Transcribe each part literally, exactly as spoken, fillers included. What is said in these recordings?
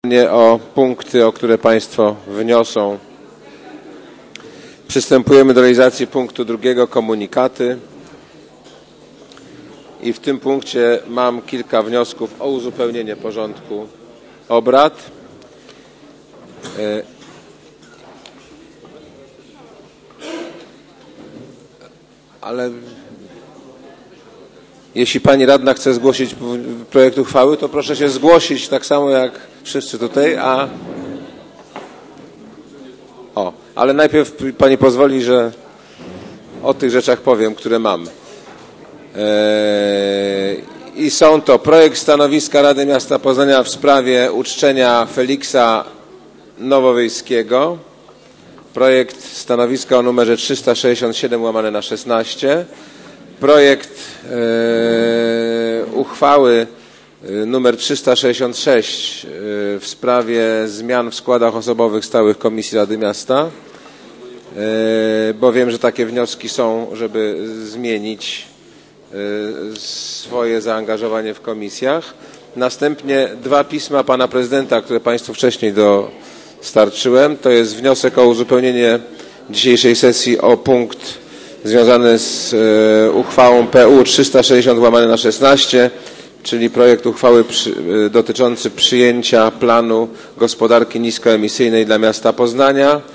następnie o punkty, o które Państwo wniosą. Przystępujemy do realizacji punktu drugiego, komunikaty. I w tym punkcie mam kilka wniosków o uzupełnienie porządku obrad. Ale jeśli pani radna chce zgłosić projekt uchwały, to proszę się zgłosić tak samo jak wszyscy tutaj, a o, ale najpierw pani pozwoli, że o tych rzeczach powiem, które mam. I są to projekt stanowiska Rady Miasta Poznania w sprawie uczczenia Feliksa Nowowiejskiego, projekt stanowiska o numerze trzysta sześćdziesiąt siedem łamane na szesnaście, projekt e, uchwały numer trzysta sześćdziesiąt sześć e, w sprawie zmian w składach osobowych stałych Komisji Rady Miasta, e, bo wiem, że takie wnioski są, żeby zmienić e, swoje zaangażowanie w komisjach. Następnie dwa pisma pana prezydenta, które Państwu wcześniej dostarczyłem. To jest wniosek o uzupełnienie dzisiejszej sesji o punkt związany z e, uchwałą P U trzysta sześćdziesiąt łamane na szesnaście, czyli projekt uchwały przy, e, dotyczący przyjęcia planu gospodarki niskoemisyjnej dla miasta Poznania. E,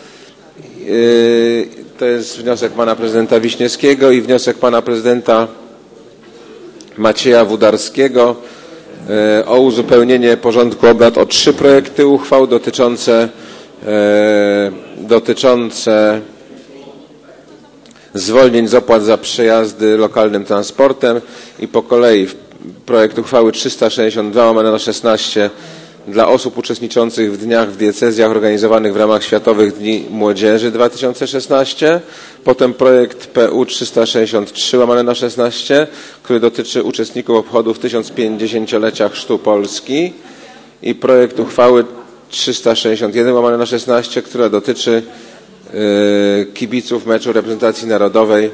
to jest wniosek pana prezydenta Wiśniewskiego i wniosek pana prezydenta Macieja Wudarskiego e, o uzupełnienie porządku obrad o trzy projekty uchwał dotyczące, e, dotyczące zwolnień z opłat za przejazdy lokalnym transportem i po kolei projekt uchwały trzysta sześćdziesiąt dwa łamane na szesnaście dla osób uczestniczących w dniach w diecezjach organizowanych w ramach Światowych Dni Młodzieży dwa tysiące szesnaście. Potem projekt P U trzysta sześćdziesiąt trzy łamane na szesnaście, który dotyczy uczestników obchodów tysiąc pięćdziesięciolecia Chrztu Polski i projekt uchwały trzysta sześćdziesiąt jeden łamane na szesnaście, która dotyczy kibiców meczu reprezentacji narodowej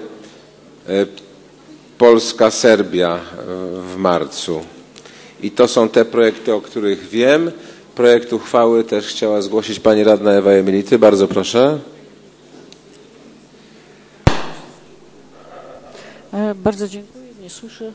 Polska-Serbia w marcu. I to są te projekty, o których wiem. Projekt uchwały też chciała zgłosić pani radna Ewa Emility. Bardzo proszę. Bardzo dziękuję. Nie słyszę.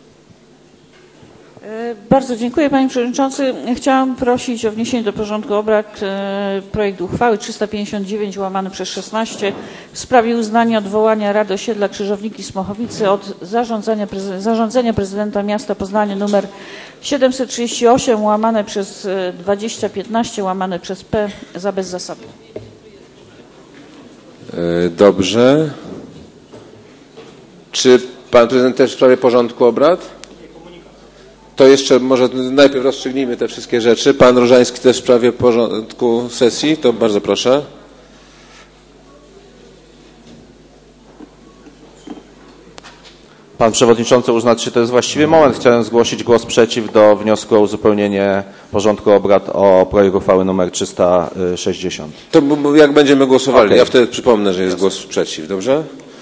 Bardzo dziękuję panie przewodniczący. Chciałam prosić o wniesienie do porządku obrad projektu uchwały trzysta pięćdziesiąt dziewięć łamane przez szesnaście w sprawie uznania odwołania Rady Osiedla Krzyżowniki Smochowice od zarządzenia, zarządzenia prezydenta miasta Poznania nr siedemset trzydzieści osiem łamane przez dwadzieścia piętnaście łamane przez P za bezzasadne. Dobrze. Czy pan prezydent też w sprawie porządku obrad? To jeszcze może najpierw rozstrzygnijmy te wszystkie rzeczy. Pan Różański też w sprawie porządku sesji, to bardzo proszę. Pan przewodniczący uznał, że to jest właściwy moment. Chciałem zgłosić głos przeciw do wniosku o uzupełnienie porządku obrad o projekt uchwały nr trzysta sześćdziesiąt. To jak będziemy głosowali, okay. Ja wtedy przypomnę, że jest głos przeciw, dobrze?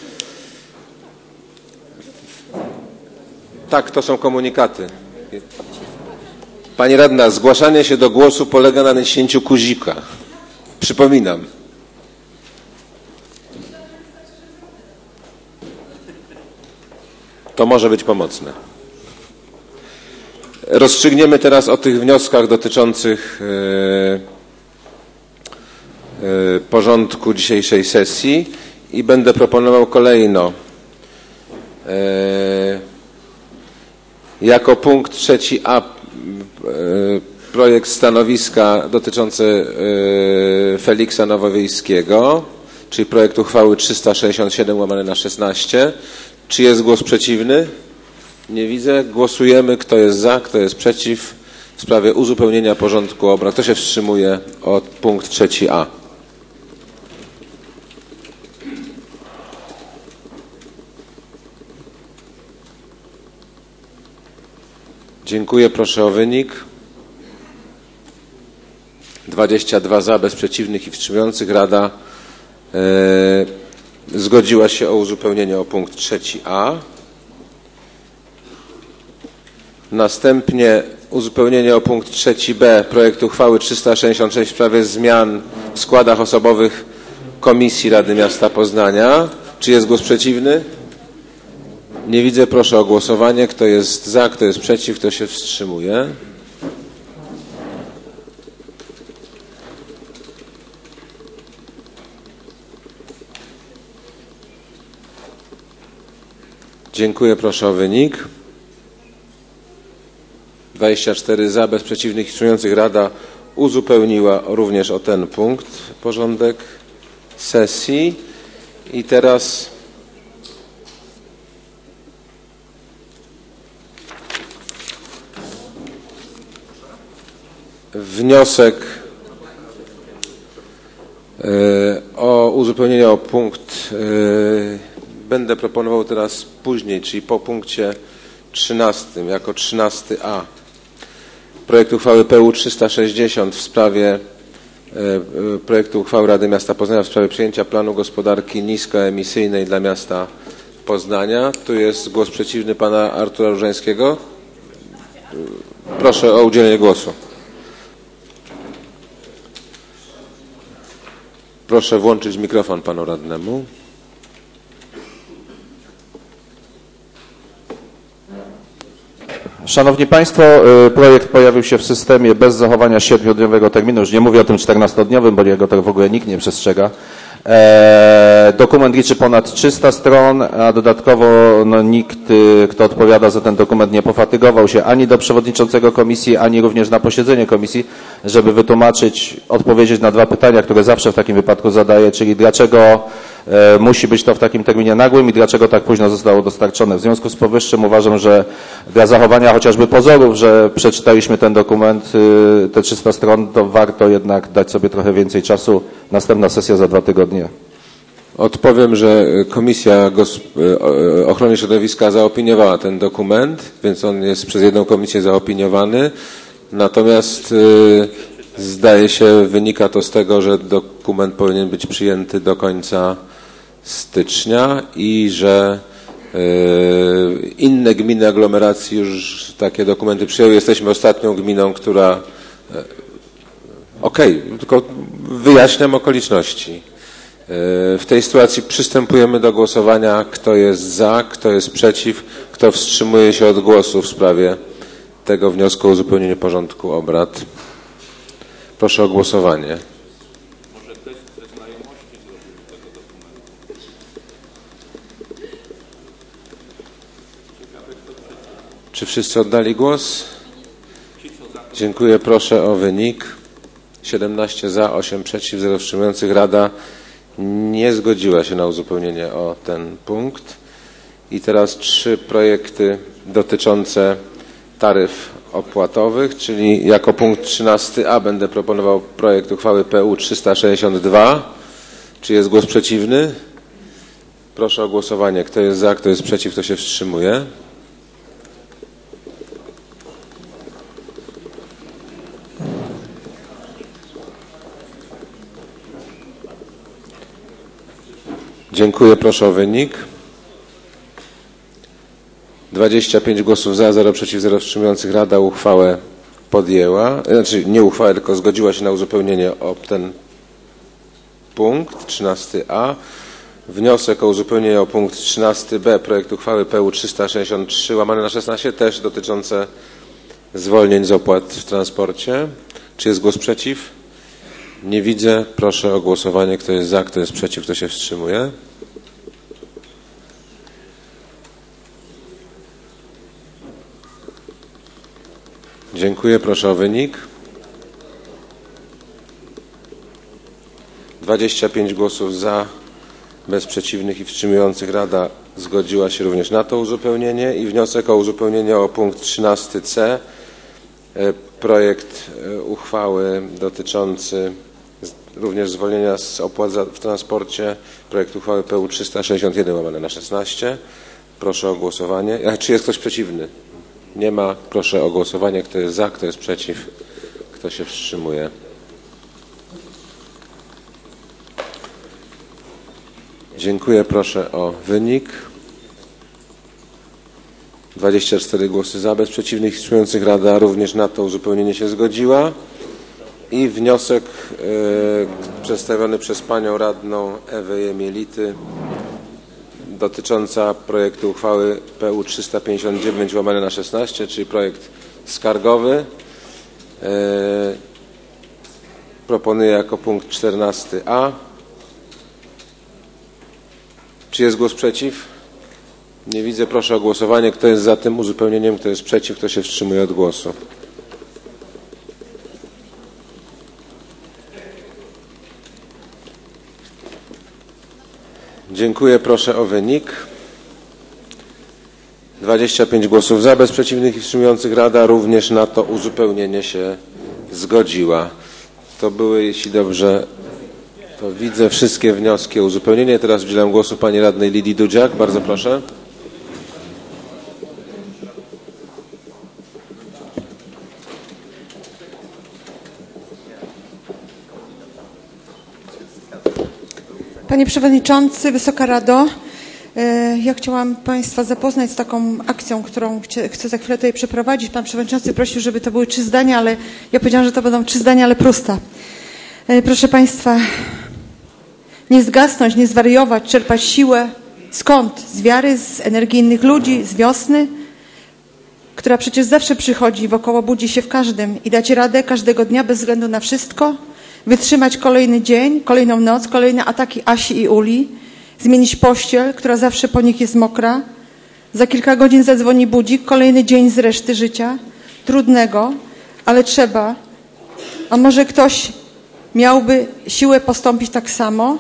Tak, to są komunikaty. Pani radna, zgłaszanie się do głosu polega na naciśnięciu guzika. Przypominam. To może być pomocne. Rozstrzygniemy teraz o tych wnioskach dotyczących yy, yy, porządku dzisiejszej sesji i będę proponował kolejno yy, jako punkt trzeci A projekt stanowiska dotyczący Feliksa Nowowiejskiego, czyli projekt uchwały trzysta sześćdziesiąt siedem łamane na szesnaście. Czy jest głos przeciwny? Nie widzę. Głosujemy. Kto jest za, kto jest przeciw w sprawie uzupełnienia porządku obrad. Kto się wstrzymuje od punkt trzeci A? Dziękuję. Proszę o wynik. dwadzieścia dwa za, bez przeciwnych i wstrzymujących. Rada e, zgodziła się o uzupełnienie o punkt trzeci A. Następnie uzupełnienie o punkt trzeci b projektu uchwały trzysta sześćdziesiąt sześć w sprawie zmian w składach osobowych Komisji Rady Miasta Poznania. Czy jest głos przeciwny? Nie widzę. Proszę o głosowanie. Kto jest za, kto jest przeciw, kto się wstrzymuje? Dziękuję. Proszę o wynik. dwadzieścia cztery za, bez przeciwnych i wstrzymujących. Rada uzupełniła również o ten punkt porządek sesji. I teraz wniosek o uzupełnienie o punkt będę proponował teraz później, czyli po punkcie trzynastym, jako trzynasty a. Projekt uchwały P U trzysta sześćdziesiąt w sprawie projektu uchwały Rady Miasta Poznania w sprawie przyjęcia planu gospodarki niskoemisyjnej dla miasta Poznania. Tu jest głos przeciwny pana Artura Różańskiego. Proszę o udzielenie głosu. Proszę włączyć mikrofon panu radnemu. Szanowni Państwo, projekt pojawił się w systemie bez zachowania siedmiodniowego terminu. Już nie mówię o tym czternastodniowym, bo jego tak w ogóle nikt nie przestrzega. E, dokument liczy ponad trzysta stron, a dodatkowo no, nikt, kto odpowiada za ten dokument, nie pofatygował się ani do przewodniczącego komisji, ani również na posiedzenie komisji, żeby wytłumaczyć, odpowiedzieć na dwa pytania, które zawsze w takim wypadku zadaję, czyli dlaczego e, musi być to w takim terminie nagłym i dlaczego tak późno zostało dostarczone. W związku z powyższym uważam, że dla zachowania chociażby pozorów, że przeczytaliśmy ten dokument, y, te trzysta stron, to warto jednak dać sobie trochę więcej czasu. Następna sesja za dwa tygodnie. Odpowiem, że Komisja Ochrony Środowiska zaopiniowała ten dokument, więc on jest przez jedną komisję zaopiniowany. Natomiast y, zdaje się, wynika to z tego, że dokument powinien być przyjęty do końca stycznia i że y, inne gminy aglomeracji już takie dokumenty przyjęły. Jesteśmy ostatnią gminą, która... Okej, okay, tylko wyjaśniam okoliczności. W tej sytuacji przystępujemy do głosowania. Kto jest za, kto jest przeciw, kto wstrzymuje się od głosu w sprawie tego wniosku o uzupełnienie porządku obrad. Proszę o głosowanie. Czy wszyscy oddali głos? Dziękuję. Proszę o wynik. siedemnaście za, osiem przeciw, zero wstrzymujących. Rada nie zgodziła się na uzupełnienie o ten punkt. I teraz trzy projekty dotyczące taryf opłatowych, czyli jako punkt trzynasty a będę proponował projekt uchwały P U trzysta sześćdziesiąt dwa. Czy jest głos przeciwny? Proszę o głosowanie. Kto jest za, kto jest przeciw, kto się wstrzymuje? Dziękuję. Proszę o wynik. dwadzieścia pięć głosów za, zero przeciw, zero wstrzymujących. Rada uchwałę podjęła. Znaczy nie uchwałę, tylko zgodziła się na uzupełnienie o ten punkt trzynasty a. Wniosek o uzupełnienie o punkt trzynasty b projekt uchwały P U trzysta sześćdziesiąt trzy łamane na szesnaście też dotyczące zwolnień z opłat w transporcie. Czy jest głos przeciw? Nie widzę. Proszę o głosowanie. Kto jest za, kto jest przeciw, kto się wstrzymuje? Dziękuję. Proszę o wynik. dwadzieścia pięć głosów za, bez przeciwnych i wstrzymujących. Rada zgodziła się również na to uzupełnienie i wniosek o uzupełnienie o punkt trzynasty c projekt uchwały dotyczący również zwolnienia z opłat w transporcie, projekt uchwały P U trzysta sześćdziesiąt jeden łamane na szesnaście. Proszę o głosowanie. A czy jest ktoś przeciwny? Nie ma. Proszę o głosowanie. Kto jest za, kto jest przeciw, kto się wstrzymuje. Dziękuję. Proszę o wynik. dwadzieścia cztery głosy za, bez przeciwnych i wstrzymujących. Rada również na to uzupełnienie się zgodziła. I wniosek e, przedstawiony przez panią radną Ewę Jemielity dotycząca projektu uchwały P U trzysta pięćdziesiąt dziewięć łamane na szesnaście, czyli projekt skargowy. E, proponuję jako punkt czternasty A. Czy jest głos przeciw? Nie widzę. Proszę o głosowanie. Kto jest za tym uzupełnieniem? Kto jest przeciw? Kto się wstrzymuje od głosu? Dziękuję. Proszę o wynik. dwadzieścia pięć głosów za, bez przeciwnych i wstrzymujących. Rada również na to uzupełnienie się zgodziła. To były, jeśli dobrze to widzę, wszystkie wnioski o uzupełnienie. Teraz udzielam głosu pani radnej Lidii Dudziak. Bardzo proszę. Panie Przewodniczący, Wysoka Rado, ja chciałam Państwa zapoznać z taką akcją, którą chcę za chwilę tutaj przeprowadzić. Pan Przewodniczący prosił, żeby to były trzy zdania, ale ja powiedziałam, że to będą trzy zdania, ale prosta. Proszę Państwa, nie zgasnąć, nie zwariować, czerpać siłę. Skąd? Z wiary, z energii innych ludzi, z wiosny, która przecież zawsze przychodzi, wokoło budzi się w każdym i dać radę każdego dnia bez względu na wszystko, wytrzymać kolejny dzień, kolejną noc, kolejne ataki Asi i Uli, zmienić pościel, która zawsze po nich jest mokra. Za kilka godzin zadzwoni budzik, kolejny dzień z reszty życia, trudnego, ale trzeba. A może ktoś miałby siłę postąpić tak samo?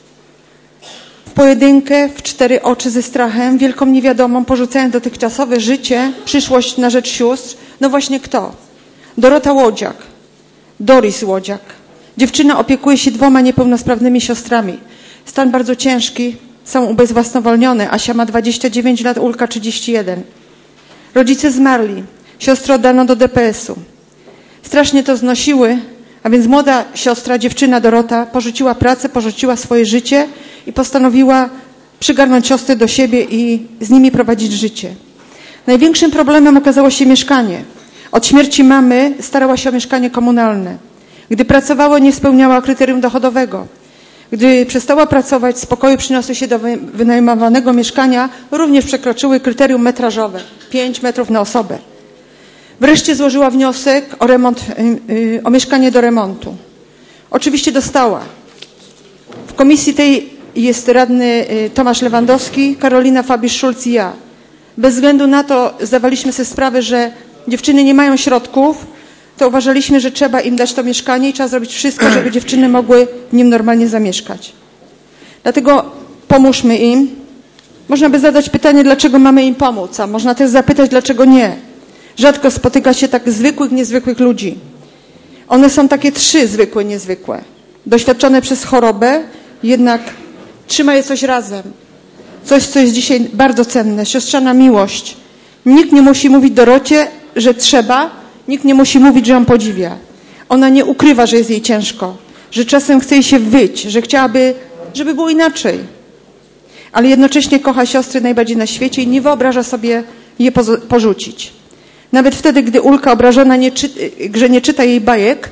W pojedynkę, w cztery oczy ze strachem, wielką niewiadomą, porzucając dotychczasowe życie, przyszłość na rzecz sióstr. No właśnie kto? Dorota Łodziak, Doris Łodziak. Dziewczyna opiekuje się dwoma niepełnosprawnymi siostrami. Stan bardzo ciężki, są ubezwłasnowolnione. Asia ma dwadzieścia dziewięć lat, Ulka trzydzieści jeden. Rodzice zmarli. Siostrę oddano do D P S u. Strasznie to znosiły, a więc młoda siostra, dziewczyna Dorota porzuciła pracę, porzuciła swoje życie i postanowiła przygarnąć siostry do siebie i z nimi prowadzić życie. Największym problemem okazało się mieszkanie. Od śmierci mamy starała się o mieszkanie komunalne. Gdy pracowała, nie spełniała kryterium dochodowego. Gdy przestała pracować, z pokoju przyniosły się do wynajmowanego mieszkania, również przekroczyły kryterium metrażowe, pięć metrów na osobę. Wreszcie złożyła wniosek o remont, o mieszkanie do remontu. Oczywiście dostała. W komisji tej jest radny Tomasz Lewandowski, Karolina Fabisz-Szulc i ja. Bez względu na to zdawaliśmy sobie sprawę, że dziewczyny nie mają środków, to uważaliśmy, że trzeba im dać to mieszkanie i trzeba zrobić wszystko, żeby dziewczyny mogły w nim normalnie zamieszkać. Dlatego pomóżmy im. Można by zadać pytanie, dlaczego mamy im pomóc, a można też zapytać, dlaczego nie. Rzadko spotyka się tak zwykłych, niezwykłych ludzi. One są takie trzy zwykłe, niezwykłe. Doświadczone przez chorobę, jednak trzyma je coś razem. Coś, co jest dzisiaj bardzo cenne. Siostrzana miłość. Nikt nie musi mówić Dorocie, że trzeba. Nikt nie musi mówić, że ją podziwia. Ona nie ukrywa, że jest jej ciężko, że czasem chce jej się wyć, że chciałaby, żeby było inaczej. Ale jednocześnie kocha siostry najbardziej na świecie i nie wyobraża sobie je porzucić. Nawet wtedy, gdy Ulka obrażona, nie czy, że nie czyta jej bajek,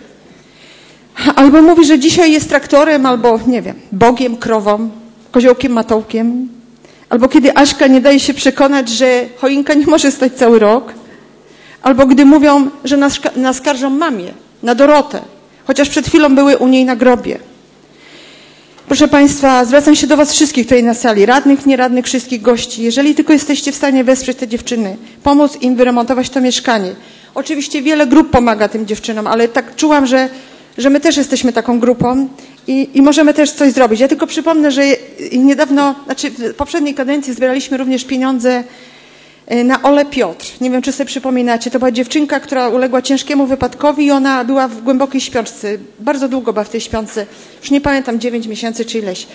albo mówi, że dzisiaj jest traktorem, albo nie wiem, Bogiem, krową, koziołkiem, matołkiem, albo kiedy Aśka nie daje się przekonać, że choinka nie może stać cały rok, albo gdy mówią, że naskarżą mamie, na Dorotę, chociaż przed chwilą były u niej na grobie. Proszę Państwa, zwracam się do Was wszystkich tutaj na sali, radnych, nieradnych, wszystkich gości. Jeżeli tylko jesteście w stanie wesprzeć te dziewczyny, pomóc im wyremontować to mieszkanie. Oczywiście wiele grup pomaga tym dziewczynom, ale tak czułam, że, że my też jesteśmy taką grupą i, i możemy też coś zrobić. Ja tylko przypomnę, że niedawno, znaczy w poprzedniej kadencji zbieraliśmy również pieniądze na Olę Piotr. Nie wiem, czy sobie przypominacie. To była dziewczynka, która uległa ciężkiemu wypadkowi i ona była w głębokiej śpiączce. Bardzo długo była w tej śpiączce. Już nie pamiętam, dziewięć miesięcy czy ileś.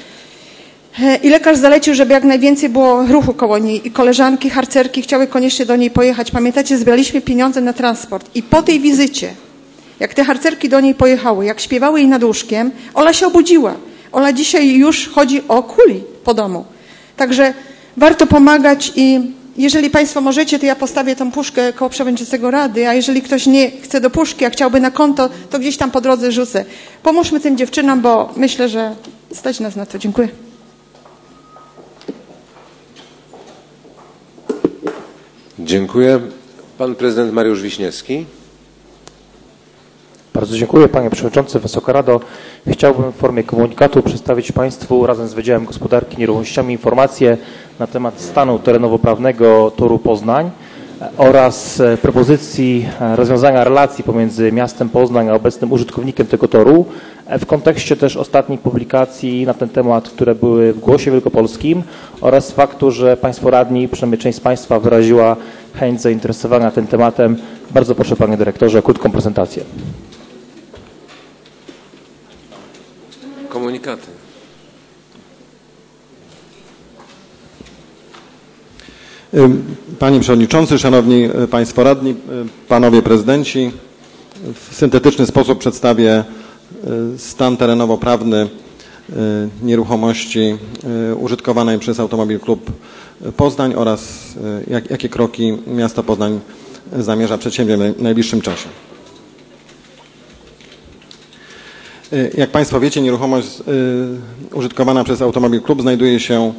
I lekarz zalecił, żeby jak najwięcej było ruchu koło niej. I koleżanki, harcerki chciały koniecznie do niej pojechać. Pamiętacie, zbraliśmy pieniądze na transport. I po tej wizycie, jak te harcerki do niej pojechały, jak śpiewały jej nad łóżkiem, Ola się obudziła. Ola dzisiaj już chodzi o kuli po domu. Także warto pomagać i jeżeli Państwo możecie, to ja postawię tą puszkę koło przewodniczącego Rady, a jeżeli ktoś nie chce do puszki, a chciałby na konto, to gdzieś tam po drodze rzucę. Pomóżmy tym dziewczynom, bo myślę, że stać nas na to. Dziękuję. Dziękuję. Pan prezydent Mariusz Wiśniewski. Bardzo dziękuję Panie Przewodniczący, Wysoka Rado. Chciałbym w formie komunikatu przedstawić Państwu razem z Wydziałem Gospodarki Nieruchomościami informacje na temat stanu terenowo-prawnego Toru Poznań oraz propozycji rozwiązania relacji pomiędzy miastem Poznań a obecnym użytkownikiem tego toru w kontekście też ostatnich publikacji na ten temat, które były w Głosie Wielkopolskim oraz faktu, że Państwo radni, przynajmniej część z Państwa wyraziła chęć zainteresowania tym tematem. Bardzo proszę Panie Dyrektorze o krótką prezentację. Komunikaty. Panie Przewodniczący, Szanowni Państwo Radni, Panowie Prezydenci, w syntetyczny sposób przedstawię stan terenowo-prawny nieruchomości użytkowanej przez Automobil Klub Poznań oraz jak, jakie kroki miasto Poznań zamierza przedsięwziąć w najbliższym czasie. Jak Państwo wiecie, nieruchomość użytkowana przez Automobil Klub znajduje się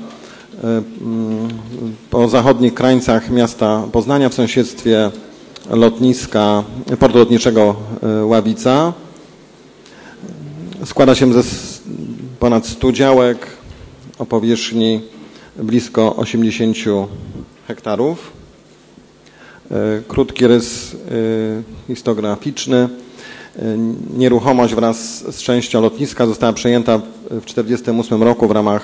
po zachodnich krańcach miasta Poznania w sąsiedztwie lotniska, portu lotniczego Ławica. Składa się ze ponad stu działek o powierzchni blisko osiemdziesięciu hektarów. Krótki rys histograficzny. Nieruchomość wraz z częścią lotniska została przejęta w tysiąc dziewięćset czterdziestym ósmym roku w ramach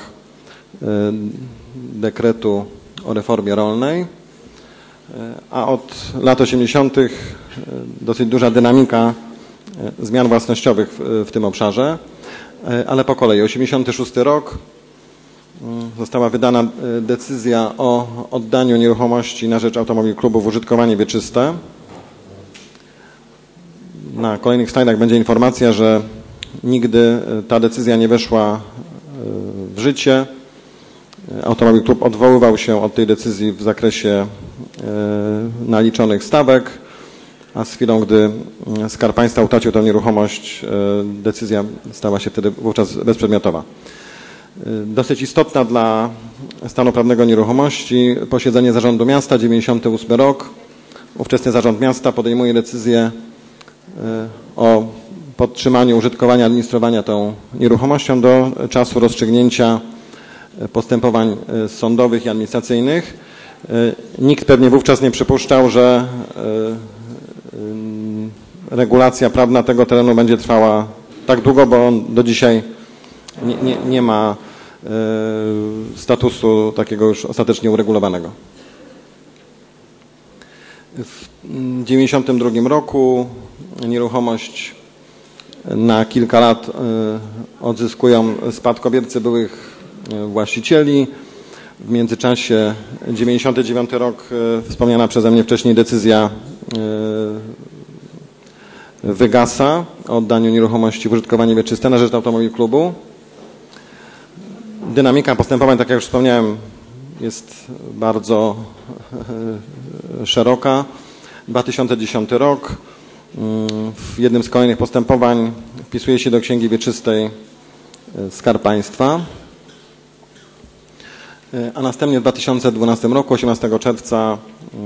dekretu o reformie rolnej, a od lat osiemdziesiątych dosyć duża dynamika zmian własnościowych w, w tym obszarze, ale po kolei. osiemdziesiąty szósty rok została wydana decyzja o oddaniu nieruchomości na rzecz Automobil Klubu w użytkowanie wieczyste. Na kolejnych slajdach będzie informacja, że nigdy ta decyzja nie weszła w życie. Automobil Klub odwoływał się od tej decyzji w zakresie naliczonych stawek, a z chwilą, gdy Skarb Państwa utracił tę nieruchomość, decyzja stała się wtedy wówczas bezprzedmiotowa. Dosyć istotna dla stanu prawnego nieruchomości posiedzenie Zarządu Miasta, dziewięćdziesiąty ósmy rok. Ówczesny Zarząd Miasta podejmuje decyzję o podtrzymaniu użytkowania, administrowania tą nieruchomością do czasu rozstrzygnięcia postępowań sądowych i administracyjnych. Nikt pewnie wówczas nie przypuszczał, że regulacja prawna tego terenu będzie trwała tak długo, bo on do dzisiaj nie, nie, nie ma statusu takiego już ostatecznie uregulowanego. W dziewięćdziesiątym drugim roku nieruchomość na kilka lat odzyskują spadkobiercy byłych właścicieli. W międzyczasie dziewięćdziesiąty dziewiąty rok, wspomniana przeze mnie wcześniej decyzja wygasa o oddaniu nieruchomości w użytkowanie wieczyste na rzecz Automobil Klubu. Dynamika postępowań, tak jak już wspomniałem, jest bardzo szeroka. dwa tysiące dziesiąty rok. W jednym z kolejnych postępowań wpisuje się do Księgi Wieczystej Skarb Państwa. A następnie w dwa tysiące dwunastym roku, osiemnastego czerwca,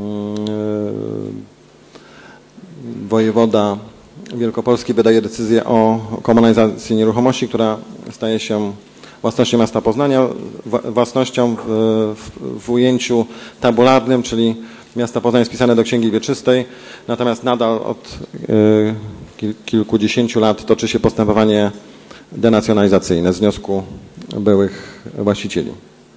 wojewoda wielkopolski wydaje decyzję o komunalizacji nieruchomości, która staje się własnością miasta Poznania, własnością w, w, w ujęciu tabularnym, czyli miasto Poznań jest wpisane do Księgi Wieczystej, natomiast nadal od y, kilkudziesięciu lat toczy się postępowanie denacjonalizacyjne z wniosku byłych właścicieli.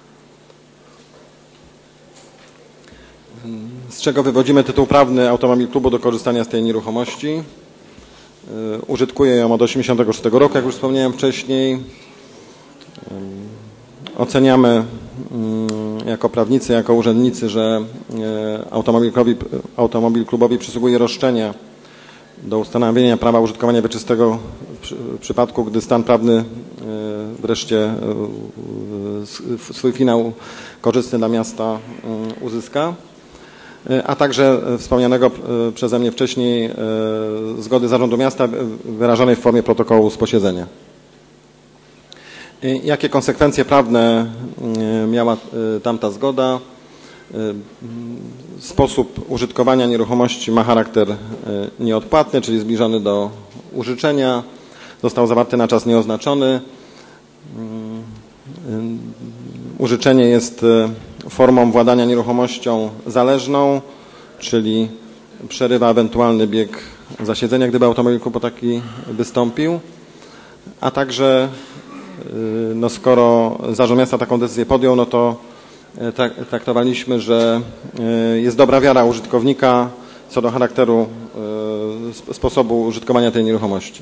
Z czego wywodzimy tytuł prawny Automobil Klubu do korzystania z tej nieruchomości. Y, użytkuje ją od osiemdziesiątego szóstego roku, jak już wspomniałem wcześniej. Oceniamy jako prawnicy, jako urzędnicy, że automobil klubowi, automobil klubowi przysługuje roszczenie do ustanowienia prawa użytkowania wieczystego w przypadku, gdy stan prawny wreszcie swój finał korzystny dla miasta uzyska, a także wspomnianego przeze mnie wcześniej zgody Zarządu Miasta wyrażonej w formie protokołu z posiedzenia. Jakie konsekwencje prawne miała tamta zgoda? Sposób użytkowania nieruchomości ma charakter nieodpłatny, czyli zbliżony do użyczenia. Został zawarty na czas nieoznaczony. Użyczenie jest formą władania nieruchomością zależną, czyli przerywa ewentualny bieg zasiedzenia, gdyby automobil klubu taki wystąpił, a także no skoro Zarząd Miasta taką decyzję podjął, no to traktowaliśmy, że jest dobra wiara użytkownika co do charakteru sposobu użytkowania tej nieruchomości.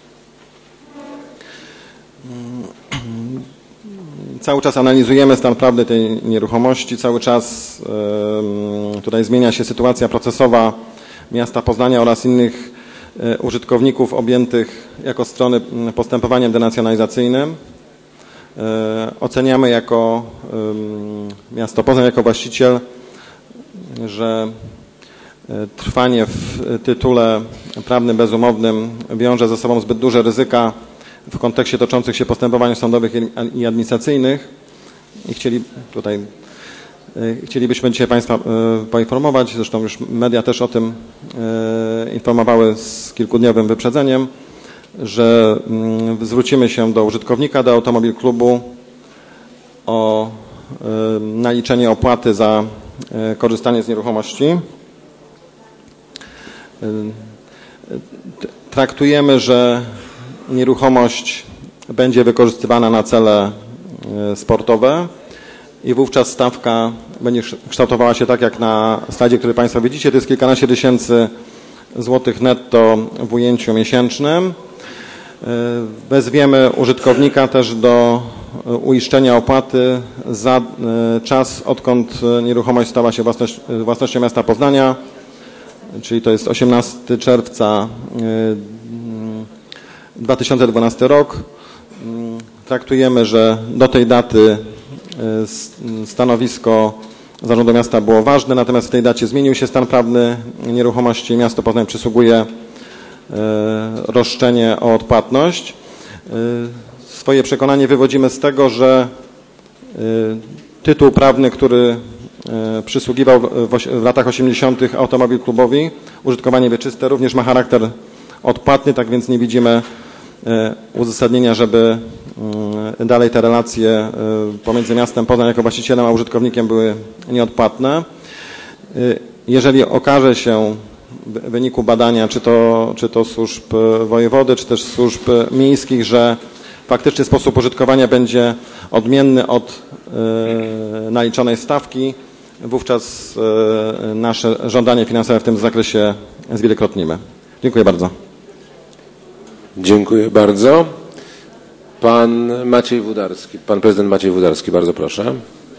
Cały czas analizujemy stan prawny tej nieruchomości, cały czas tutaj zmienia się sytuacja procesowa miasta Poznania oraz innych użytkowników objętych jako strony postępowaniem denacjonalizacyjnym. Oceniamy jako miasto Poznań, jako właściciel, że trwanie w tytule prawnym bezumownym wiąże ze sobą zbyt duże ryzyka w kontekście toczących się postępowań sądowych i administracyjnych i chcieli tutaj chcielibyśmy dzisiaj Państwa poinformować, zresztą już media też o tym informowały z kilkudniowym wyprzedzeniem, że zwrócimy się do użytkownika, do Automobil Klubu o naliczenie opłaty za korzystanie z nieruchomości. Traktujemy, że nieruchomość będzie wykorzystywana na cele sportowe i wówczas stawka będzie kształtowała się tak jak na slajdzie, który Państwo widzicie. To jest kilkanaście tysięcy złotych netto w ujęciu miesięcznym. Wezwiemy użytkownika też do uiszczenia opłaty za czas, odkąd nieruchomość stała się własność, własnością miasta Poznania, czyli to jest osiemnastego czerwca dwa tysiące dwunasty rok. Traktujemy, że do tej daty stanowisko Zarządu Miasta było ważne, natomiast w tej dacie zmienił się stan prawny nieruchomości i miasto Poznań przysługuje roszczenie o odpłatność. Swoje przekonanie wywodzimy z tego, że tytuł prawny, który przysługiwał w latach osiemdziesiątych Automobil Klubowi, użytkowanie wieczyste, również ma charakter odpłatny, tak więc nie widzimy uzasadnienia, żeby dalej te relacje pomiędzy miastem Poznań jako właścicielem a użytkownikiem były nieodpłatne. Jeżeli okaże się w wyniku badania, czy to, czy to służb wojewody, czy też służb miejskich, że faktycznie sposób użytkowania będzie odmienny od naliczonej stawki, wówczas nasze żądanie finansowe w tym zakresie zwielokrotnimy. Dziękuję bardzo. Dziękuję bardzo. Pan Maciej Wudarski, pan prezydent Maciej Wudarski, bardzo proszę.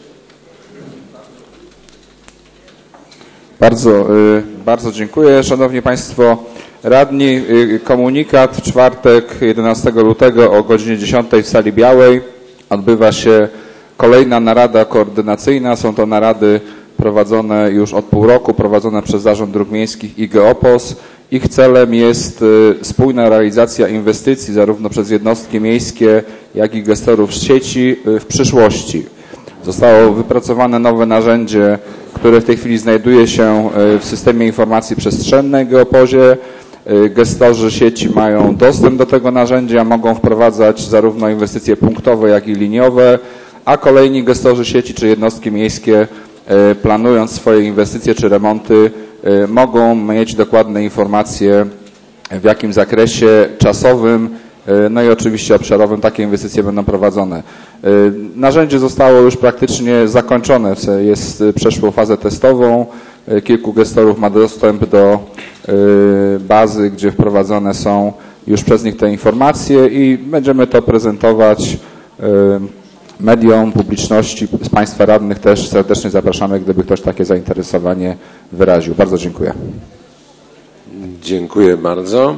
Bardzo, bardzo dziękuję. Szanowni Państwo radni, komunikat w czwartek jedenastego lutego o godzinie dziesiątej w sali białej odbywa się kolejna narada koordynacyjna. Są to narady prowadzone już od pół roku, prowadzone przez Zarząd Dróg Miejskich i Geopos. Ich celem jest spójna realizacja inwestycji zarówno przez jednostki miejskie, jak i gestorów sieci w przyszłości. Zostało wypracowane nowe narzędzie, które w tej chwili znajduje się w systemie informacji przestrzennej Geopozie. Gestorzy sieci mają dostęp do tego narzędzia, mogą wprowadzać zarówno inwestycje punktowe, jak i liniowe, a kolejni gestorzy sieci czy jednostki miejskie, planując swoje inwestycje czy remonty, mogą mieć dokładne informacje, w jakim zakresie czasowym, no i oczywiście obszarowym takie inwestycje będą prowadzone. Narzędzie zostało już praktycznie zakończone, jest, przeszło fazę testową. Kilku gestorów ma dostęp do bazy, gdzie wprowadzone są już przez nich te informacje i będziemy to prezentować mediom, publiczności, z Państwa radnych też serdecznie zapraszamy, gdyby ktoś takie zainteresowanie wyraził. Bardzo dziękuję. Dziękuję bardzo.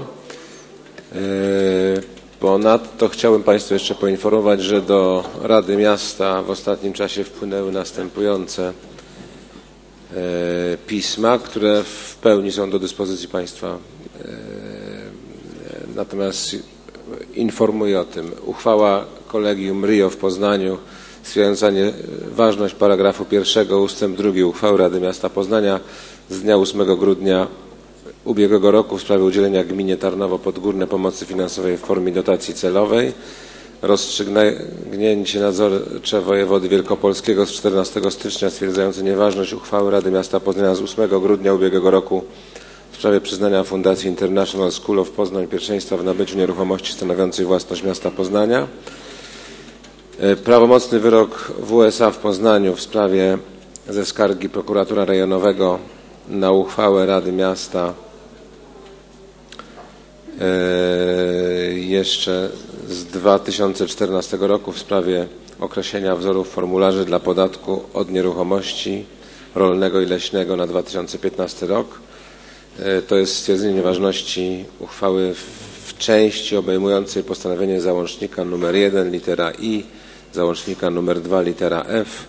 Ponadto chciałbym Państwa jeszcze poinformować, że do Rady Miasta w ostatnim czasie wpłynęły następujące pisma, które w pełni są do dyspozycji Państwa. Natomiast informuję o tym. Uchwała Kolegium R I O w Poznaniu stwierdzająca ważność paragrafu pierwszego ustęp drugi uchwały Rady Miasta Poznania z dnia ósmego grudnia ubiegłego roku w sprawie udzielenia gminie Tarnowo Podgórne pomocy finansowej w formie dotacji celowej. Rozstrzygnięcie nadzorcze wojewody wielkopolskiego z czternastego stycznia stwierdzające nieważność uchwały Rady Miasta Poznania z ósmego grudnia ubiegłego roku w sprawie przyznania Fundacji International School of Poznań pierwszeństwa w nabyciu nieruchomości stanowiącej własność miasta Poznania. Prawomocny wyrok W S A w Poznaniu w sprawie ze skargi prokuratora rejonowego na uchwałę Rady Miasta jeszcze z dwa tysiące czternastego roku w sprawie określenia wzorów formularzy dla podatku od nieruchomości rolnego i leśnego na dwa tysiące piętnasty rok. To jest stwierdzenie nieważności uchwały w części obejmującej postanowienie załącznika numer jeden litera I, załącznika numer dwa litera F,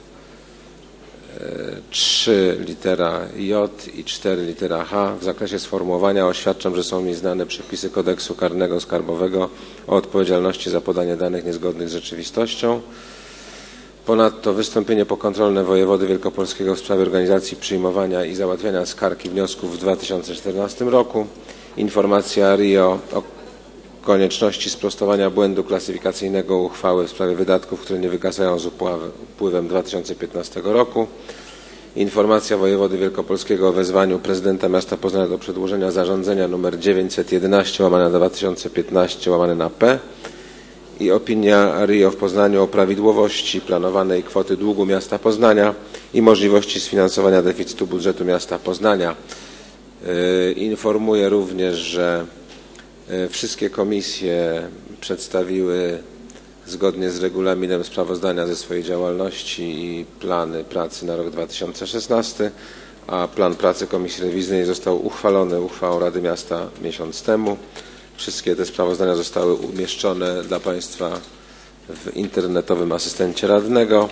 trzy litera J i cztery litera H w zakresie sformułowania oświadczam, że są mi znane przepisy kodeksu karnego skarbowego o odpowiedzialności za podanie danych niezgodnych z rzeczywistością. Ponadto wystąpienie pokontrolne wojewody wielkopolskiego w sprawie organizacji przyjmowania i załatwiania skarg i wniosków w dwa tysiące czternastym roku. Informacja R I O o konieczności sprostowania błędu klasyfikacyjnego uchwały w sprawie wydatków, które nie wygasają z upływem dwa tysiące piętnastego roku. Informacja wojewody wielkopolskiego o wezwaniu prezydenta miasta Poznania do przedłożenia zarządzenia nr dziewięćset jedenaście łamane na dwa tysiące piętnaście łamane na P i opinia R I O w Poznaniu o prawidłowości planowanej kwoty długu miasta Poznania i możliwości sfinansowania deficytu budżetu miasta Poznania. Informuję również, że wszystkie komisje przedstawiły zgodnie z regulaminem sprawozdania ze swojej działalności i plany pracy na rok dwa tysiące szesnasty, a plan pracy Komisji Rewizyjnej został uchwalony uchwałą Rady Miasta miesiąc temu. Wszystkie te sprawozdania zostały umieszczone dla Państwa w internetowym asystencie radnego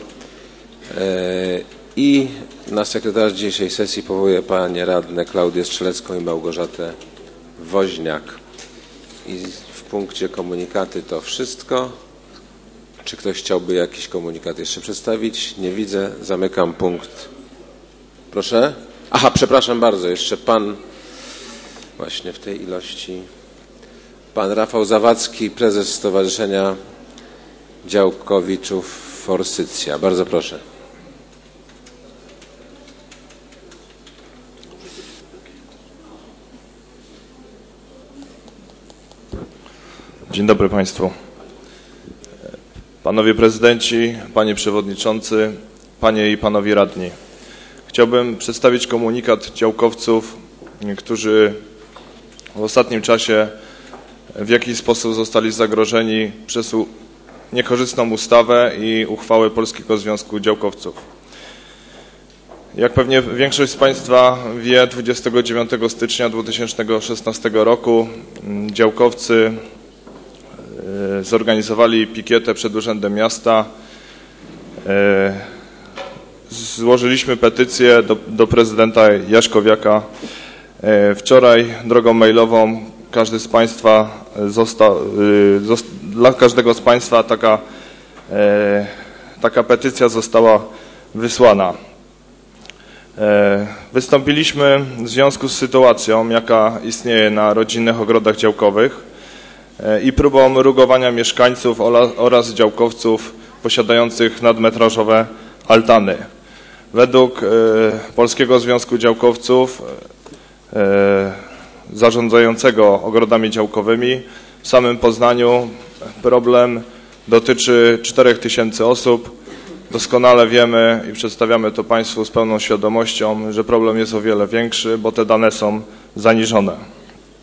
i na sekretarz dzisiejszej sesji powołuję Panie Radne Klaudię Strzelecką i Małgorzatę Woźniak. I w punkcie komunikaty to wszystko. Czy ktoś chciałby jakiś komunikat jeszcze przedstawić? Nie widzę. Zamykam punkt. Proszę. Aha, przepraszam bardzo. Jeszcze pan właśnie w tej ilości. Pan Rafał Zawadzki, prezes Stowarzyszenia Działkowiczów Forsycja. Bardzo proszę. Dzień dobry Państwu. Panowie prezydenci, panie przewodniczący, panie i panowie radni. Chciałbym przedstawić komunikat działkowców, którzy w ostatnim czasie w jakiś sposób zostali zagrożeni przez niekorzystną ustawę i uchwałę Polskiego Związku Działkowców. Jak pewnie większość z Państwa wie, dwudziestego dziewiątego stycznia dwa tysiące szesnastego roku działkowcy zorganizowali pikietę przed Urzędem Miasta. Złożyliśmy petycję do, do prezydenta Jaśkowiaka. Wczoraj drogą mailową każdy z Państwa został, dla każdego z Państwa taka, taka petycja została wysłana. Wystąpiliśmy w związku z sytuacją, jaka istnieje na rodzinnych ogrodach działkowych i próbą rugowania mieszkańców oraz działkowców posiadających nadmetrażowe altany. Według Polskiego Związku Działkowców zarządzającego ogrodami działkowymi w samym Poznaniu problem dotyczy czterech tysięcy osób. Doskonale wiemy i przedstawiamy to Państwu z pełną świadomością, że problem jest o wiele większy, bo te dane są zaniżone.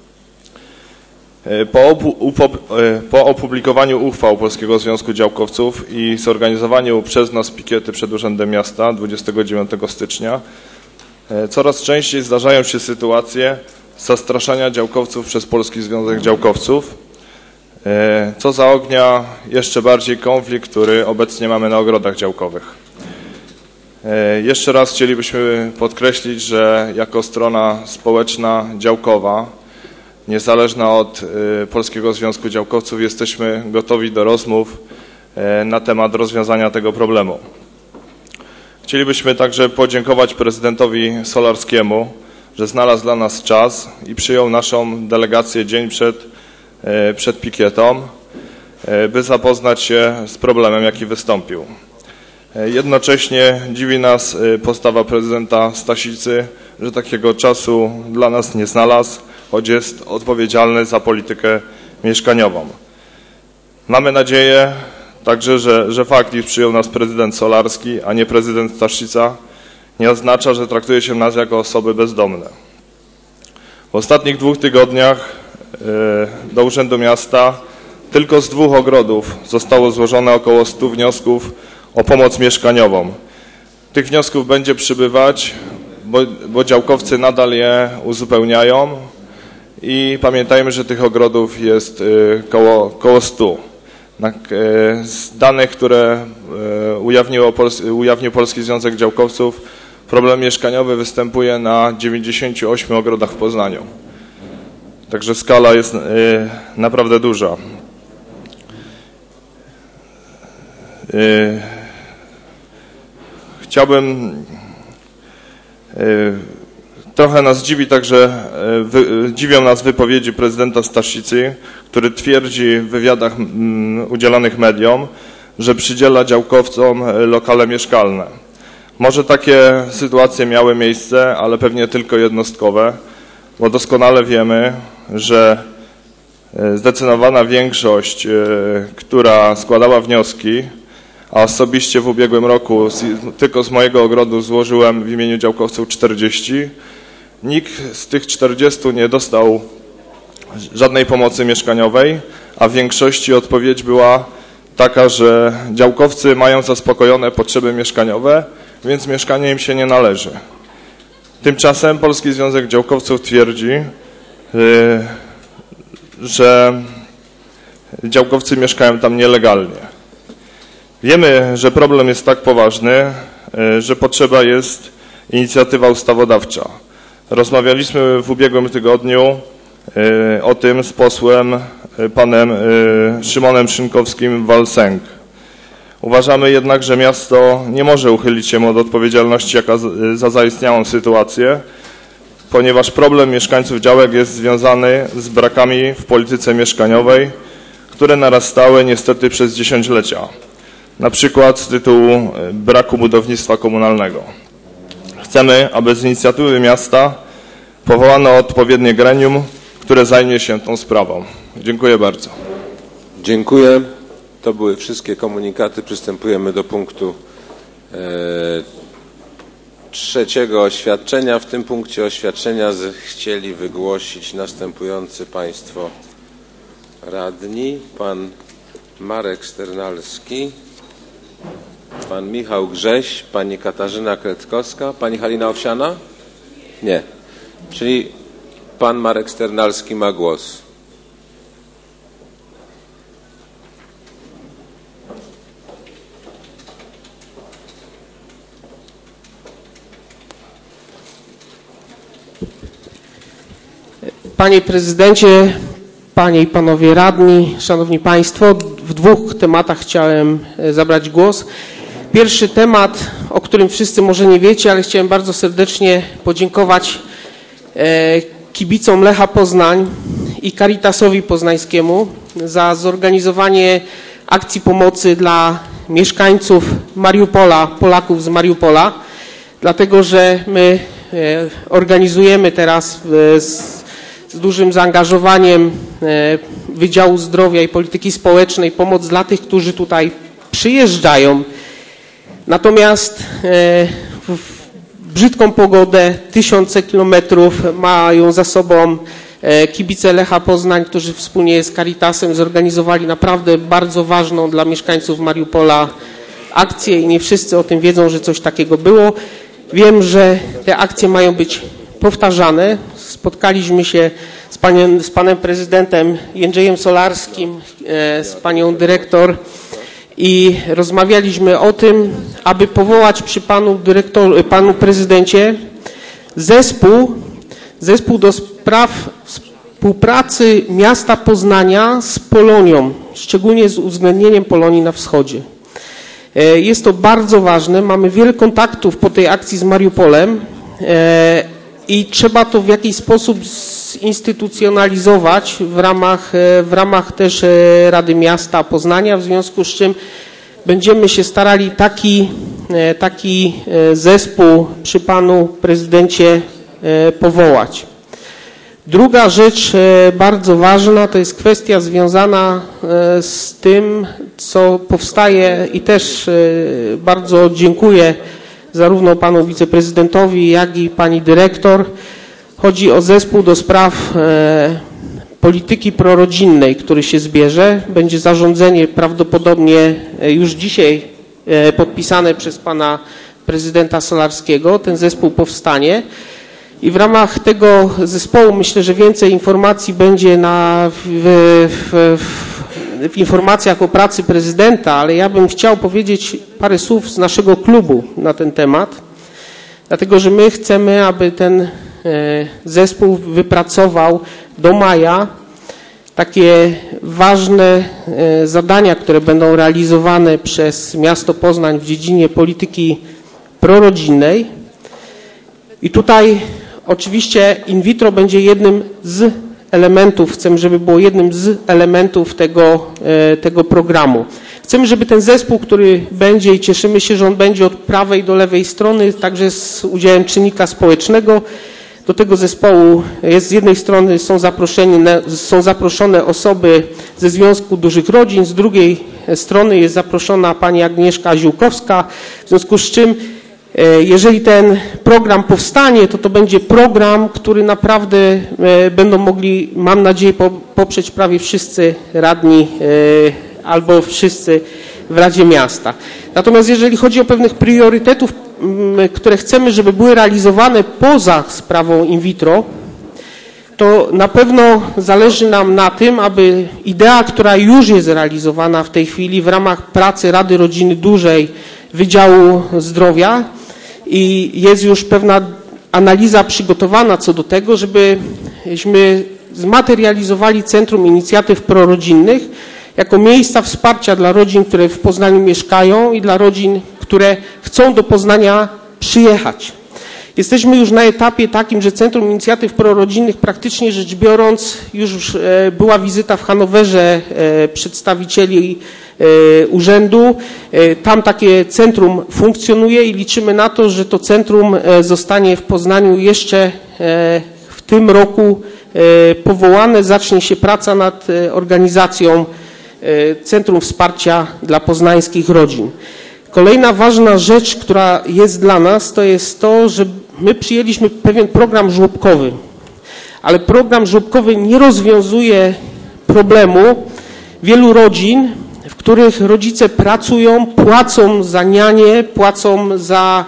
Po, opu, po opublikowaniu uchwał Polskiego Związku Działkowców i zorganizowaniu przez nas pikiety przed Urzędem Miasta dwudziestego dziewiątego stycznia coraz częściej zdarzają się sytuacje zastraszania działkowców przez Polski Związek Działkowców, co zaognia jeszcze bardziej konflikt, który obecnie mamy na ogrodach działkowych. Jeszcze raz chcielibyśmy podkreślić, że jako strona społeczna działkowa, niezależna od Polskiego Związku Działkowców, jesteśmy gotowi do rozmów na temat rozwiązania tego problemu. Chcielibyśmy także podziękować prezydentowi Solarskiemu, że znalazł dla nas czas i przyjął naszą delegację dzień przed, przed pikietą, by zapoznać się z problemem, jaki wystąpił. Jednocześnie dziwi nas postawa prezydenta Stasicy, że takiego czasu dla nas nie znalazł, choć jest odpowiedzialny za politykę mieszkaniową. Mamy nadzieję także, że, że fakt, iż przyjął nas prezydent Solarski, a nie prezydent Staszica, nie oznacza, że traktuje się nas jako osoby bezdomne. W ostatnich dwóch tygodniach do Urzędu Miasta tylko z dwóch ogrodów zostało złożone około stu wniosków o pomoc mieszkaniową. Tych wniosków będzie przybywać, bo, bo działkowcy nadal je uzupełniają i pamiętajmy, że tych ogrodów jest koło, koło stu. Z danych, które ujawniło, ujawnił Polski Związek Działkowców, problem mieszkaniowy występuje na dziewięćdziesięciu ośmiu ogrodach w Poznaniu. Także skala jest naprawdę duża. Chciałbym, trochę nas dziwi także, dziwią nas wypowiedzi prezydenta Staszicy, który twierdzi w wywiadach udzielonych mediom, że przydziela działkowcom lokale mieszkalne. Może takie sytuacje miały miejsce, ale pewnie tylko jednostkowe, bo doskonale wiemy, że zdecydowana większość, która składała wnioski, a osobiście w ubiegłym roku z, tylko z mojego ogrodu złożyłem w imieniu działkowców czterdzieści, nikt z tych czterdziestu nie dostał żadnej pomocy mieszkaniowej, a w większości odpowiedź była taka, że działkowcy mają zaspokojone potrzeby mieszkaniowe, więc mieszkanie im się nie należy. Tymczasem Polski Związek Działkowców twierdzi, że działkowcy mieszkają tam nielegalnie. Wiemy, że problem jest tak poważny, że potrzeba jest inicjatywa ustawodawcza. Rozmawialiśmy w ubiegłym tygodniu o tym z posłem panem Szymonem Szynkowskim-Walsęg. Uważamy jednak, że miasto nie może uchylić się od odpowiedzialności jaka za zaistniałą sytuację, ponieważ problem mieszkańców działek jest związany z brakami w polityce mieszkaniowej, które narastały niestety przez dziesięciolecia. Na przykład z tytułu braku budownictwa komunalnego. Chcemy, aby z inicjatywy miasta powołano odpowiednie gremium, które zajmie się tą sprawą. Dziękuję bardzo. Dziękuję. To były wszystkie komunikaty. Przystępujemy do punktu e, trzeciego oświadczenia. W tym punkcie oświadczenia z, chcieli wygłosić następujący państwo radni. Pan Marek Sternalski, pan Michał Grześ, pani Katarzyna Kretkowska, pani Halina Owsiana? Nie. Czyli pan Marek Sternalski ma głos. Panie prezydencie, panie i panowie radni, szanowni państwo, w dwóch tematach chciałem zabrać głos. Pierwszy temat, o którym wszyscy może nie wiecie, ale chciałem bardzo serdecznie podziękować kibicom Lecha Poznań i Caritasowi Poznańskiemu za zorganizowanie akcji pomocy dla mieszkańców Mariupola, Polaków z Mariupola, dlatego że my organizujemy teraz z z dużym zaangażowaniem Wydziału Zdrowia i Polityki Społecznej pomoc dla tych, którzy tutaj przyjeżdżają. Natomiast w brzydką pogodę, tysiące kilometrów mają za sobą kibice Lecha Poznań, którzy wspólnie z Caritasem zorganizowali naprawdę bardzo ważną dla mieszkańców Mariupola akcję i nie wszyscy o tym wiedzą, że coś takiego było. Wiem, że te akcje mają być powtarzane. Spotkaliśmy się z, paniem, z panem prezydentem Jędrzejem Solarskim, z panią dyrektor i rozmawialiśmy o tym, aby powołać przy panu, dyrektor, panu prezydencie zespół, zespół do spraw współpracy miasta Poznania z Polonią, szczególnie z uwzględnieniem Polonii na wschodzie. Jest to bardzo ważne. Mamy wiele kontaktów po tej akcji z Mariupolem i trzeba to w jakiś sposób zinstytucjonalizować w ramach, w ramach też Rady Miasta Poznania, w związku z czym będziemy się starali taki, taki zespół przy panu prezydencie powołać. Druga rzecz bardzo ważna to jest kwestia związana z tym, co powstaje i też bardzo dziękuję zarówno panu wiceprezydentowi, jak i pani dyrektor. Chodzi o zespół do spraw polityki prorodzinnej, który się zbierze. Będzie zarządzenie prawdopodobnie już dzisiaj podpisane przez pana prezydenta Solarskiego. Ten zespół powstanie. I w ramach tego zespołu myślę, że więcej informacji będzie na, w, w, w, w informacjach o pracy prezydenta, ale ja bym chciał powiedzieć parę słów z naszego klubu na ten temat, dlatego że my chcemy, aby ten zespół wypracował do maja takie ważne zadania, które będą realizowane przez miasto Poznań w dziedzinie polityki prorodzinnej. I tutaj oczywiście in vitro będzie jednym z elementów, chcemy, żeby było jednym z elementów tego, tego programu. Chcemy, żeby ten zespół, który będzie i cieszymy się, że on będzie od prawej do lewej strony, także z udziałem czynnika społecznego. Do tego zespołu jest z jednej strony są, są zaproszone osoby ze Związku Dużych Rodzin, z drugiej strony jest zaproszona pani Agnieszka Ziółkowska, w związku z czym jeżeli ten program powstanie, to to będzie program, który naprawdę będą mogli, mam nadzieję, poprzeć prawie wszyscy radni albo wszyscy w Radzie Miasta. Natomiast jeżeli chodzi o pewnych priorytetów, które chcemy, żeby były realizowane poza sprawą in vitro, to na pewno zależy nam na tym, aby idea, która już jest realizowana w tej chwili w ramach pracy Rady Rodziny Dużej Wydziału Zdrowia i jest już pewna analiza przygotowana co do tego, żebyśmy zmaterializowali Centrum Inicjatyw Prorodzinnych jako miejsca wsparcia dla rodzin, które w Poznaniu mieszkają i dla rodzin, które chcą do Poznania przyjechać. Jesteśmy już na etapie takim, że Centrum Inicjatyw Prorodzinnych praktycznie rzecz biorąc już była wizyta w Hanowerze przedstawicieli urzędu. Tam takie centrum funkcjonuje i liczymy na to, że to centrum zostanie w Poznaniu jeszcze w tym roku powołane. Zacznie się praca nad organizacją Centrum Wsparcia dla poznańskich rodzin. Kolejna ważna rzecz, która jest dla nas, to jest to, że my przyjęliśmy pewien program żłobkowy, ale program żłobkowy nie rozwiązuje problemu wielu rodzin, w których rodzice pracują, płacą za nianie, płacą za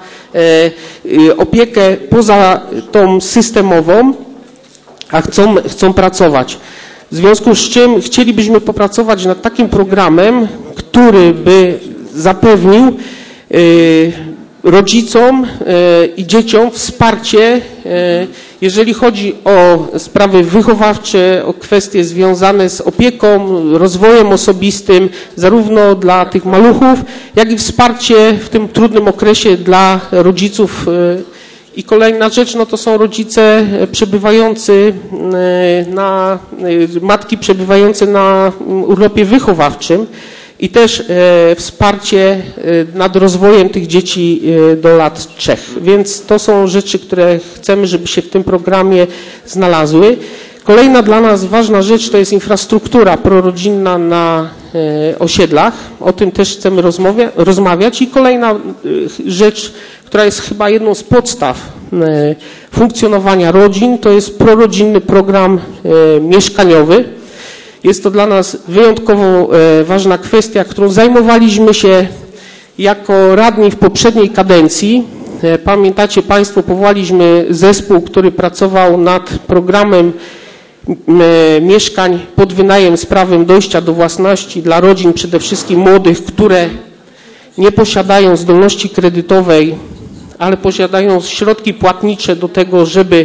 e, opiekę poza tą systemową, a chcą, chcą pracować. W związku z czym chcielibyśmy popracować nad takim programem, który by zapewnił y, rodzicom y, i dzieciom wsparcie, y, jeżeli chodzi o sprawy wychowawcze, o kwestie związane z opieką, rozwojem osobistym, zarówno dla tych maluchów, jak i wsparcie w tym trudnym okresie dla rodziców. Y, I kolejna rzecz, no to są rodzice przebywający na, matki przebywające na urlopie wychowawczym i też e, wsparcie e, nad rozwojem tych dzieci e, do lat trzech. Więc to są rzeczy, które chcemy, żeby się w tym programie znalazły. Kolejna dla nas ważna rzecz to jest infrastruktura prorodzinna na e, osiedlach. O tym też chcemy rozmawia, rozmawiać. I kolejna e, rzecz, która jest chyba jedną z podstaw e, funkcjonowania rodzin, to jest prorodzinny program e, mieszkaniowy. Jest to dla nas wyjątkowo e, ważna kwestia, którą zajmowaliśmy się jako radni w poprzedniej kadencji. E, pamiętacie Państwo, powołaliśmy zespół, który pracował nad programem mieszkań pod wynajem z prawem dojścia do własności dla rodzin, przede wszystkim młodych, które nie posiadają zdolności kredytowej, ale posiadają środki płatnicze do tego, żeby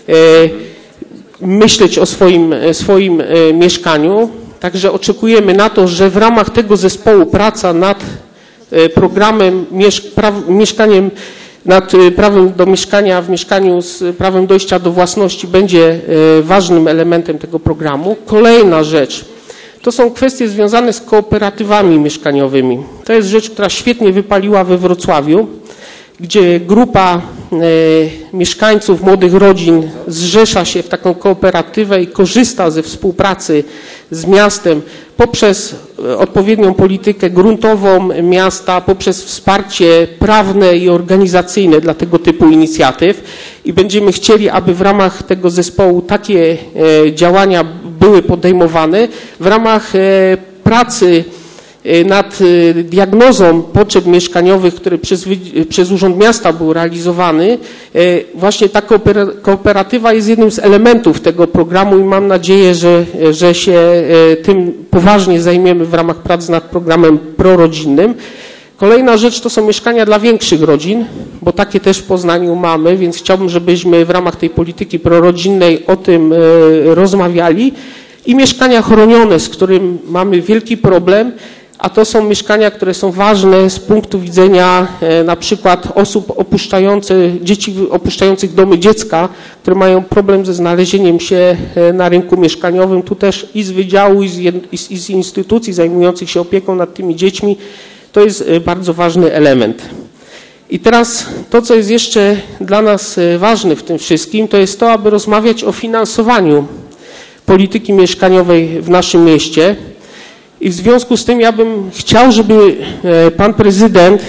myśleć o swoim, swoim mieszkaniu. Także oczekujemy na to, że w ramach tego zespołu praca nad programem mieszkaniem, nad prawem do mieszkania w mieszkaniu z prawem dojścia do własności będzie ważnym elementem tego programu. Kolejna rzecz to są kwestie związane z kooperatywami mieszkaniowymi. To jest rzecz, która świetnie wypaliła we Wrocławiu, gdzie grupa e, mieszkańców, młodych rodzin zrzesza się w taką kooperatywę i korzysta ze współpracy z miastem poprzez odpowiednią politykę gruntową miasta, poprzez wsparcie prawne i organizacyjne dla tego typu inicjatyw i będziemy chcieli, aby w ramach tego zespołu takie e, działania były podejmowane. W ramach e, pracy nad diagnozą potrzeb mieszkaniowych, który przez, przez Urząd Miasta był realizowany, właśnie ta kooperatywa jest jednym z elementów tego programu i mam nadzieję, że, że się tym poważnie zajmiemy w ramach prac nad programem prorodzinnym. Kolejna rzecz to są mieszkania dla większych rodzin, bo takie też w Poznaniu mamy, więc chciałbym, żebyśmy w ramach tej polityki prorodzinnej o tym rozmawiali. I mieszkania chronione, z którym mamy wielki problem, a to są mieszkania, które są ważne z punktu widzenia e, na przykład osób opuszczających, dzieci opuszczających domy dziecka, które mają problem ze znalezieniem się e, na rynku mieszkaniowym. Tu też i z wydziału, i z, i z instytucji zajmujących się opieką nad tymi dziećmi, to jest e, bardzo ważny element. I teraz to, co jest jeszcze dla nas e, ważne w tym wszystkim, to jest to, aby rozmawiać o finansowaniu polityki mieszkaniowej w naszym mieście. I w związku z tym ja bym chciał, żeby pan prezydent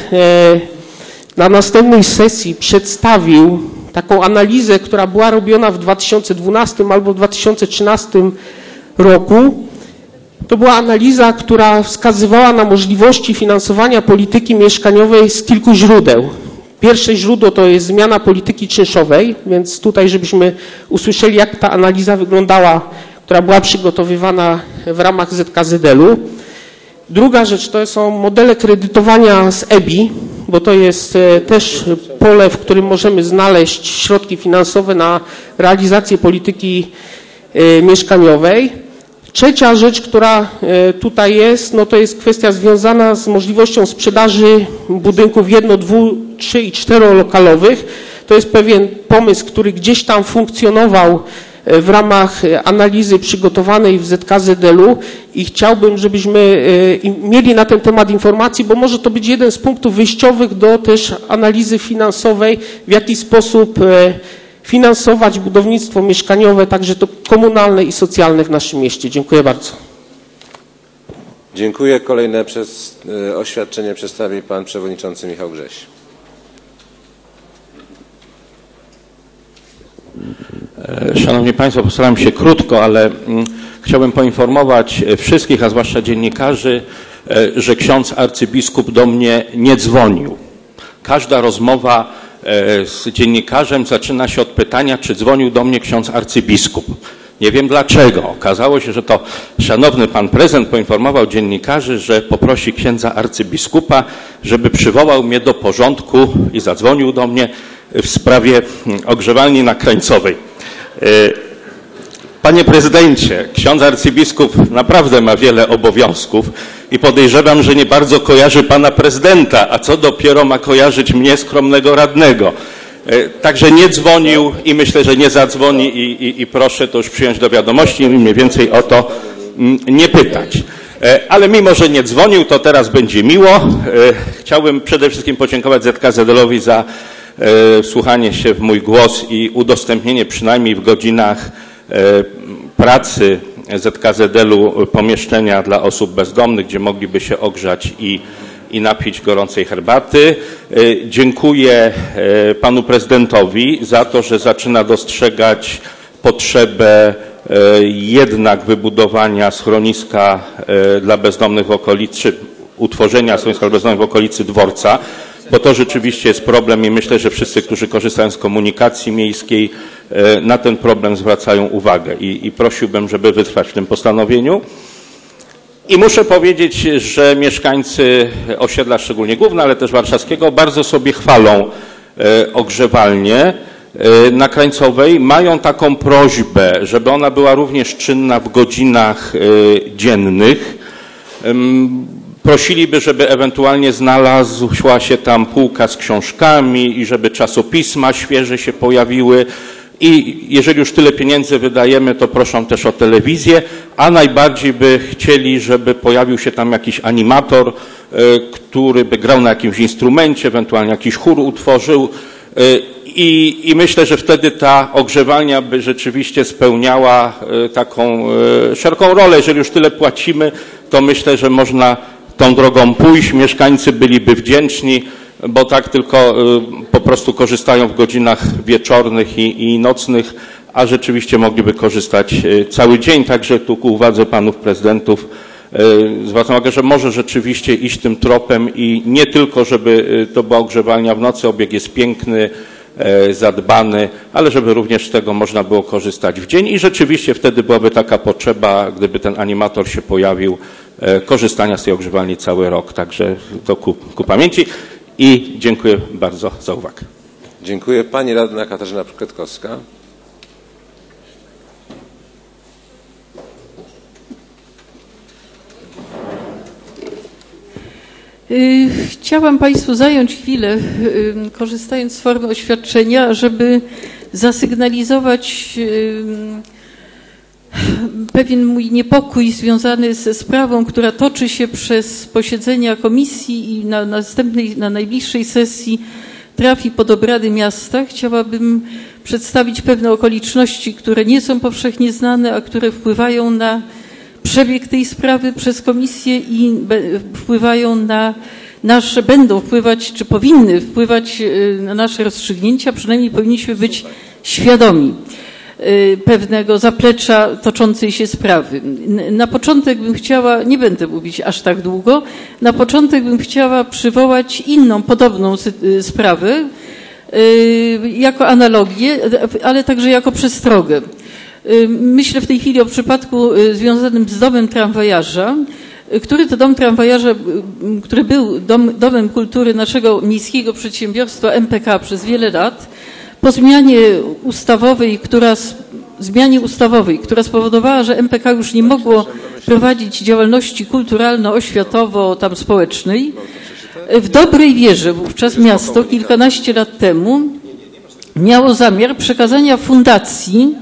na następnej sesji przedstawił taką analizę, która była robiona w dwa tysiące dwunastym albo dwa tysiące trzynastym roku. To była analiza, która wskazywała na możliwości finansowania polityki mieszkaniowej z kilku źródeł. Pierwsze źródło to jest zmiana polityki czynszowej, więc tutaj żebyśmy usłyszeli, jak ta analiza wyglądała, która była przygotowywana w ramach Z K Z L u. Druga rzecz to są modele kredytowania z E B I, bo to jest też pole, w którym możemy znaleźć środki finansowe na realizację polityki mieszkaniowej. Trzecia rzecz, która tutaj jest, no to jest kwestia związana z możliwością sprzedaży budynków jedno, dwu, trzy i czterolokalowych. To jest pewien pomysł, który gdzieś tam funkcjonował w ramach analizy przygotowanej w Z K Z L u i chciałbym, żebyśmy mieli na ten temat informacji, bo może to być jeden z punktów wyjściowych do też analizy finansowej, w jaki sposób finansować budownictwo mieszkaniowe, także to komunalne i socjalne w naszym mieście. Dziękuję bardzo. Dziękuję. Kolejne przez, y, oświadczenie przedstawi pan przewodniczący Michał Grześ. Szanowni Państwo, postaram się krótko, ale mm, chciałbym poinformować wszystkich, a zwłaszcza dziennikarzy, e, że ksiądz arcybiskup do mnie nie dzwonił. Każda rozmowa e, z dziennikarzem zaczyna się od pytania, czy dzwonił do mnie ksiądz arcybiskup. Nie wiem dlaczego. Okazało się, że to szanowny pan prezydent poinformował dziennikarzy, że poprosi księdza arcybiskupa, żeby przywołał mnie do porządku i zadzwonił do mnie w sprawie ogrzewalni na Krańcowej. Panie prezydencie, ksiądz arcybiskup naprawdę ma wiele obowiązków i podejrzewam, że nie bardzo kojarzy pana prezydenta, a co dopiero ma kojarzyć mnie, skromnego radnego. Także nie dzwonił i myślę, że nie zadzwoni i, i, i proszę to już przyjąć do wiadomości i mniej więcej o to nie pytać. Ale mimo, że nie dzwonił, to teraz będzie miło. Chciałbym przede wszystkim podziękować Z K Z L owi za wsłuchanie się w mój głos i udostępnienie przynajmniej w godzinach pracy Z K Z L u pomieszczenia dla osób bezdomnych, gdzie mogliby się ogrzać i, i napić gorącej herbaty. Dziękuję panu prezydentowi za to, że zaczyna dostrzegać potrzebę jednak wybudowania schroniska dla bezdomnych w okolicy, utworzenia schroniska dla bezdomnych w okolicy dworca. bo to rzeczywiście jest problem i myślę, że wszyscy, którzy korzystają z komunikacji miejskiej, na ten problem zwracają uwagę i, i prosiłbym, żeby wytrwać w tym postanowieniu. I muszę powiedzieć, że mieszkańcy osiedla, szczególnie Główna, ale też warszawskiego, bardzo sobie chwalą ogrzewalnię na Krańcowej. Mają taką prośbę, żeby ona była również czynna w godzinach dziennych. Prosiliby, żeby ewentualnie znalazła się tam półka z książkami i żeby czasopisma świeże się pojawiły. I jeżeli już tyle pieniędzy wydajemy, to proszą też o telewizję, a najbardziej by chcieli, żeby pojawił się tam jakiś animator, który by grał na jakimś instrumencie, ewentualnie jakiś chór utworzył. I, I myślę, że wtedy ta ogrzewalnia by rzeczywiście spełniała taką szeroką rolę. Jeżeli już tyle płacimy, to myślę, że można tą drogą pójść. Mieszkańcy byliby wdzięczni, bo tak tylko po prostu korzystają w godzinach wieczornych i, i nocnych, a rzeczywiście mogliby korzystać cały dzień. Także tu ku uwadze panów prezydentów zwracam uwagę, że może rzeczywiście iść tym tropem i nie tylko, żeby to była ogrzewalnia w nocy, obieg jest piękny, zadbany, ale żeby również z tego można było korzystać w dzień i rzeczywiście wtedy byłaby taka potrzeba, gdyby ten animator się pojawił, korzystania z tej ogrzewalni cały rok. Także to ku, ku pamięci i dziękuję bardzo za uwagę. Dziękuję. Pani radna Katarzyna Kwiatkowska. Chciałam Państwu zająć chwilę, korzystając z formy oświadczenia, żeby zasygnalizować pewien mój niepokój związany ze sprawą, która toczy się przez posiedzenia komisji i na następnej, na najbliższej sesji trafi pod obrady miasta. Chciałabym przedstawić pewne okoliczności, które nie są powszechnie znane, a które wpływają na przebieg tej sprawy przez komisję i wpływają na nasze, będą wpływać, czy powinny wpływać na nasze rozstrzygnięcia, przynajmniej powinniśmy być świadomi pewnego zaplecza toczącej się sprawy. Na początek bym chciała, nie będę mówić aż tak długo, na początek bym chciała przywołać inną, podobną sprawę, jako analogię, ale także jako przestrogę. Myślę w tej chwili o przypadku związanym z domem tramwajarza, który to dom tramwajarza, który był dom, domem kultury naszego miejskiego przedsiębiorstwa M P K przez wiele lat, po zmianie ustawowej, która, zmianie ustawowej, która spowodowała, że M P K już nie mogło prowadzić działalności kulturalno-oświatowo, tam społecznej, w dobrej wierze wówczas miasto kilkanaście lat temu miało zamiar przekazania fundacji,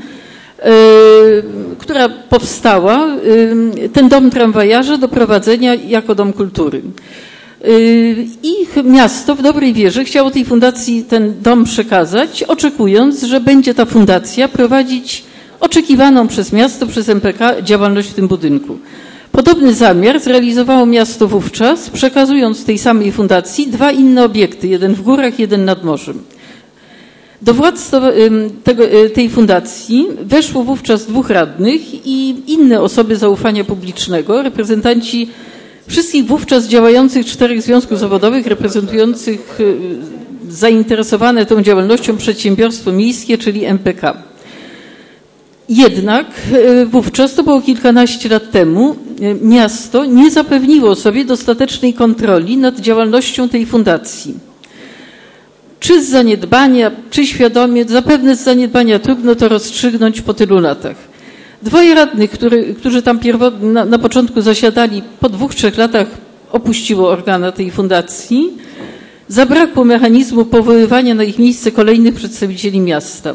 która powstała, ten dom tramwajarza do prowadzenia jako dom kultury. Ich miasto w dobrej wierze chciało tej fundacji ten dom przekazać, oczekując, że będzie ta fundacja prowadzić oczekiwaną przez miasto, przez M P K działalność w tym budynku. Podobny zamiar zrealizowało miasto wówczas, przekazując tej samej fundacji dwa inne obiekty, jeden w górach, jeden nad morzem. Do władz tego, tej fundacji weszło wówczas dwóch radnych i inne osoby zaufania publicznego, reprezentanci wszystkich wówczas działających czterech związków zawodowych, reprezentujących zainteresowane tą działalnością przedsiębiorstwo miejskie, czyli M P K. Jednak wówczas, to było kilkanaście lat temu, miasto nie zapewniło sobie dostatecznej kontroli nad działalnością tej fundacji. Czy z zaniedbania, czy świadomie, zapewne z zaniedbania trudno to rozstrzygnąć po tylu latach. Dwoje radnych, który, którzy tam pierwotnie, na, na początku zasiadali, po dwóch, trzech latach opuściło organa tej fundacji. Zabrakło mechanizmu powoływania na ich miejsce kolejnych przedstawicieli miasta.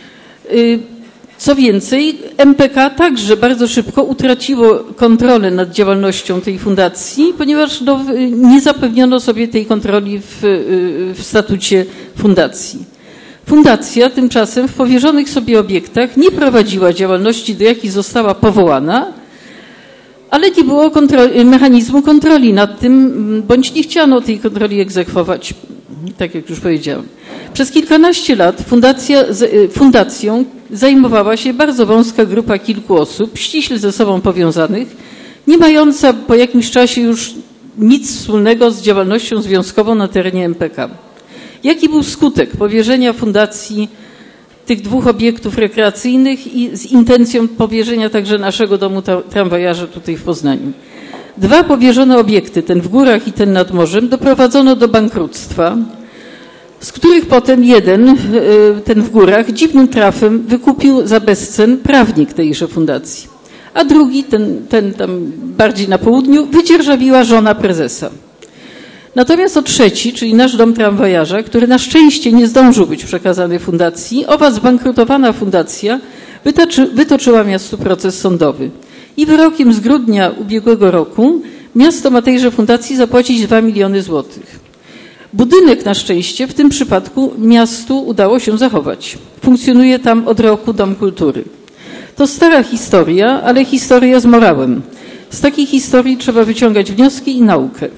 Co więcej, M P K także bardzo szybko utraciło kontrolę nad działalnością tej fundacji, ponieważ no, nie zapewniono sobie tej kontroli w, w statucie fundacji. Fundacja tymczasem w powierzonych sobie obiektach nie prowadziła działalności, do jakich została powołana, ale nie było kontroli, mechanizmu kontroli nad tym, bądź nie chciano tej kontroli egzekwować, tak jak już powiedziałam. Przez kilkanaście lat fundacja, fundacją zajmowała się bardzo wąska grupa kilku osób, ściśle ze sobą powiązanych, nie mająca po jakimś czasie już nic wspólnego z działalnością związkową na terenie M P K. Jaki był skutek powierzenia fundacji tych dwóch obiektów rekreacyjnych i z intencją powierzenia także naszego domu tramwajarza tutaj w Poznaniu? Dwa powierzone obiekty, ten w górach i ten nad morzem, doprowadzono do bankructwa, z których potem jeden, ten w górach, dziwnym trafem wykupił za bezcen prawnik tejże fundacji, a drugi, ten, ten tam bardziej na południu, wydzierżawiła żona prezesa. Natomiast o trzeci, czyli nasz dom tramwajarza, który na szczęście nie zdążył być przekazany fundacji, owa zbankrutowana fundacja wytoczy, wytoczyła miastu proces sądowy. I wyrokiem z grudnia ubiegłego roku miasto ma tejże fundacji zapłacić dwa miliony złotych. Budynek na szczęście w tym przypadku miastu udało się zachować. Funkcjonuje tam od roku Dom Kultury. To stara historia, ale historia z morałem. Z takiej historii trzeba wyciągać wnioski i naukę.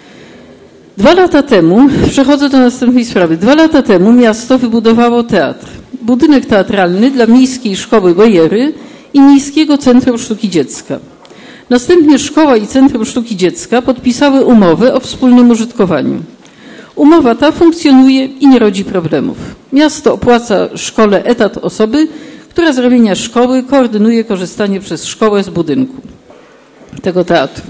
Dwa lata temu, przechodzę do następnej sprawy, dwa lata temu miasto wybudowało teatr. Budynek teatralny dla Miejskiej Szkoły Bojery i Miejskiego Centrum Sztuki Dziecka. Następnie szkoła i Centrum Sztuki Dziecka podpisały umowę o wspólnym użytkowaniu. Umowa ta funkcjonuje i nie rodzi problemów. Miasto opłaca szkole etat osoby, która z ramienia szkoły koordynuje korzystanie przez szkołę z budynku tego teatru.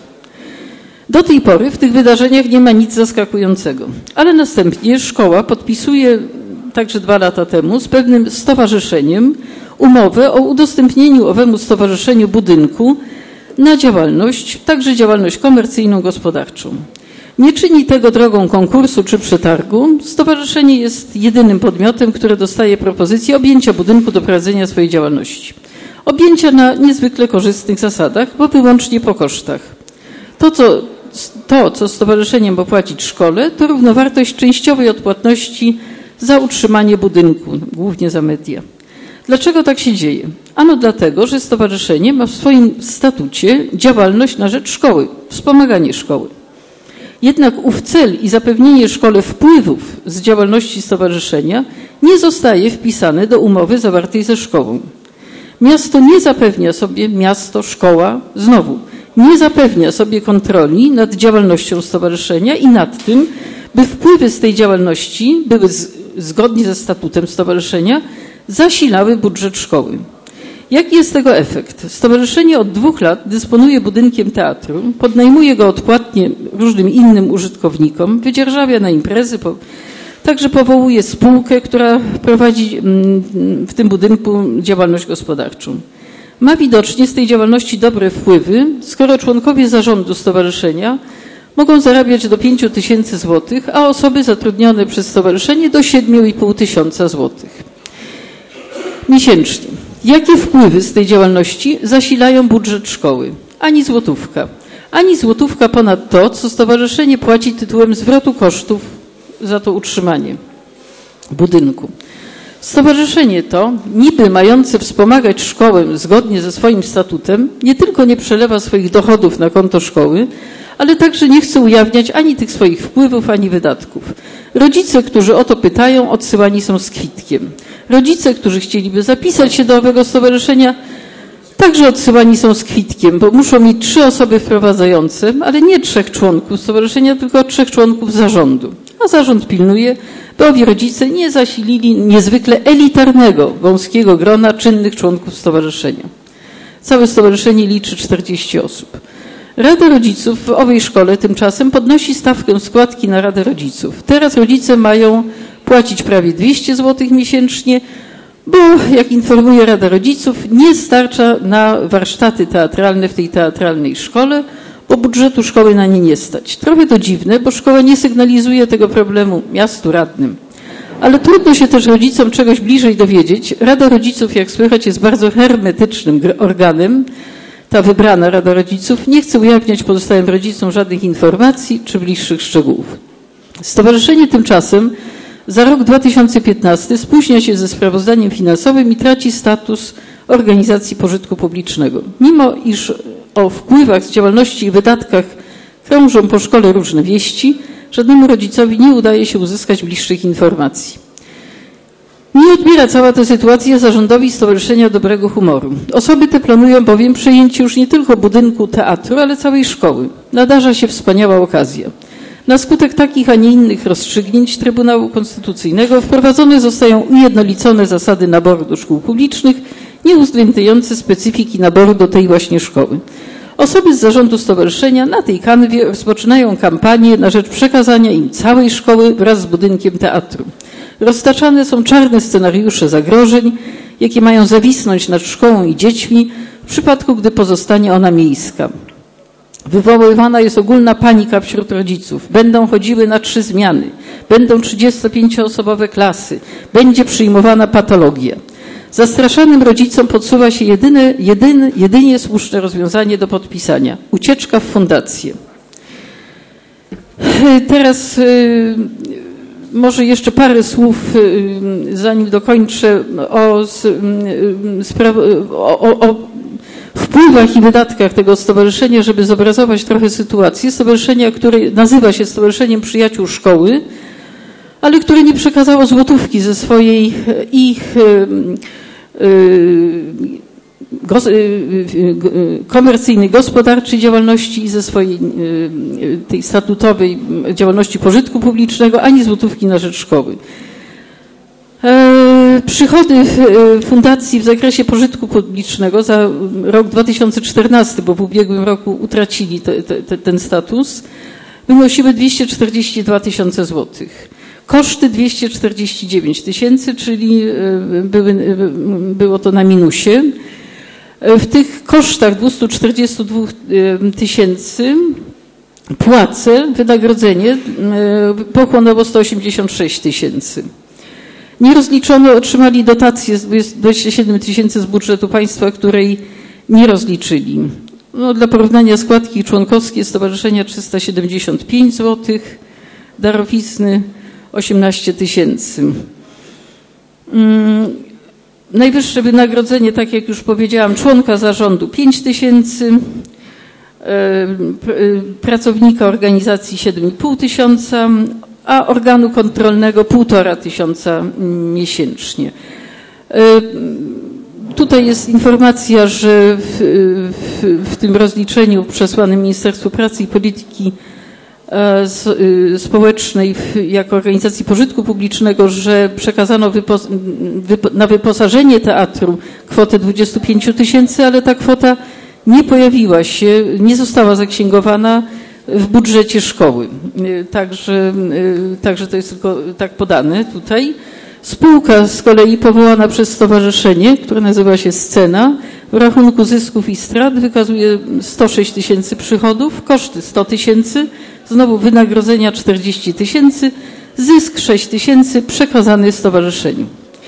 Do tej pory w tych wydarzeniach nie ma nic zaskakującego, ale następnie szkoła podpisuje także dwa lata temu z pewnym stowarzyszeniem umowę o udostępnieniu owemu stowarzyszeniu budynku na działalność, także działalność komercyjną, gospodarczą. Nie czyni tego drogą konkursu czy przetargu. Stowarzyszenie jest jedynym podmiotem, które dostaje propozycję objęcia budynku do prowadzenia swojej działalności. Objęcia na niezwykle korzystnych zasadach, bo wyłącznie po kosztach. To, co, to, co stowarzyszeniem ma płacić szkole, to równowartość częściowej odpłatności za utrzymanie budynku, głównie za media. Dlaczego tak się dzieje? Ano dlatego, że stowarzyszenie ma w swoim statucie działalność na rzecz szkoły, wspomaganie szkoły. Jednak ów cel i zapewnienie szkole wpływów z działalności stowarzyszenia nie zostaje wpisane do umowy zawartej ze szkołą. Miasto nie zapewnia sobie, miasto, szkoła, znowu, nie zapewnia sobie kontroli nad działalnością stowarzyszenia i nad tym, by wpływy z tej działalności były z, zgodnie ze statutem stowarzyszenia zasilały budżet szkoły. Jaki jest tego efekt? Stowarzyszenie od dwóch lat dysponuje budynkiem teatru, podnajmuje go odpłatnie różnym innym użytkownikom, wydzierżawia na imprezy, po, także powołuje spółkę, która prowadzi w tym budynku działalność gospodarczą. Ma widocznie z tej działalności dobre wpływy, skoro członkowie zarządu stowarzyszenia mogą zarabiać do pięciu tysięcy złotych, a osoby zatrudnione przez stowarzyszenie do siedmiu i pół tysiąca złotych miesięcznie. Jakie wpływy z tej działalności zasilają budżet szkoły? Ani złotówka. Ani złotówka ponad to, co stowarzyszenie płaci tytułem zwrotu kosztów za to utrzymanie budynku. Stowarzyszenie to, niby mające wspomagać szkołę zgodnie ze swoim statutem, nie tylko nie przelewa swoich dochodów na konto szkoły, ale także nie chce ujawniać ani tych swoich wpływów, ani wydatków. Rodzice, którzy o to pytają, odsyłani są z kwitkiem. Rodzice, którzy chcieliby zapisać się do owego stowarzyszenia, także odsyłani są z kwitkiem, bo muszą mieć trzy osoby wprowadzające, ale nie trzech członków stowarzyszenia, tylko trzech członków zarządu. A zarząd pilnuje, by owi rodzice nie zasilili niezwykle elitarnego, wąskiego grona czynnych członków stowarzyszenia. Całe stowarzyszenie liczy czterdzieści osób. Rada Rodziców w owej szkole tymczasem podnosi stawkę składki na Radę Rodziców. Teraz rodzice mają płacić prawie dwieście złotych miesięcznie, bo jak informuje Rada Rodziców, nie starcza na warsztaty teatralne w tej teatralnej szkole, bo budżetu szkoły na nie nie stać. Trochę to dziwne, bo szkoła nie sygnalizuje tego problemu miastu radnym. Ale trudno się też rodzicom czegoś bliżej dowiedzieć. Rada Rodziców, jak słychać, jest bardzo hermetycznym organem. Ta wybrana Rada Rodziców nie chce ujawniać pozostałym rodzicom żadnych informacji czy bliższych szczegółów. Stowarzyszenie tymczasem za rok dwa tysiące piętnasty spóźnia się ze sprawozdaniem finansowym i traci status organizacji pożytku publicznego. Mimo iż o wpływach z działalności i wydatkach krążą po szkole różne wieści, żadnemu rodzicowi nie udaje się uzyskać bliższych informacji. Nie odbiera cała ta sytuacja zarządowi Stowarzyszenia Dobrego Humoru. Osoby te planują bowiem przejęcie już nie tylko budynku teatru, ale całej szkoły. Nadarza się wspaniała okazja. Na skutek takich, a nie innych rozstrzygnięć Trybunału Konstytucyjnego wprowadzone zostają ujednolicone zasady naboru do szkół publicznych, nie uwzględniające specyfiki naboru do tej właśnie szkoły. Osoby z zarządu stowarzyszenia na tej kanwie rozpoczynają kampanię na rzecz przekazania im całej szkoły wraz z budynkiem teatru. Roztaczane są czarne scenariusze zagrożeń, jakie mają zawisnąć nad szkołą i dziećmi w przypadku, gdy pozostanie ona miejska. Wywoływana jest ogólna panika wśród rodziców. Będą chodziły na trzy zmiany, będą trzydziestopięcioosobowe klasy, będzie przyjmowana patologia. Zastraszanym rodzicom podsuwa się jedyne, jedyne, jedynie słuszne rozwiązanie do podpisania. Ucieczka w fundację. Teraz y, może jeszcze parę słów, y, zanim dokończę, o, y, o, o, o wpływach i wydatkach tego stowarzyszenia, żeby zobrazować trochę sytuację. Stowarzyszenia, które nazywa się Stowarzyszeniem Przyjaciół Szkoły, ale które nie przekazało złotówki ze swojej ich komercyjnej, gospodarczej działalności i ze swojej tej statutowej działalności pożytku publicznego, ani złotówki na rzecz szkoły. Przychody fundacji w zakresie pożytku publicznego za rok dwa tysiące czternasty, bo w ubiegłym roku utracili te, te, ten status, wynosiły dwieście czterdzieści dwa tysiące złotych. Koszty dwieście czterdzieści dziewięć tysięcy, czyli były, było to na minusie. W tych kosztach dwieście czterdzieści dwa tysięcy płace, wynagrodzenie pochłonęło sto osiemdziesiąt sześć tysięcy. Nierozliczone otrzymali dotację z dwudziestu siedmiu tysięcy z budżetu państwa, której nie rozliczyli. No, dla porównania składki członkowskie stowarzyszenia trzysta siedemdziesiąt pięć złotych, darowizny osiemnaście tysięcy. Hmm. Najwyższe wynagrodzenie, tak jak już powiedziałam, członka zarządu pięć tysięcy, pracownika organizacji siedem i pół tysiąca, a organu kontrolnego półtora tysiąca miesięcznie. Tutaj jest informacja, że w, w, w tym rozliczeniu przesłanym Ministerstwu Pracy i Polityki Społecznej jako organizacji pożytku publicznego, że przekazano wypo, wypo, na wyposażenie teatru kwotę dwadzieścia pięć tysięcy, ale ta kwota nie pojawiła się, nie została zaksięgowana w budżecie szkoły. Także, także to jest tylko tak podane tutaj. Spółka z kolei powołana przez stowarzyszenie, które nazywa się Scena, w rachunku zysków i strat wykazuje sto sześć tysięcy przychodów, koszty sto tysięcy, znowu wynagrodzenia czterdzieści tysięcy, zysk sześć tysięcy przekazany stowarzyszeniu.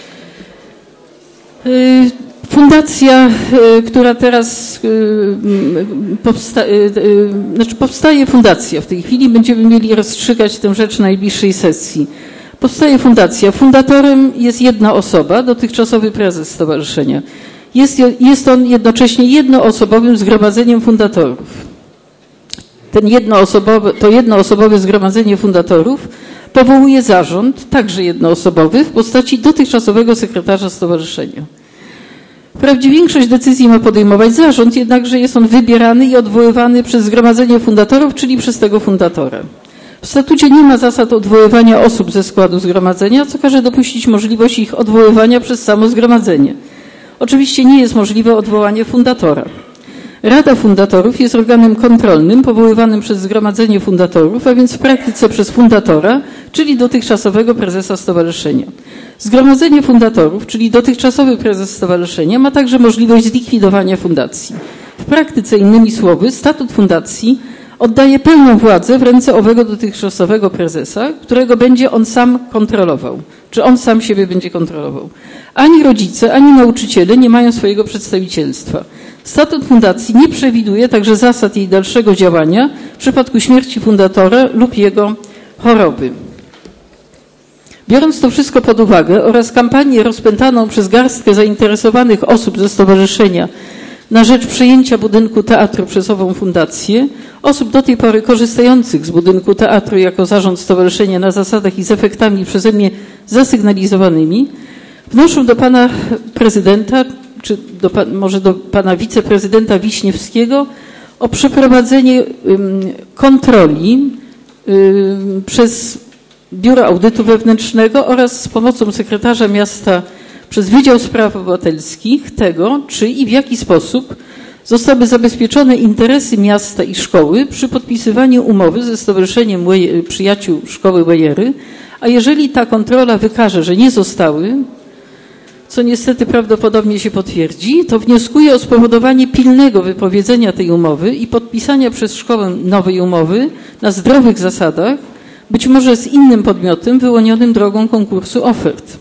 Fundacja, która teraz powsta znaczy powstaje fundacja w tej chwili, będziemy mieli rozstrzygać tę rzecz na najbliższej sesji. Powstaje fundacja. Fundatorem jest jedna osoba, dotychczasowy prezes stowarzyszenia. Jest, jest on jednocześnie jednoosobowym zgromadzeniem fundatorów. Ten jednoosobowe, to jednoosobowe zgromadzenie fundatorów powołuje zarząd, także jednoosobowy, w postaci dotychczasowego sekretarza stowarzyszenia. Wprawdzie większość decyzji ma podejmować zarząd, jednakże jest on wybierany i odwoływany przez zgromadzenie fundatorów, czyli przez tego fundatora. W statucie nie ma zasad odwoływania osób ze składu zgromadzenia, co każe dopuścić możliwość ich odwoływania przez samo zgromadzenie. Oczywiście nie jest możliwe odwołanie fundatora. Rada Fundatorów jest organem kontrolnym powoływanym przez Zgromadzenie Fundatorów, a więc w praktyce przez fundatora, czyli dotychczasowego prezesa stowarzyszenia. Zgromadzenie Fundatorów, czyli dotychczasowy prezes stowarzyszenia, ma także możliwość zlikwidowania fundacji. W praktyce, innymi słowy, statut fundacji oddaje pełną władzę w ręce owego dotychczasowego prezesa, którego będzie on sam kontrolował. Czy on sam siebie będzie kontrolował. Ani rodzice, ani nauczyciele nie mają swojego przedstawicielstwa. Statut fundacji nie przewiduje także zasad jej dalszego działania w przypadku śmierci fundatora lub jego choroby. Biorąc to wszystko pod uwagę oraz kampanię rozpętaną przez garstkę zainteresowanych osób ze stowarzyszenia na rzecz przejęcia budynku teatru przez ową fundację, osób do tej pory korzystających z budynku teatru jako zarząd stowarzyszenia na zasadach i z efektami przeze mnie zasygnalizowanymi, wnoszę do pana prezydenta, czy do, może do pana wiceprezydenta Wiśniewskiego o przeprowadzenie kontroli przez Biuro Audytu Wewnętrznego oraz z pomocą sekretarza miasta przez Wydział Spraw Obywatelskich tego, czy i w jaki sposób zostały zabezpieczone interesy miasta i szkoły przy podpisywaniu umowy ze Stowarzyszeniem Przyjaciół Szkoły Wejery, a jeżeli ta kontrola wykaże, że nie zostały, co niestety prawdopodobnie się potwierdzi, to wnioskuję o spowodowanie pilnego wypowiedzenia tej umowy i podpisania przez szkołę nowej umowy na zdrowych zasadach, być może z innym podmiotem wyłonionym drogą konkursu ofert.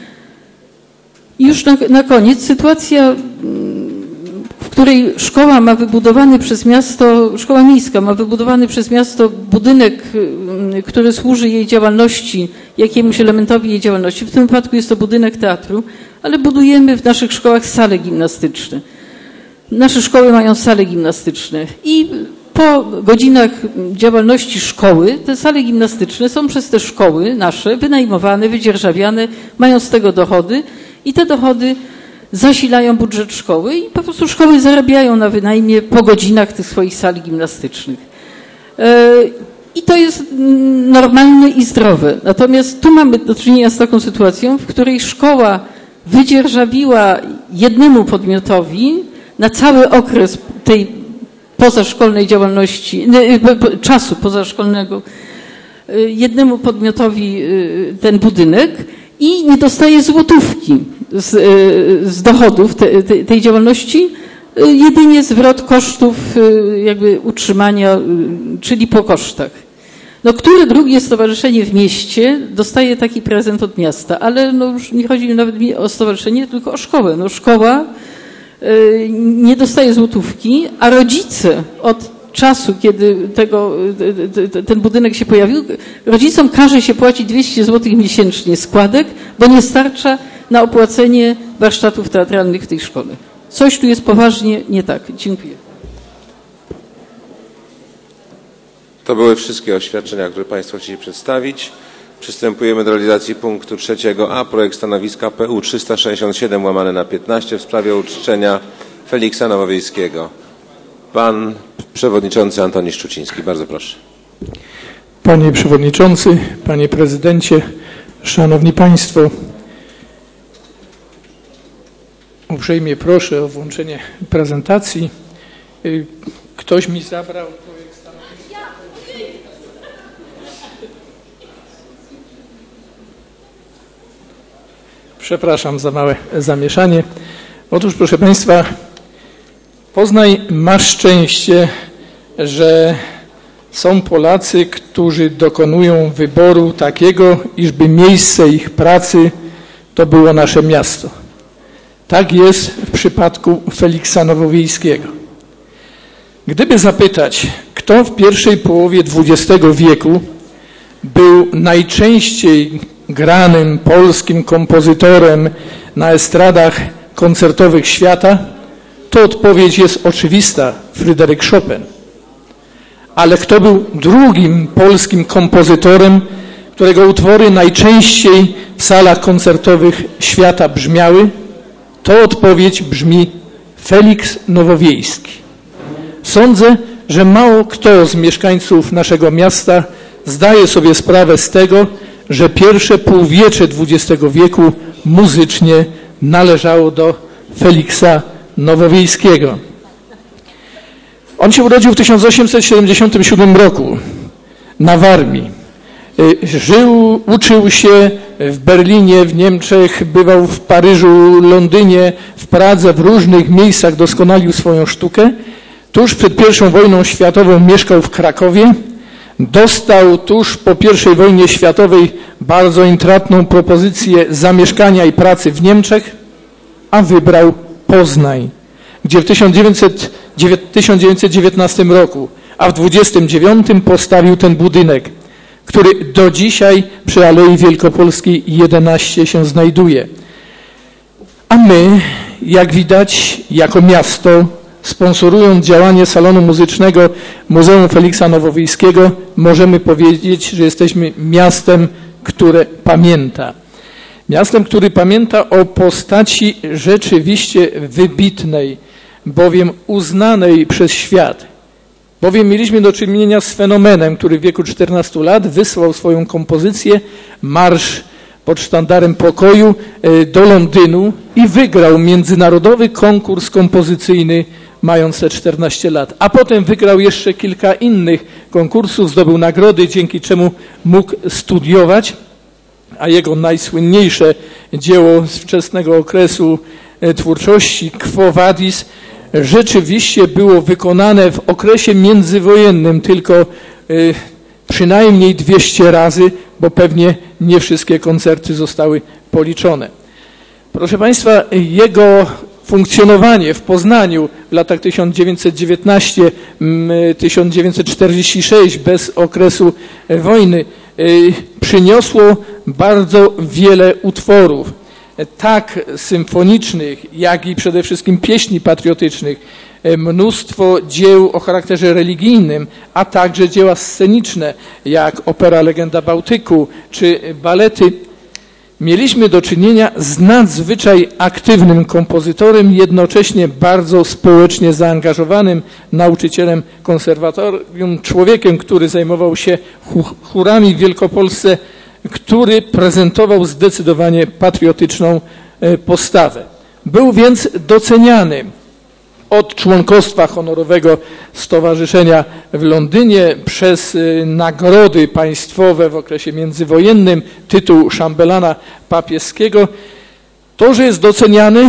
I już na, na koniec sytuacja, w której szkoła ma wybudowany przez miasto, szkoła miejska ma wybudowany przez miasto budynek, który służy jej działalności, jakiemuś elementowi jej działalności. W tym wypadku jest to budynek teatru, ale budujemy w naszych szkołach sale gimnastyczne. Nasze szkoły mają sale gimnastyczne i po godzinach działalności szkoły te sale gimnastyczne są przez te szkoły nasze wynajmowane, wydzierżawiane, mają z tego dochody i te dochody zasilają budżet szkoły i po prostu szkoły zarabiają na wynajmie po godzinach tych swoich sal gimnastycznych. I to jest normalne i zdrowe. Natomiast tu mamy do czynienia z taką sytuacją, w której szkoła wydzierżawiła jednemu podmiotowi na cały okres tej pozaszkolnej działalności, czasu pozaszkolnego, jednemu podmiotowi ten budynek i nie dostaje złotówki z, z dochodów te, te, tej działalności, jedynie zwrot kosztów jakby utrzymania, czyli po kosztach. No, które drugie stowarzyszenie w mieście dostaje taki prezent od miasta, ale no już nie chodzi nawet o stowarzyszenie, tylko o szkołę. No, szkoła y, nie dostaje złotówki, a rodzice od czasu, kiedy tego, ten budynek się pojawił, rodzicom każe się płacić dwieście złotych miesięcznie składek, bo nie starcza na opłacenie warsztatów teatralnych w tej szkole. Coś tu jest poważnie nie tak. Dziękuję. To były wszystkie oświadczenia, które Państwo chcieli przedstawić. Przystępujemy do realizacji punktu trzeciego A. Projekt stanowiska P U trzysta sześćdziesiąt siedem łamane na piętnaście w sprawie uczczenia Feliksa Nowowiejskiego. Pan Przewodniczący Antoni Szczuciński. Bardzo proszę. Panie Przewodniczący, Panie Prezydencie, Szanowni Państwo. Uprzejmie proszę o włączenie prezentacji. Ktoś mi zabrał projekt stanowiska. Przepraszam za małe zamieszanie. Otóż, proszę Państwa, Poznań ma szczęście, że są Polacy, którzy dokonują wyboru takiego, iżby miejsce ich pracy to było nasze miasto. Tak jest w przypadku Feliksa Nowowiejskiego. Gdyby zapytać, kto w pierwszej połowie dwudziestego wieku był najczęściej granym polskim kompozytorem na estradach koncertowych świata, to odpowiedź jest oczywista: Fryderyk Chopin. Ale kto był drugim polskim kompozytorem, którego utwory najczęściej w salach koncertowych świata brzmiały? To odpowiedź brzmi Feliks Nowowiejski. Sądzę, że mało kto z mieszkańców naszego miasta zdaje sobie sprawę z tego, że pierwsze półwiecze dwudziestego wieku muzycznie należało do Feliksa Nowowiejskiego. On się urodził w tysiąc osiemset siedemdziesiątym siódmym roku na Warmii. Żył, uczył się w Berlinie, w Niemczech, bywał w Paryżu, Londynie, w Pradze, w różnych miejscach doskonalił swoją sztukę. Tuż przed pierwszą wojną światową mieszkał w Krakowie. Dostał tuż po pierwszej wojnie światowej bardzo intratną propozycję zamieszkania i pracy w Niemczech, a wybrał Poznań, gdzie w tysiąc dziewięćset dziewiętnastym roku, a w dwudziestym dziewiątym postawił ten budynek, który do dzisiaj przy Alei Wielkopolskiej jedenaście się znajduje. A my, jak widać, jako miasto, sponsorując działanie salonu muzycznego Muzeum Feliksa Nowowiejskiego, możemy powiedzieć, że jesteśmy miastem, które pamięta. Miastem, który pamięta o postaci rzeczywiście wybitnej, bowiem uznanej przez świat bowiem mieliśmy do czynienia z fenomenem, który w wieku czternastu lat wysłał swoją kompozycję Marsz pod sztandarem pokoju do Londynu i wygrał międzynarodowy konkurs kompozycyjny mając te czternaście lat. A potem wygrał jeszcze kilka innych konkursów, zdobył nagrody, dzięki czemu mógł studiować, a jego najsłynniejsze dzieło z wczesnego okresu twórczości, Quo Vadis, rzeczywiście było wykonane w okresie międzywojennym tylko y, przynajmniej dwieście razy, bo pewnie nie wszystkie koncerty zostały policzone. Proszę Państwa, jego funkcjonowanie w Poznaniu w latach tysiąc dziewięćset dziewiętnasty do tysiąc dziewięćset czterdziestego szóstego bez okresu wojny y, przyniosło bardzo wiele utworów, tak symfonicznych, jak i przede wszystkim pieśni patriotycznych, mnóstwo dzieł o charakterze religijnym, a także dzieła sceniczne, jak opera Legenda Bałtyku czy balety. Mieliśmy do czynienia z nadzwyczaj aktywnym kompozytorem, jednocześnie bardzo społecznie zaangażowanym nauczycielem konserwatorium, człowiekiem, który zajmował się chórami w Wielkopolsce, który prezentował zdecydowanie patriotyczną postawę. Był więc doceniany od członkostwa honorowego Stowarzyszenia w Londynie przez nagrody państwowe w okresie międzywojennym, tytuł szambelana papieskiego. To, że jest doceniany,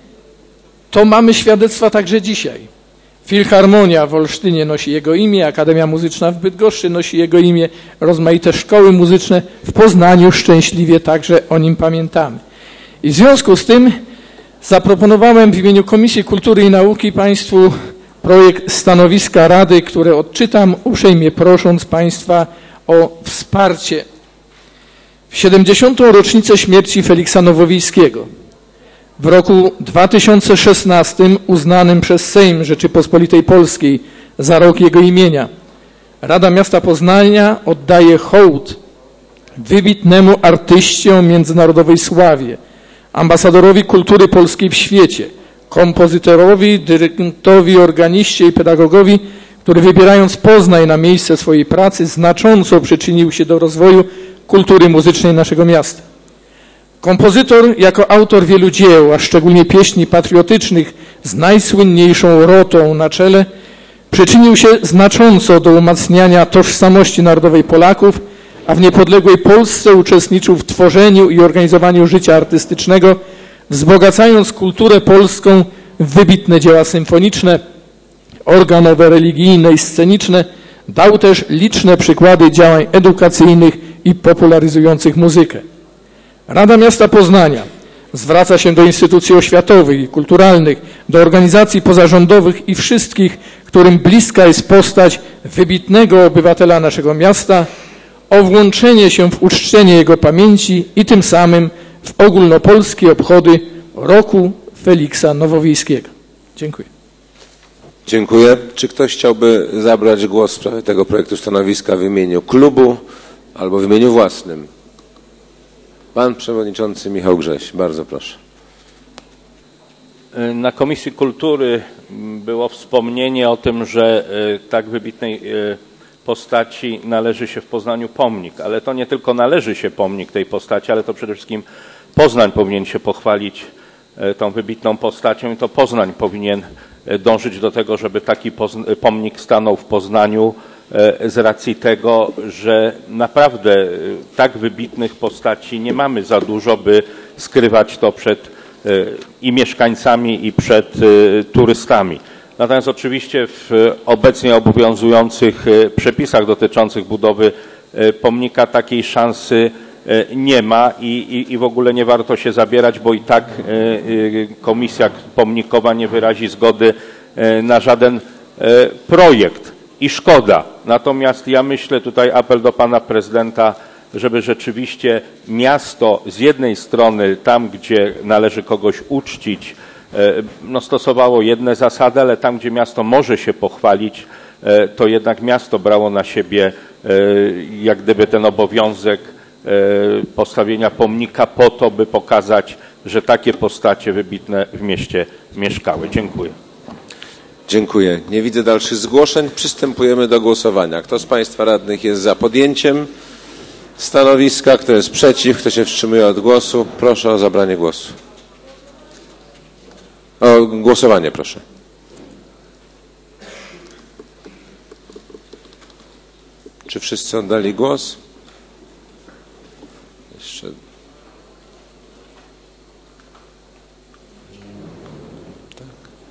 to mamy świadectwa także dzisiaj. Filharmonia w Olsztynie nosi jego imię, Akademia Muzyczna w Bydgoszczy nosi jego imię, rozmaite szkoły muzyczne w Poznaniu szczęśliwie także o nim pamiętamy. I w związku z tym zaproponowałem w imieniu Komisji Kultury i Nauki Państwu projekt stanowiska Rady, które odczytam, uprzejmie prosząc Państwa o wsparcie. W siedemdziesiątą rocznicę śmierci Feliksa Nowowiejskiego w roku dwa tysiące szesnastym uznanym przez Sejm Rzeczypospolitej Polskiej za rok jego imienia, Rada Miasta Poznania oddaje hołd wybitnemu artyście o międzynarodowej sławie, ambasadorowi kultury polskiej w świecie, kompozytorowi, dyrygentowi, organiście i pedagogowi, który wybierając Poznań na miejsce swojej pracy znacząco przyczynił się do rozwoju kultury muzycznej naszego miasta. Kompozytor jako autor wielu dzieł, a szczególnie pieśni patriotycznych z najsłynniejszą Rotą na czele, przyczynił się znacząco do umacniania tożsamości narodowej Polaków, a w niepodległej Polsce uczestniczył w tworzeniu i organizowaniu życia artystycznego, wzbogacając kulturę polską w wybitne dzieła symfoniczne, organowe, religijne i sceniczne. Dał też liczne przykłady działań edukacyjnych i popularyzujących muzykę. Rada Miasta Poznania zwraca się do instytucji oświatowych i kulturalnych, do organizacji pozarządowych i wszystkich, którym bliska jest postać wybitnego obywatela naszego miasta, o włączenie się w uczczenie jego pamięci i tym samym w ogólnopolskie obchody roku Feliksa Nowowiejskiego. Dziękuję. Dziękuję. Czy ktoś chciałby zabrać głos w sprawie tego projektu stanowiska w imieniu klubu albo w imieniu własnym? Pan Przewodniczący Michał Grześ, bardzo proszę. Na Komisji Kultury było wspomnienie o tym, że tak wybitnej postaci należy się w Poznaniu pomnik, ale to nie tylko należy się pomnik tej postaci, ale to przede wszystkim Poznań powinien się pochwalić tą wybitną postacią i to Poznań powinien dążyć do tego, żeby taki pomnik stanął w Poznaniu z racji tego, że naprawdę tak wybitnych postaci nie mamy za dużo, by skrywać to przed i mieszkańcami, i przed turystami. Natomiast oczywiście w obecnie obowiązujących przepisach dotyczących budowy pomnika takiej szansy nie ma i, i, i w ogóle nie warto się zabierać, bo i tak komisja pomnikowa nie wyrazi zgody na żaden projekt i szkoda. Natomiast ja myślę, tutaj apel do pana prezydenta, żeby rzeczywiście miasto z jednej strony tam, gdzie należy kogoś uczcić, no stosowało jedne zasady, ale tam, gdzie miasto może się pochwalić, to jednak miasto brało na siebie jak gdyby ten obowiązek postawienia pomnika po to, by pokazać, że takie postacie wybitne w mieście mieszkały. Dziękuję. Dziękuję. Nie widzę dalszych zgłoszeń. Przystępujemy do głosowania. Kto z Państwa radnych jest za podjęciem stanowiska? Kto jest przeciw? Kto się wstrzymuje od głosu? Proszę o zabranie głosu. O głosowanie, proszę. Czy wszyscy oddali głos? Jeszcze. Tak.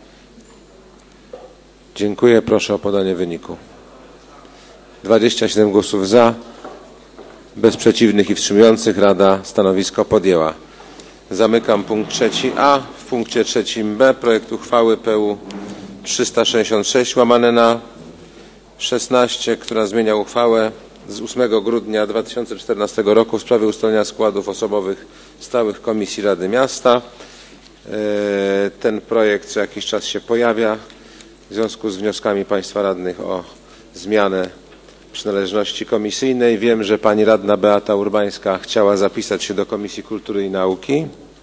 Dziękuję. Proszę o podanie wyniku. dwadzieścia siedem głosów za, bez przeciwnych i wstrzymujących. Rada stanowisko podjęła. Zamykam punkt trzeci A. W punkcie trzecim B projekt uchwały P U trzysta sześćdziesiąt sześć łamane na szesnaście, która zmienia uchwałę z ósmego grudnia dwa tysiące czternastego roku w sprawie ustalenia składów osobowych stałych Komisji Rady Miasta. Ten projekt co jakiś czas się pojawia w związku z wnioskami Państwa radnych o zmianę przynależności komisyjnej. Wiem, że Pani Radna Beata Urbańska chciała zapisać się do Komisji Kultury i Nauki.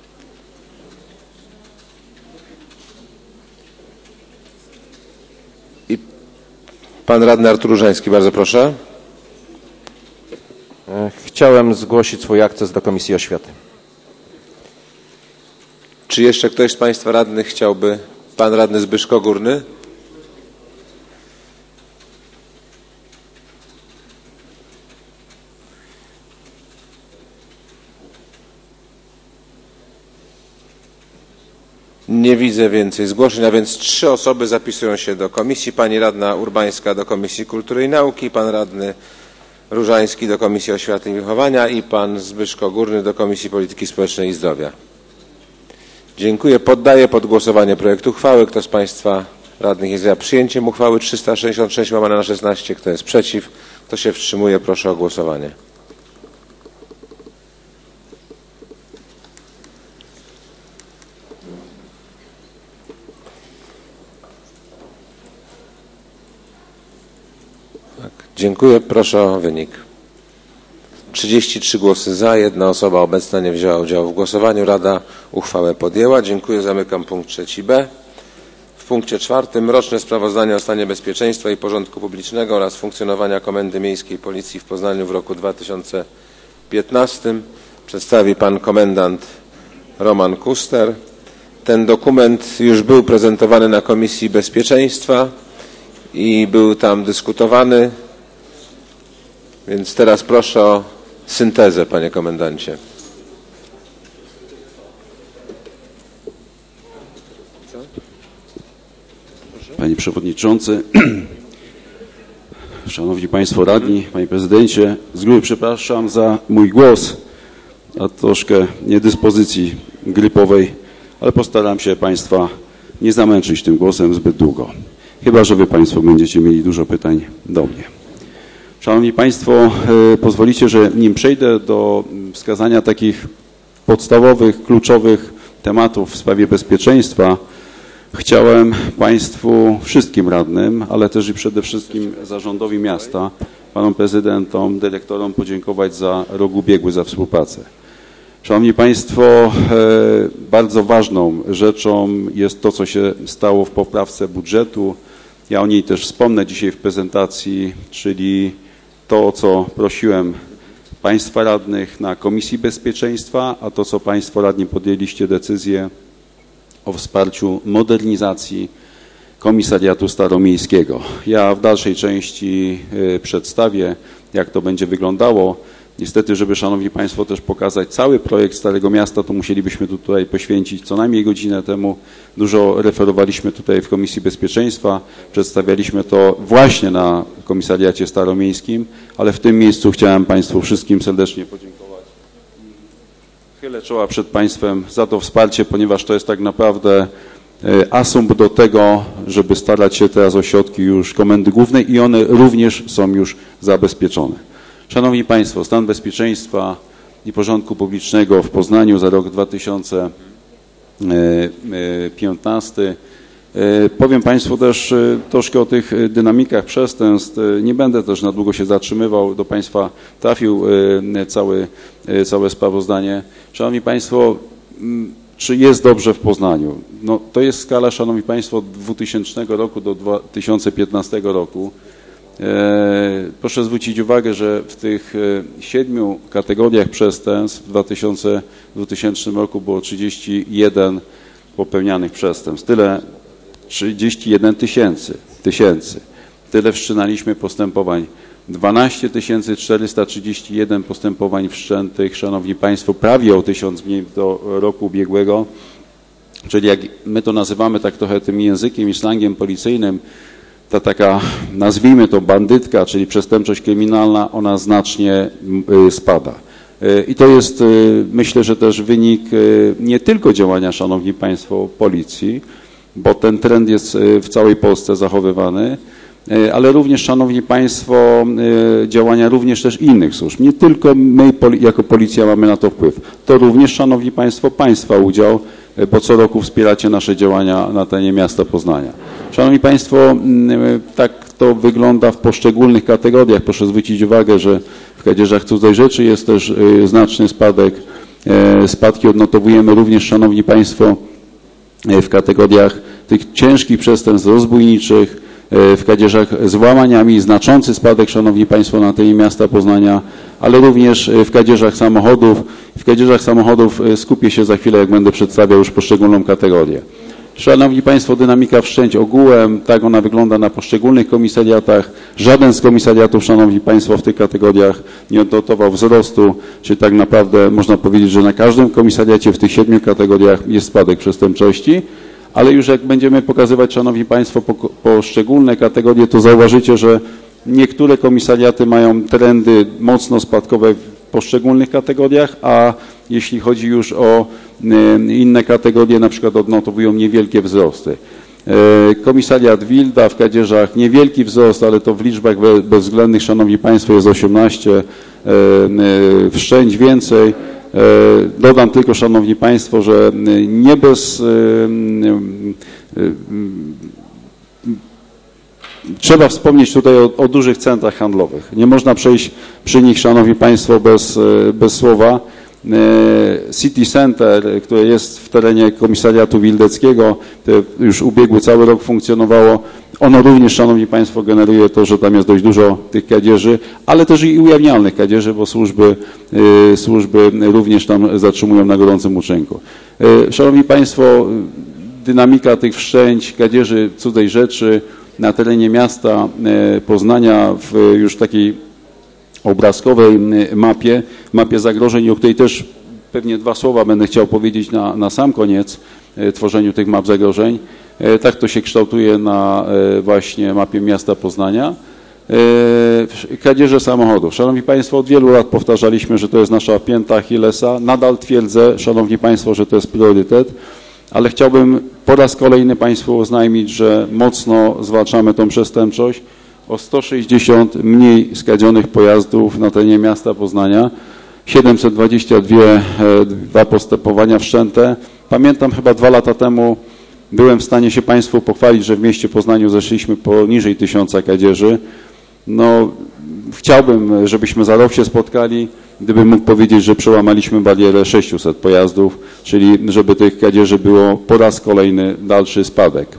I Pan Radny Artur Różański, bardzo proszę. Chciałem zgłosić swój akces do Komisji Oświaty. Czy jeszcze ktoś z Państwa radnych chciałby? Pan Radny Zbyszko Górny. Nie widzę więcej zgłoszeń, a więc trzy osoby zapisują się do komisji. Pani Radna Urbańska do Komisji Kultury i Nauki, Pan Radny Różański do Komisji Oświaty i Wychowania i Pan Zbyszko Górny do Komisji Polityki Społecznej i Zdrowia. Dziękuję. Poddaję pod głosowanie projekt uchwały. Kto z Państwa radnych jest za przyjęciem uchwały trzysta sześćdziesiąt sześć łamane na szesnaście? Kto jest przeciw? Kto się wstrzymuje? Proszę o głosowanie. Tak, dziękuję. Proszę o wynik. trzydzieści trzy głosy za, jedna osoba obecna nie wzięła udziału w głosowaniu. Rada uchwałę podjęła. Dziękuję. Zamykam punkt trzeci B. W punkcie czwartym roczne sprawozdanie o stanie bezpieczeństwa i porządku publicznego oraz funkcjonowania Komendy Miejskiej Policji w Poznaniu w roku dwa tysiące piętnastym przedstawi Pan Komendant Roman Kuster. Ten dokument już był prezentowany na Komisji Bezpieczeństwa i był tam dyskutowany, więc teraz proszę o syntezę, Panie Komendancie. Panie Przewodniczący, Szanowni Państwo Radni, Panie Prezydencie, z góry przepraszam za mój głos, a troszkę niedyspozycji grypowej, ale postaram się Państwa nie zamęczyć tym głosem zbyt długo. Chyba że Wy Państwo będziecie mieli dużo pytań do mnie. Szanowni Państwo, pozwolicie, że nim przejdę do wskazania takich podstawowych, kluczowych tematów w sprawie bezpieczeństwa, chciałem Państwu, wszystkim radnym, ale też i przede wszystkim zarządowi miasta, Panom Prezydentom, dyrektorom podziękować za rok ubiegły, za współpracę. Szanowni Państwo, bardzo ważną rzeczą jest to, co się stało w poprawce budżetu. Ja o niej też wspomnę dzisiaj w prezentacji, czyli to, o co prosiłem Państwa radnych na Komisji Bezpieczeństwa, a to, co Państwo radni podjęliście decyzję o wsparciu modernizacji Komisariatu Staromiejskiego. Ja w dalszej części przedstawię, jak to będzie wyglądało. Niestety, żeby Szanowni Państwo też pokazać cały projekt Starego Miasta, to musielibyśmy tu tutaj poświęcić co najmniej godzinę temu. Dużo referowaliśmy tutaj w Komisji Bezpieczeństwa, przedstawialiśmy to właśnie na Komisariacie Staromiejskim, ale w tym miejscu chciałem Państwu wszystkim serdecznie podziękować. Chylę czoła przed Państwem za to wsparcie, ponieważ to jest tak naprawdę asumpt do tego, żeby starać się teraz o środki już Komendy Głównej i one również są już zabezpieczone. Szanowni Państwo, stan bezpieczeństwa i porządku publicznego w Poznaniu za rok dwa tysiące piętnasty. Powiem Państwu też troszkę o tych dynamikach przestępstw. Nie będę też na długo się zatrzymywał. Do Państwa trafił cały, całe sprawozdanie. Szanowni Państwo, czy jest dobrze w Poznaniu? No, to jest skala, Szanowni Państwo, od dwutysięcznego roku do dwa tysiące piętnastego roku. E, proszę zwrócić uwagę, że w tych e, siedmiu kategoriach przestępstw w dwutysięcznym roku było trzydzieści jeden popełnianych przestępstw. Tyle, trzydzieści jeden tysięcy, tysięcy. Tyle wszczynaliśmy postępowań. dwanaście tysięcy czterysta trzydzieści jeden postępowań wszczętych, Szanowni Państwo, prawie o tysiąc mniej do roku ubiegłego, czyli jak my to nazywamy tak trochę tym językiem i slangiem policyjnym, ta taka, nazwijmy to bandytka, czyli przestępczość kryminalna, ona znacznie spada. I to jest, myślę, że też wynik nie tylko działania, Szanowni Państwo, policji, bo ten trend jest w całej Polsce zachowywany, ale również, Szanowni Państwo, działania również też innych służb. Nie tylko my jako policja mamy na to wpływ. To również, Szanowni Państwo, Państwa udział, bo co roku wspieracie nasze działania na terenie miasta Poznania. Szanowni Państwo, tak to wygląda w poszczególnych kategoriach. Proszę zwrócić uwagę, że w kradzieżach cudzej rzeczy jest też znaczny spadek. Spadki odnotowujemy również, Szanowni Państwo, w kategoriach tych ciężkich przestępstw rozbójniczych, w kradzieżach z włamaniami, znaczący spadek, Szanowni Państwo, na terenie miasta Poznania, ale również w kradzieżach samochodów. W kradzieżach samochodów skupię się za chwilę, jak będę przedstawiał już poszczególną kategorię. Szanowni Państwo, dynamika wszczęć ogółem, tak ona wygląda na poszczególnych komisariatach. Żaden z komisariatów, Szanowni Państwo, w tych kategoriach nie odnotował wzrostu, czyli tak naprawdę można powiedzieć, że na każdym komisariacie w tych siedmiu kategoriach jest spadek przestępczości. Ale już jak będziemy pokazywać, Szanowni Państwo, poszczególne kategorie, to zauważycie, że niektóre komisariaty mają trendy mocno spadkowe w poszczególnych kategoriach, a jeśli chodzi już o inne kategorie, na przykład odnotowują niewielkie wzrosty. Komisariat Wilda w kradzieżach niewielki wzrost, ale to w liczbach bezwzględnych, Szanowni Państwo, jest osiemnaście wszczęć więcej. Dodam tylko, Szanowni Państwo, że nie bez... Trzeba wspomnieć tutaj o, o dużych centrach handlowych. Nie można przejść przy nich, Szanowni Państwo, bez, bez słowa. City Center, które jest w terenie komisariatu wildeckiego, już ubiegły cały rok funkcjonowało. Ono również, Szanowni Państwo, generuje to, że tam jest dość dużo tych kradzieży, ale też i ujawnialnych kradzieży, bo służby, służby również tam zatrzymują na gorącym uczynku. Szanowni Państwo, dynamika tych wszczęć, kradzieży cudzej rzeczy na terenie miasta Poznania w już takiej obrazkowej mapie, mapie zagrożeń, o której też pewnie dwa słowa będę chciał powiedzieć na, na sam koniec tworzeniu tych map zagrożeń. Tak to się kształtuje na właśnie mapie miasta Poznania. Kradzieże samochodów. Szanowni Państwo, od wielu lat powtarzaliśmy, że to jest nasza pięta Achillesa. Nadal twierdzę, Szanowni Państwo, że to jest priorytet, ale chciałbym po raz kolejny Państwu oznajmić, że mocno zwalczamy tą przestępczość. O sto sześćdziesiąt mniej skradzionych pojazdów na terenie miasta Poznania, siedemset dwadzieścia dwa postępowania wszczęte. Pamiętam, chyba dwa lata temu byłem w stanie się Państwu pochwalić, że w mieście Poznaniu zeszliśmy poniżej tysiąca kradzieży. No, chciałbym, żebyśmy za rok się spotkali, gdybym mógł powiedzieć, że przełamaliśmy barierę sześciuset pojazdów, czyli żeby tych kradzieży było po raz kolejny dalszy spadek.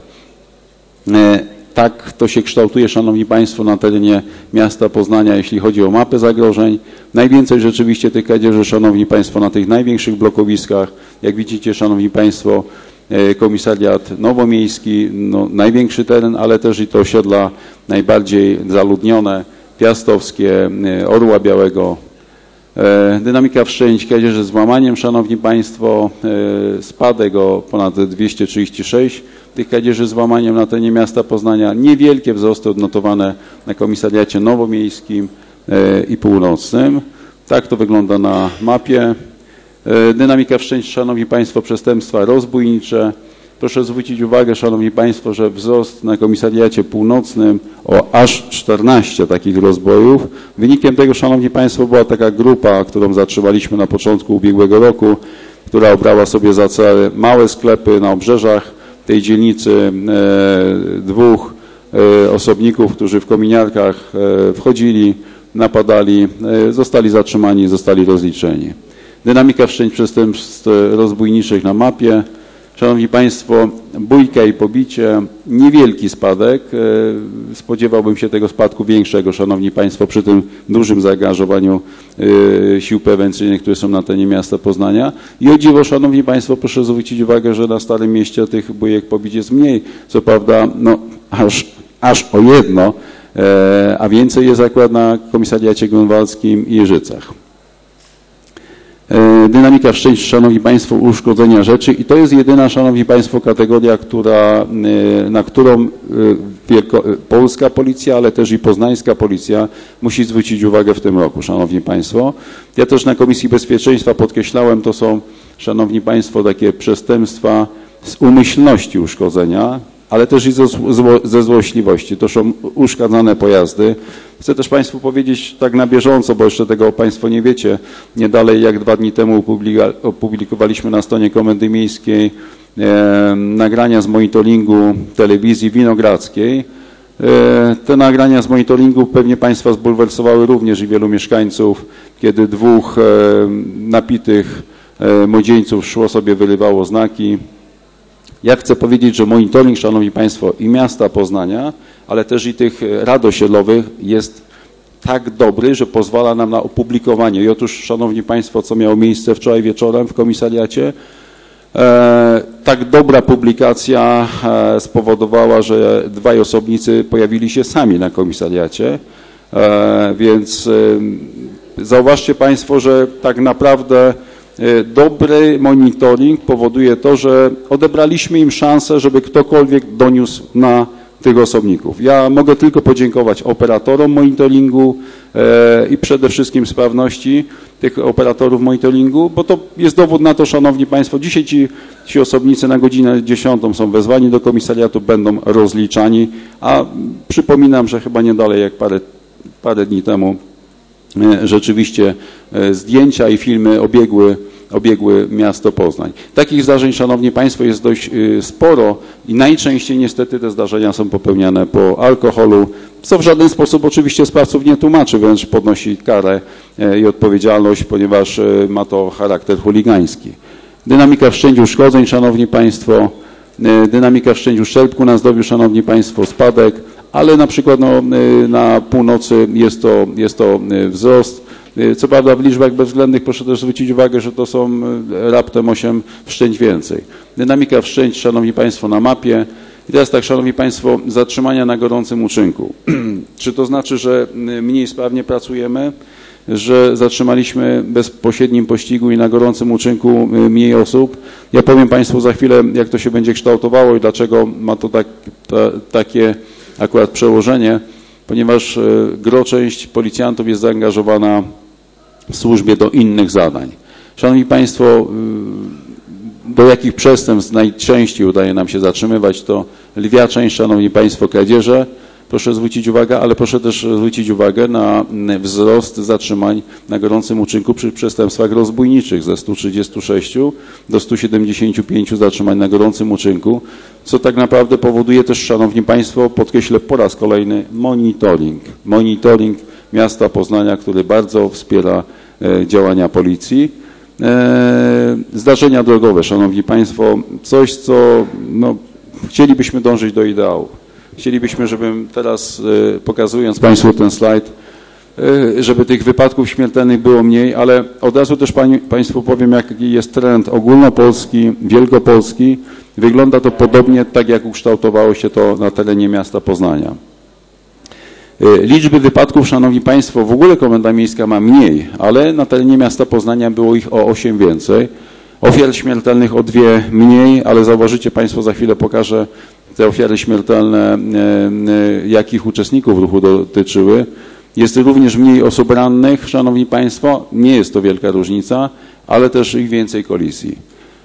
Tak to się kształtuje, Szanowni Państwo, na terenie miasta Poznania, jeśli chodzi o mapę zagrożeń. Najwięcej rzeczywiście tych kradzieży, Szanowni Państwo, na tych największych blokowiskach. Jak widzicie, Szanowni Państwo, komisariat nowomiejski, no, największy teren, ale też i to osiedla najbardziej zaludnione, Piastowskie, Orła Białego. Dynamika wszczęć kradzieży z włamaniem, Szanowni Państwo, spadek o ponad dwieście trzydzieści sześć tych kradzieży z włamaniem na terenie miasta Poznania. Niewielkie wzrosty odnotowane na komisariacie nowomiejskim i północnym. Tak to wygląda na mapie. Dynamika wszczęć, Szanowni Państwo, przestępstwa rozbójnicze. Proszę zwrócić uwagę, Szanowni Państwo, że wzrost na komisariacie północnym o aż czternaście takich rozbojów. Wynikiem tego, Szanowni Państwo, była taka grupa, którą zatrzymaliśmy na początku ubiegłego roku, która obrała sobie za cel małe sklepy na obrzeżach tej dzielnicy, e, dwóch e, osobników, którzy w kominiarkach e, wchodzili, napadali, e, zostali zatrzymani, zostali rozliczeni. Dynamika wszczęć przestępstw rozbójniczych na mapie. Szanowni Państwo, bójka i pobicie, niewielki spadek. Spodziewałbym się tego spadku większego, Szanowni Państwo, przy tym dużym zaangażowaniu sił prewencyjnych, które są na terenie miasta Poznania. I o dziwo, Szanowni Państwo, proszę zwrócić uwagę, że na Starym Mieście tych bójek pobić jest mniej. Co prawda, no, aż, aż o jedno, a więcej jest akurat na Komisariacie Grunwaldzkim i Jeżycach. Dynamika wszczęć, Szanowni Państwo, uszkodzenia rzeczy i to jest jedyna, Szanowni Państwo, kategoria, która, na którą Wielko, polska policja, ale też i poznańska policja musi zwrócić uwagę w tym roku, Szanowni Państwo. Ja też na Komisji Bezpieczeństwa podkreślałem, to są, Szanowni Państwo, takie przestępstwa z umyślności uszkodzenia, ale też i ze, zło, ze złośliwości. To są uszkadzane pojazdy. Chcę też Państwu powiedzieć tak na bieżąco, bo jeszcze tego Państwo nie wiecie, nie dalej jak dwa dni temu opublikowaliśmy na stronie Komendy Miejskiej e, nagrania z monitoringu telewizji winogradzkiej. E, te nagrania z monitoringu pewnie Państwa zbulwersowały również i wielu mieszkańców, kiedy dwóch e, napitych e, młodzieńców szło sobie, wyrywało znaki. Ja chcę powiedzieć, że monitoring, Szanowni Państwo, i miasta Poznania, ale też i tych rad osiedlowych jest tak dobry, że pozwala nam na opublikowanie. I otóż, Szanowni Państwo, co miało miejsce wczoraj wieczorem w komisariacie, e, tak dobra publikacja e, spowodowała, że dwaj osobnicy pojawili się sami na komisariacie, e, więc e, zauważcie Państwo, że tak naprawdę dobry monitoring powoduje to, że odebraliśmy im szansę, żeby ktokolwiek doniósł na tych osobników. Ja mogę tylko podziękować operatorom monitoringu e, i przede wszystkim sprawności tych operatorów monitoringu, bo to jest dowód na to, Szanowni Państwo, dzisiaj ci, ci osobnicy na godzinę dziesiątą są wezwani do komisariatu, będą rozliczani, a przypominam, że chyba nie dalej jak parę, parę dni temu rzeczywiście zdjęcia i filmy obiegły, obiegły miasto Poznań. Takich zdarzeń, Szanowni Państwo, jest dość sporo i najczęściej niestety te zdarzenia są popełniane po alkoholu, co w żaden sposób oczywiście sprawców nie tłumaczy, wręcz podnosi karę i odpowiedzialność, ponieważ ma to charakter chuligański. Dynamika wszczęć uszkodzeń, Szanowni Państwo, dynamika wszczęć uszczerbku na zdrowiu, Szanowni Państwo, spadek, ale na przykład no, na północy jest to, jest to wzrost. Co prawda w liczbach bezwzględnych proszę też zwrócić uwagę, że to są raptem osiem wszczęć więcej. Dynamika wszczęć, Szanowni Państwo, na mapie. I teraz tak, Szanowni Państwo, zatrzymania na gorącym uczynku. Czy to znaczy, że mniej sprawnie pracujemy, że zatrzymaliśmy w bezpośrednim pościgu i na gorącym uczynku mniej osób? Ja powiem Państwu za chwilę, jak to się będzie kształtowało i dlaczego ma to tak, ta, takie akurat przełożenie, ponieważ gro część policjantów jest zaangażowana w służbie do innych zadań. Szanowni Państwo, do jakich przestępstw najczęściej udaje nam się zatrzymywać, to lwia część, Szanowni Państwo, kradzieże, proszę zwrócić uwagę, ale proszę też zwrócić uwagę na wzrost zatrzymań na gorącym uczynku przy przestępstwach rozbójniczych ze stu trzydziestu sześciu do stu siedemdziesięciu pięciu zatrzymań na gorącym uczynku, co tak naprawdę powoduje też, Szanowni Państwo, podkreślę po raz kolejny, monitoring. Monitoring miasta Poznania, który bardzo wspiera e, działania policji. E, zdarzenia drogowe, Szanowni Państwo, coś, co no, chcielibyśmy dążyć do ideału. Chcielibyśmy, żebym teraz, e, pokazując Państwu ten slajd, e, żeby tych wypadków śmiertelnych było mniej, ale od razu też pani, Państwu powiem, jaki jest trend ogólnopolski, wielkopolski. Wygląda to podobnie tak, jak ukształtowało się to na terenie miasta Poznania. E, liczby wypadków, Szanowni Państwo, w ogóle Komenda Miejska ma mniej, ale na terenie miasta Poznania było ich o osiem więcej. Ofiar śmiertelnych o dwie mniej, ale zauważycie Państwo, za chwilę pokażę te ofiary śmiertelne, jakich uczestników ruchu dotyczyły. Jest również mniej osób rannych, Szanowni Państwo, nie jest to wielka różnica, ale też ich więcej kolizji.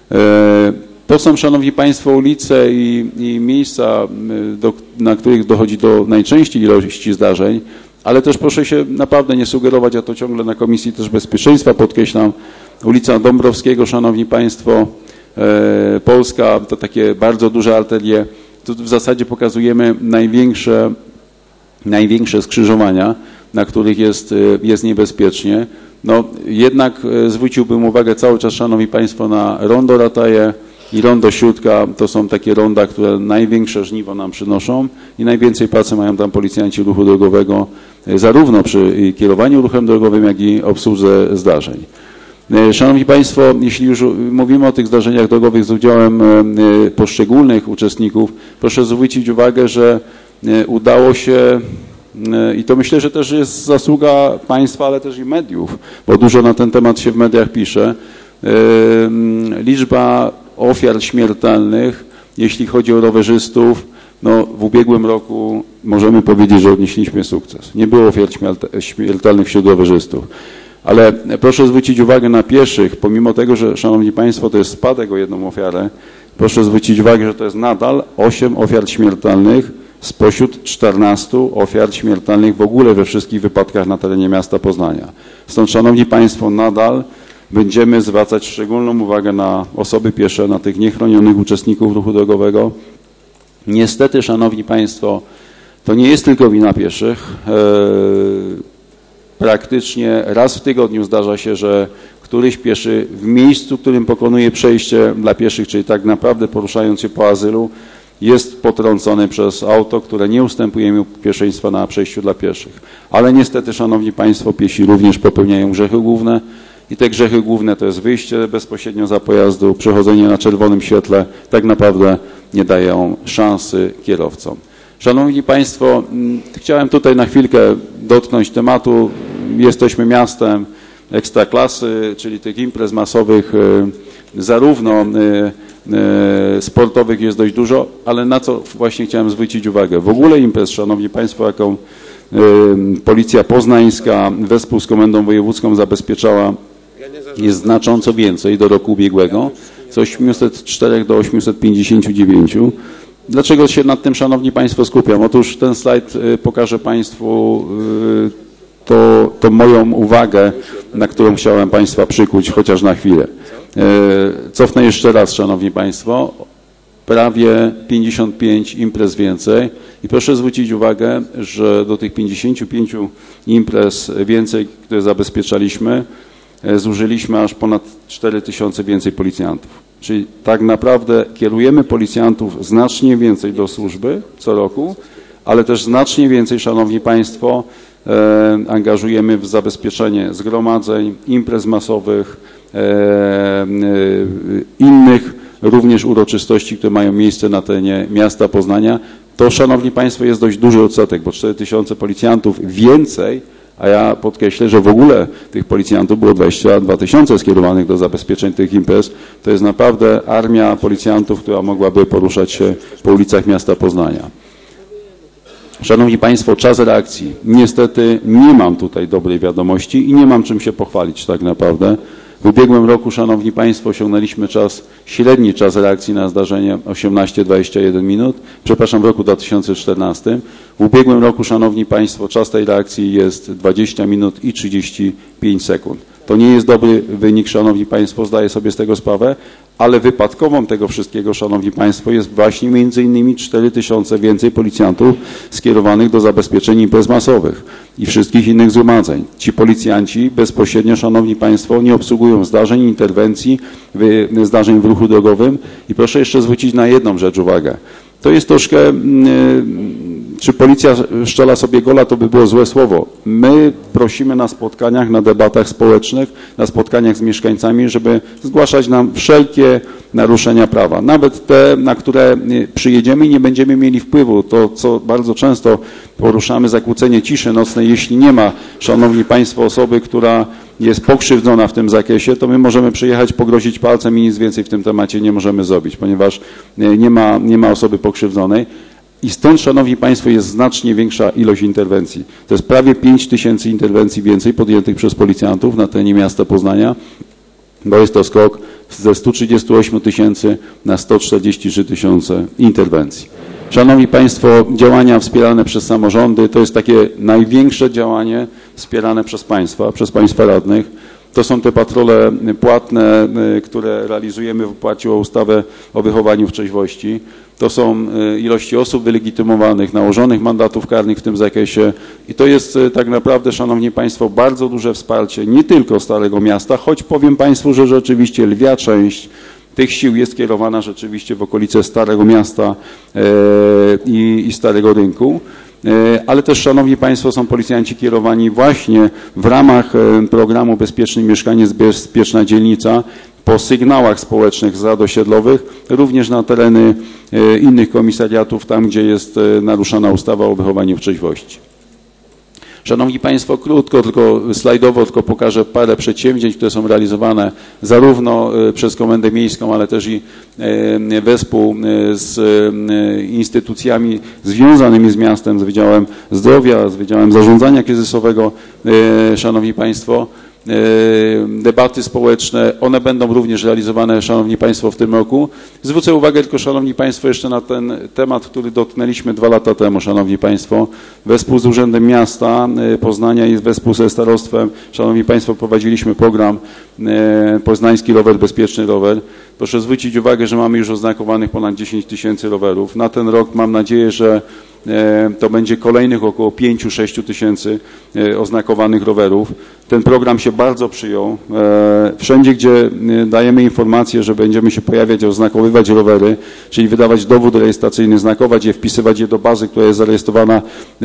To są, Szanowni Państwo, ulice i, i miejsca, do, na których dochodzi do najczęściej ilości zdarzeń, ale też proszę się naprawdę nie sugerować, ja to ciągle na Komisji też Bezpieczeństwa podkreślam, ulica Dąbrowskiego, Szanowni Państwo, e, Polska, to takie bardzo duże arterie. Tu w zasadzie pokazujemy największe, największe skrzyżowania, na których jest, jest niebezpiecznie. No jednak zwróciłbym uwagę cały czas, Szanowni Państwo, na rondo Rataje i rondo Śródka. To są takie ronda, które największe żniwo nam przynoszą i najwięcej pracy mają tam policjanci ruchu drogowego, zarówno przy kierowaniu ruchem drogowym, jak i obsłudze zdarzeń. Szanowni Państwo, jeśli już mówimy o tych zdarzeniach drogowych z udziałem poszczególnych uczestników, proszę zwrócić uwagę, że udało się, i to myślę, że też jest zasługa państwa, ale też i mediów, bo dużo na ten temat się w mediach pisze, liczba ofiar śmiertelnych, jeśli chodzi o rowerzystów, no w ubiegłym roku możemy powiedzieć, że odnieśliśmy sukces. Nie było ofiar śmiertelnych wśród rowerzystów. Ale proszę zwrócić uwagę na pieszych, pomimo tego, że, Szanowni Państwo, to jest spadek o jedną ofiarę, proszę zwrócić uwagę, że to jest nadal osiem ofiar śmiertelnych spośród czternastu ofiar śmiertelnych w ogóle we wszystkich wypadkach na terenie miasta Poznania. Stąd, Szanowni Państwo, nadal będziemy zwracać szczególną uwagę na osoby piesze, na tych niechronionych uczestników ruchu drogowego. Niestety, Szanowni Państwo, to nie jest tylko wina pieszych. Praktycznie raz w tygodniu zdarza się, że któryś pieszy w miejscu, w którym pokonuje przejście dla pieszych, czyli tak naprawdę poruszając się po azylu, jest potrącony przez auto, które nie ustępuje mu pierwszeństwa na przejściu dla pieszych. Ale niestety, Szanowni Państwo, piesi również popełniają grzechy główne i te grzechy główne to jest wyjście bezpośrednio za pojazdu, przechodzenie na czerwonym świetle, tak naprawdę nie dają szansy kierowcom. Szanowni Państwo, chciałem tutaj na chwilkę dotknąć tematu. Jesteśmy miastem ekstraklasy, czyli tych imprez masowych, zarówno sportowych jest dość dużo, ale na co właśnie chciałem zwrócić uwagę. W ogóle imprez, Szanowni Państwo, jaką Policja Poznańska wespół z Komendą Wojewódzką zabezpieczała, jest znacząco więcej do roku ubiegłego, z osiemset cztery do osiemset pięćdziesiąt dziewięć. Dlaczego się nad tym, Szanowni Państwo, skupiam? Otóż ten slajd pokaże Państwu to, to moją uwagę, na którą chciałem Państwa przykuć chociaż na chwilę. Cofnę jeszcze raz, Szanowni Państwo, prawie pięćdziesiąt pięć imprez więcej i proszę zwrócić uwagę, że do tych pięćdziesięciu pięciu imprez więcej, które zabezpieczaliśmy, zużyliśmy aż ponad cztery tysiące więcej policjantów. Czyli tak naprawdę kierujemy policjantów znacznie więcej do służby co roku, ale też znacznie więcej, Szanowni Państwo, e, angażujemy w zabezpieczenie zgromadzeń, imprez masowych, e, e, innych również uroczystości, które mają miejsce na terenie miasta Poznania. To, Szanowni Państwo, jest dość duży odsetek, bo cztery tysiące policjantów więcej, a ja podkreślę, że w ogóle tych policjantów było dwadzieścia dwa tysiące skierowanych do zabezpieczeń tych imprez. To jest naprawdę armia policjantów, która mogłaby poruszać się po ulicach miasta Poznania. Szanowni Państwo, czas reakcji. Niestety nie mam tutaj dobrej wiadomości i nie mam czym się pochwalić tak naprawdę. W ubiegłym roku, Szanowni Państwo, osiągnęliśmy czas, średni czas reakcji na zdarzenie osiemnaście dwadzieścia jeden minut, przepraszam, w roku dwa tysiące czternastym. W ubiegłym roku, Szanowni Państwo, czas tej reakcji jest dwadzieścia minut i trzydzieści pięć sekund. To nie jest dobry wynik, Szanowni Państwo, zdaję sobie z tego sprawę, ale wypadkową tego wszystkiego, Szanowni Państwo, jest właśnie między innymi cztery tysiące więcej policjantów skierowanych do zabezpieczeń imprez masowych i wszystkich innych zgromadzeń. Ci policjanci bezpośrednio, Szanowni Państwo, nie obsługują zdarzeń, interwencji, zdarzeń w ruchu drogowym i proszę jeszcze zwrócić na jedną rzecz uwagę. To jest troszkę, czy policja strzela sobie gola, to by było złe słowo. My prosimy na spotkaniach, na debatach społecznych, na spotkaniach z mieszkańcami, żeby zgłaszać nam wszelkie naruszenia prawa. Nawet te, na które przyjedziemy i nie będziemy mieli wpływu. To, co bardzo często poruszamy, zakłócenie ciszy nocnej. Jeśli nie ma, Szanowni Państwo, osoby, która jest pokrzywdzona w tym zakresie, to my możemy przyjechać, pogrozić palcem i nic więcej w tym temacie nie możemy zrobić, ponieważ nie ma, nie ma osoby pokrzywdzonej. I stąd, Szanowni Państwo, jest znacznie większa ilość interwencji. To jest prawie pięć tysięcy interwencji więcej podjętych przez policjantów na terenie miasta Poznania, bo jest to skok ze stu trzydziestu ośmiu tysięcy na sto czterdzieści trzy tysiące interwencji. Szanowni Państwo, działania wspierane przez samorządy to jest takie największe działanie wspierane przez państwa, przez państwa radnych. To są te patrole płatne, które realizujemy w oparciu o ustawę o wychowaniu w trzeźwości. To są ilości osób wylegitymowanych, nałożonych mandatów karnych w tym zakresie i to jest tak naprawdę, Szanowni Państwo, bardzo duże wsparcie nie tylko Starego Miasta, choć powiem Państwu, że rzeczywiście lwia część tych sił jest kierowana rzeczywiście w okolice Starego Miasta i, i Starego Rynku. Ale też, Szanowni Państwo, są policjanci kierowani właśnie w ramach programu Bezpieczne Mieszkanie, Bezpieczna Dzielnica po sygnałach społecznych z rad osiedlowych, również na tereny innych komisariatów, tam gdzie jest naruszana ustawa o wychowaniu w trzeźwości. Szanowni Państwo, krótko, tylko slajdowo, tylko pokażę parę przedsięwzięć, które są realizowane zarówno przez Komendę Miejską, ale też i wespół z instytucjami związanymi z miastem, z Wydziałem Zdrowia, z Wydziałem Zarządzania Kryzysowego. Szanowni Państwo, debaty społeczne, one będą również realizowane, Szanowni Państwo, w tym roku. Zwrócę uwagę tylko, Szanowni Państwo, jeszcze na ten temat, który dotknęliśmy dwa lata temu, Szanowni Państwo. Wespół z Urzędem Miasta Poznania i wespół ze starostwem, Szanowni Państwo, prowadziliśmy program Poznański Rower, Bezpieczny Rower. Proszę zwrócić uwagę, że mamy już oznakowanych ponad dziesięć tysięcy rowerów. Na ten rok mam nadzieję, że to będzie kolejnych około pięć do sześciu tysięcy oznakowanych rowerów. Ten program się bardzo przyjął. Wszędzie, gdzie dajemy informację, że będziemy się pojawiać, oznakowywać rowery, czyli wydawać dowód rejestracyjny, znakować je, wpisywać je do bazy, która jest zarejestrowana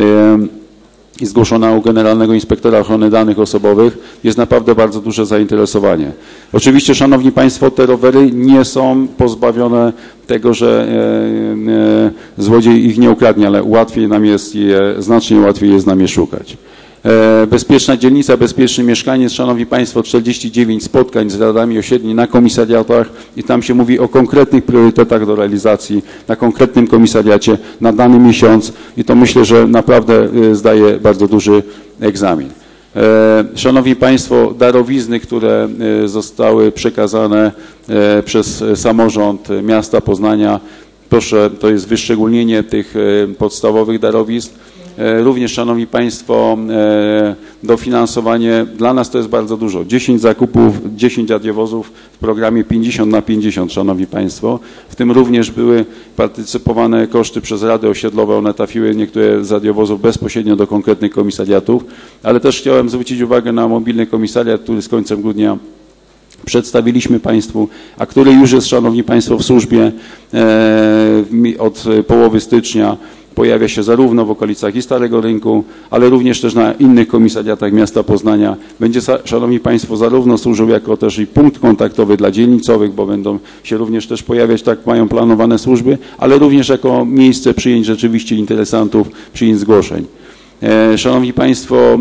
i zgłoszona u Generalnego Inspektora Ochrony Danych Osobowych, jest naprawdę bardzo duże zainteresowanie. Oczywiście, Szanowni Państwo, te rowery nie są pozbawione tego, że e, e, złodziej ich nie ukradnie, ale łatwiej nam jest je, znacznie łatwiej jest nam je szukać. E, bezpieczna dzielnica, bezpieczne mieszkanie, Szanowni Państwo, czterdzieści dziewięć spotkań z radami osiedli na komisariatach i tam się mówi o konkretnych priorytetach do realizacji na konkretnym komisariacie na dany miesiąc i to myślę, że naprawdę zdaje bardzo duży egzamin. Szanowni Państwo, darowizny, które zostały przekazane przez samorząd miasta Poznania, proszę, to jest wyszczególnienie tych podstawowych darowizn. Również, Szanowni Państwo, dofinansowanie, dla nas to jest bardzo dużo. dziesięć zakupów, dziesięć radiowozów w programie pięćdziesiąt na pięćdziesiąt, Szanowni Państwo. W tym również były partycypowane koszty przez rady osiedlowe, one trafiły niektóre z radiowozów bezpośrednio do konkretnych komisariatów, ale też chciałem zwrócić uwagę na mobilny komisariat, który z końcem grudnia przedstawiliśmy Państwu, a który już jest, Szanowni Państwo, w służbie od połowy stycznia. Pojawia się zarówno w okolicach i Starego Rynku, ale również też na innych komisariatach miasta Poznania. Będzie, Szanowni Państwo, zarówno służył jako też i punkt kontaktowy dla dzielnicowych, bo będą się również też pojawiać, tak mają planowane służby, ale również jako miejsce przyjęć rzeczywiście interesantów, przyjęć zgłoszeń. Szanowni Państwo,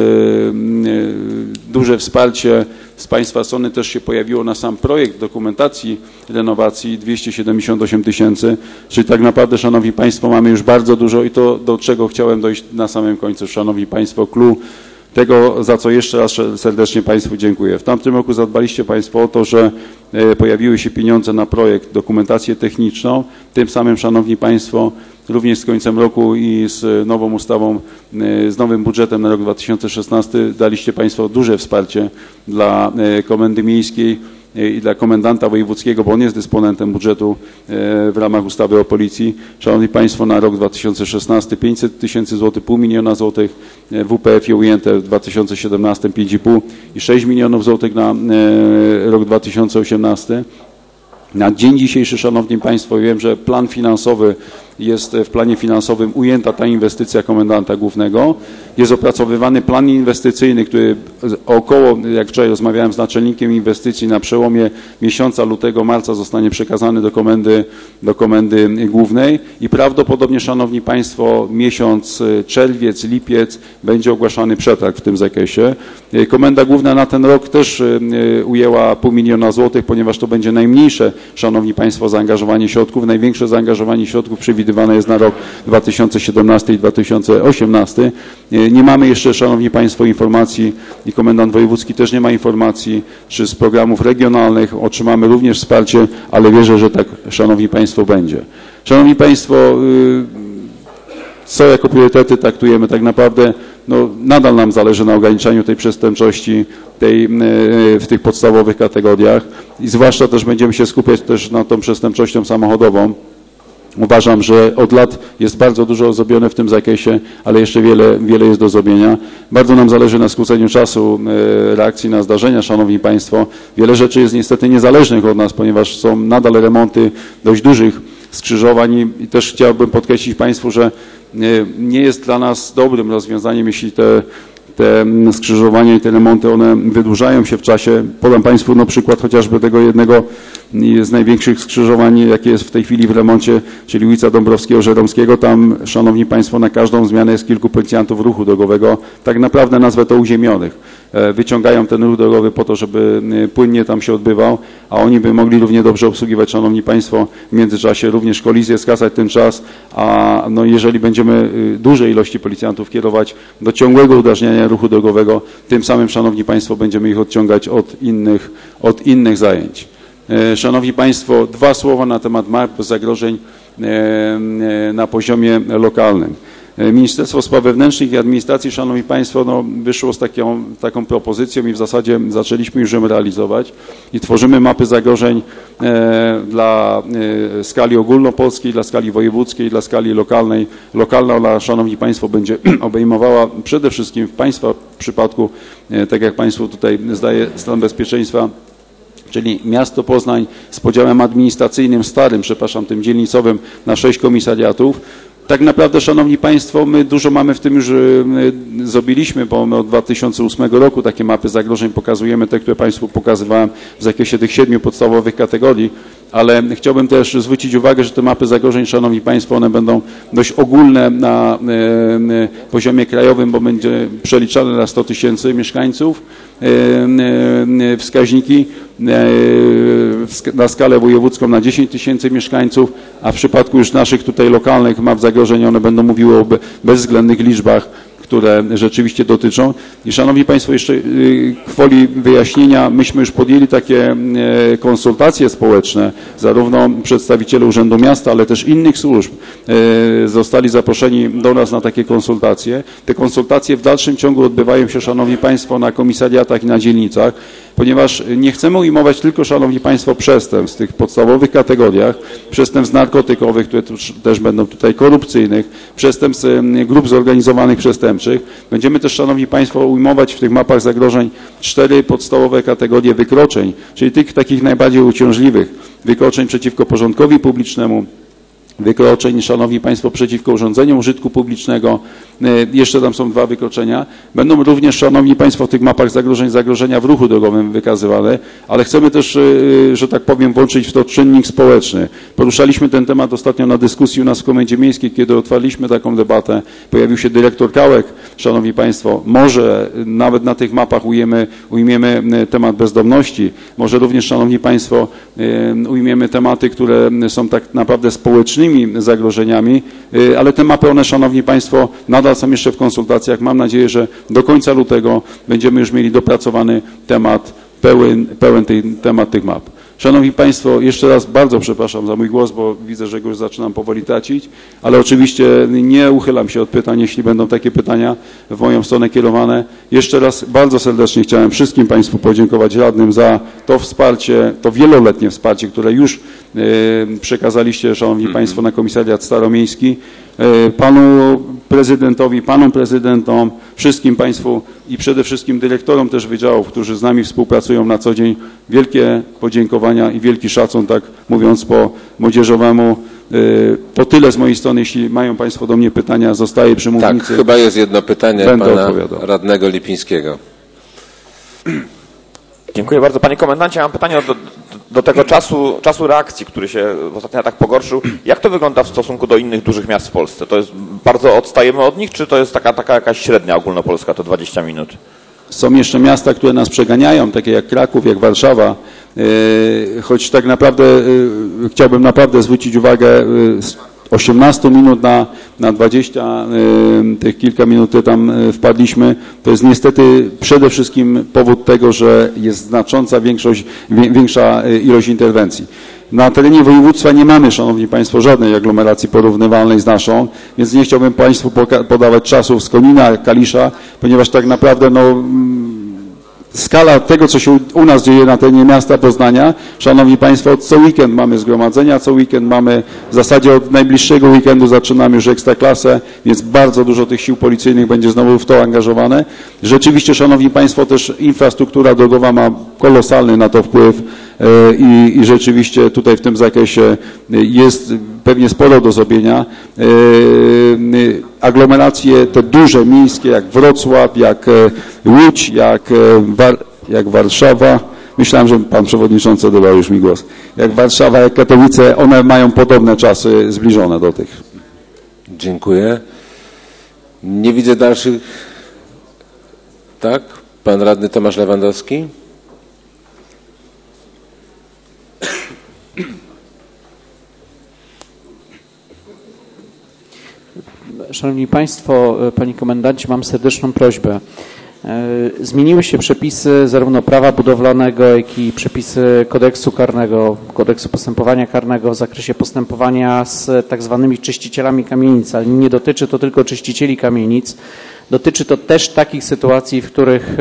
duże wsparcie z Państwa strony też się pojawiło na sam projekt dokumentacji renowacji dwieście siedemdziesiąt osiem tysięcy, czyli tak naprawdę, Szanowni Państwo, mamy już bardzo dużo i to, do czego chciałem dojść na samym końcu, Szanowni Państwo, clue tego, za co jeszcze raz serdecznie Państwu dziękuję. W tamtym roku zadbaliście Państwo o to, że pojawiły się pieniądze na projekt, dokumentację techniczną, tym samym, Szanowni Państwo, również z końcem roku i z nową ustawą, z nowym budżetem na rok dwa tysiące szesnasty daliście Państwo duże wsparcie dla Komendy Miejskiej i dla komendanta wojewódzkiego, bo on jest dysponentem budżetu w ramach ustawy o policji. Szanowni Państwo, na rok dwa tysiące szesnasty pięćset tysięcy złotych, pół miliona złotych, w W P F-ie ujęte w dwa tysiące siedemnastym pięć i pół i sześć milionów złotych na rok dwa tysiące osiemnasty. Na dzień dzisiejszy, Szanowni Państwo, wiem, że plan finansowy jest w planie finansowym ujęta ta inwestycja komendanta głównego. Jest opracowywany plan inwestycyjny, który około, jak wczoraj rozmawiałem z naczelnikiem inwestycji, na przełomie miesiąca lutego, marca zostanie przekazany do komendy, do komendy głównej i prawdopodobnie, Szanowni Państwo, miesiąc czerwiec, lipiec będzie ogłaszany przetarg w tym zakresie. Komenda główna na ten rok też ujęła pół miliona złotych, ponieważ to będzie najmniejsze, Szanowni Państwo, zaangażowanie środków. Największe zaangażowanie środków przewidywane jest na rok dwa tysiące siedemnasty i dwa tysiące osiemnasty. Nie mamy jeszcze, Szanowni Państwo, informacji i komendant wojewódzki też nie ma informacji, czy z programów regionalnych otrzymamy również wsparcie, ale wierzę, że tak, Szanowni Państwo, będzie. Szanowni Państwo, co jako priorytety traktujemy? Tak naprawdę no, nadal nam zależy na ograniczaniu tej przestępczości tej, w tych podstawowych kategoriach i zwłaszcza też będziemy się skupiać też na tą przestępczością samochodową. Uważam, że od lat jest bardzo dużo zrobione w tym zakresie, ale jeszcze wiele, wiele jest do zrobienia. Bardzo nam zależy na skróceniu czasu reakcji na zdarzenia, Szanowni Państwo. Wiele rzeczy jest niestety niezależnych od nas, ponieważ są nadal remonty dość dużych skrzyżowań i też chciałbym podkreślić Państwu, że nie jest dla nas dobrym rozwiązaniem, jeśli te te skrzyżowania i te remonty, one wydłużają się w czasie. Podam Państwu no, przykład chociażby tego jednego z największych skrzyżowań, jakie jest w tej chwili w remoncie, czyli ulica Dąbrowskiego-Żeromskiego. Tam, Szanowni Państwo, na każdą zmianę jest kilku policjantów ruchu drogowego. Tak naprawdę nazwę to uziemionych. Wyciągają ten ruch drogowy po to, żeby płynnie tam się odbywał, a oni by mogli równie dobrze obsługiwać, Szanowni Państwo, w międzyczasie również kolizję, skasać ten czas, a no, jeżeli będziemy duże ilości policjantów kierować do ciągłego udrażniania ruchu drogowego, tym samym, Szanowni Państwo, będziemy ich odciągać od innych, od innych zajęć. Szanowni Państwo, dwa słowa na temat map zagrożeń na poziomie lokalnym. Ministerstwo Spraw Wewnętrznych i Administracji, Szanowni Państwo, no, wyszło z taką, taką propozycją i w zasadzie zaczęliśmy już ją realizować i tworzymy mapy zagrożeń e, dla e, skali ogólnopolskiej, dla skali wojewódzkiej, dla skali lokalnej. Lokalna, ona, Szanowni Państwo, będzie obejmowała przede wszystkim w Państwa przypadku, e, tak jak Państwu tutaj zdaje stan bezpieczeństwa, czyli miasto Poznań z podziałem administracyjnym starym, przepraszam, tym dzielnicowym na sześć komisariatów. Tak naprawdę, Szanowni Państwo, my dużo mamy w tym już zrobiliśmy, bo my od dwa tysiące ósmego roku takie mapy zagrożeń pokazujemy, te, które Państwu pokazywałem w zakresie tych siedmiu podstawowych kategorii, ale chciałbym też zwrócić uwagę, że te mapy zagrożeń, Szanowni Państwo, one będą dość ogólne na poziomie krajowym, bo będzie przeliczane na sto tysięcy mieszkańców wskaźniki, na skalę wojewódzką na dziesięć tysięcy mieszkańców, a w przypadku już naszych tutaj lokalnych map zagrożeń one będą mówiły o bezwzględnych liczbach, które rzeczywiście dotyczą. I Szanowni Państwo, jeszcze gwoli wyjaśnienia, myśmy już podjęli takie konsultacje społeczne, zarówno przedstawiciele Urzędu Miasta, ale też innych służb zostali zaproszeni do nas na takie konsultacje. Te konsultacje w dalszym ciągu odbywają się, Szanowni Państwo, na komisariatach i na dzielnicach, ponieważ nie chcemy ujmować tylko, Szanowni Państwo, przestępstw w tych podstawowych kategoriach, przestępstw narkotykowych, które też będą tutaj korupcyjnych, przestępstw grup zorganizowanych przestępczych. Będziemy też, Szanowni Państwo, ujmować w tych mapach zagrożeń cztery podstawowe kategorie wykroczeń, czyli tych takich najbardziej uciążliwych, wykroczeń przeciwko porządkowi publicznemu, wykroczeń, Szanowni Państwo, przeciwko urządzeniom użytku publicznego. Jeszcze tam są dwa wykroczenia. Będą również, Szanowni Państwo, w tych mapach zagrożeń, zagrożenia w ruchu drogowym wykazywane, ale chcemy też, że tak powiem, włączyć w to czynnik społeczny. Poruszaliśmy ten temat ostatnio na dyskusji u nas w Komendzie Miejskiej, kiedy otwarliśmy taką debatę. Pojawił się dyrektor Kałek. Szanowni Państwo, może nawet na tych mapach ujmiemy, ujmiemy temat bezdomności. Może również, Szanowni Państwo, ujmiemy tematy, które są tak naprawdę społecznymi zagrożeniami, ale te mapy, one, Szanowni Państwo, nadal są jeszcze w konsultacjach. Mam nadzieję, że do końca lutego będziemy już mieli dopracowany temat, pełen, pełen tej, temat tych map. Szanowni Państwo, jeszcze raz bardzo przepraszam za mój głos, bo widzę, że go już zaczynam powoli tracić, ale oczywiście nie uchylam się od pytań, jeśli będą takie pytania w moją stronę kierowane. Jeszcze raz bardzo serdecznie chciałem wszystkim Państwu podziękować radnym za to wsparcie, to wieloletnie wsparcie, które już przekazaliście, Szanowni Państwo, na Komisariat Staromiejski, panu prezydentowi, panom prezydentom, wszystkim Państwu i przede wszystkim dyrektorom też wydziałów, którzy z nami współpracują na co dzień. Wielkie podziękowania i wielki szacun, tak mówiąc po młodzieżowemu. To tyle z mojej strony. Jeśli mają Państwo do mnie pytania, zostaję przy mównicy. Tak, chyba jest jedno pytanie Będę pana odpowiadał. radnego Lipińskiego. Dziękuję bardzo. Panie komendancie, mam pytanie do, do, do tego czasu, czasu reakcji, który się w ostatnich latach pogorszył. Jak to wygląda w stosunku do innych dużych miast w Polsce? To jest bardzo odstajemy od nich, czy to jest taka, taka jakaś średnia ogólnopolska, to dwadzieścia minut? Są jeszcze miasta, które nas przeganiają, takie jak Kraków, jak Warszawa, choć tak naprawdę chciałbym naprawdę zwrócić uwagę osiemnaście minut na, na dwadzieścia, tych kilka minut, które tam wpadliśmy, to jest niestety przede wszystkim powód tego, że jest znacząca większość, większa ilość interwencji. Na terenie województwa nie mamy, Szanowni Państwo, żadnej aglomeracji porównywalnej z naszą, więc nie chciałbym Państwu podawać czasów z Konina, Kalisza, ponieważ tak naprawdę no, skala tego, co się u nas dzieje na terenie miasta Poznania, Szanowni Państwo, co weekend mamy zgromadzenia, co weekend mamy, w zasadzie od najbliższego weekendu zaczynamy już ekstraklasę, więc bardzo dużo tych sił policyjnych będzie znowu w to angażowane. Rzeczywiście, Szanowni Państwo, też infrastruktura drogowa ma kolosalny na to wpływ i, i rzeczywiście tutaj w tym zakresie jest pewnie sporo do zrobienia. Aglomeracje te duże, miejskie, jak Wrocław, jak Łódź, jak, War, jak Warszawa, myślałem, że Pan Przewodniczący odebrał już mi głos, jak Warszawa, jak Katowice, one mają podobne czasy zbliżone do tych. Dziękuję. Nie widzę dalszych. Tak? Pan Radny Tomasz Lewandowski. Szanowni Państwo, Panie Komendancie, mam serdeczną prośbę. Zmieniły się przepisy zarówno prawa budowlanego, jak i przepisy kodeksu karnego, kodeksu postępowania karnego w zakresie postępowania z tak zwanymi czyścicielami kamienic, ale nie dotyczy to tylko czyścicieli kamienic. Dotyczy to też takich sytuacji, w których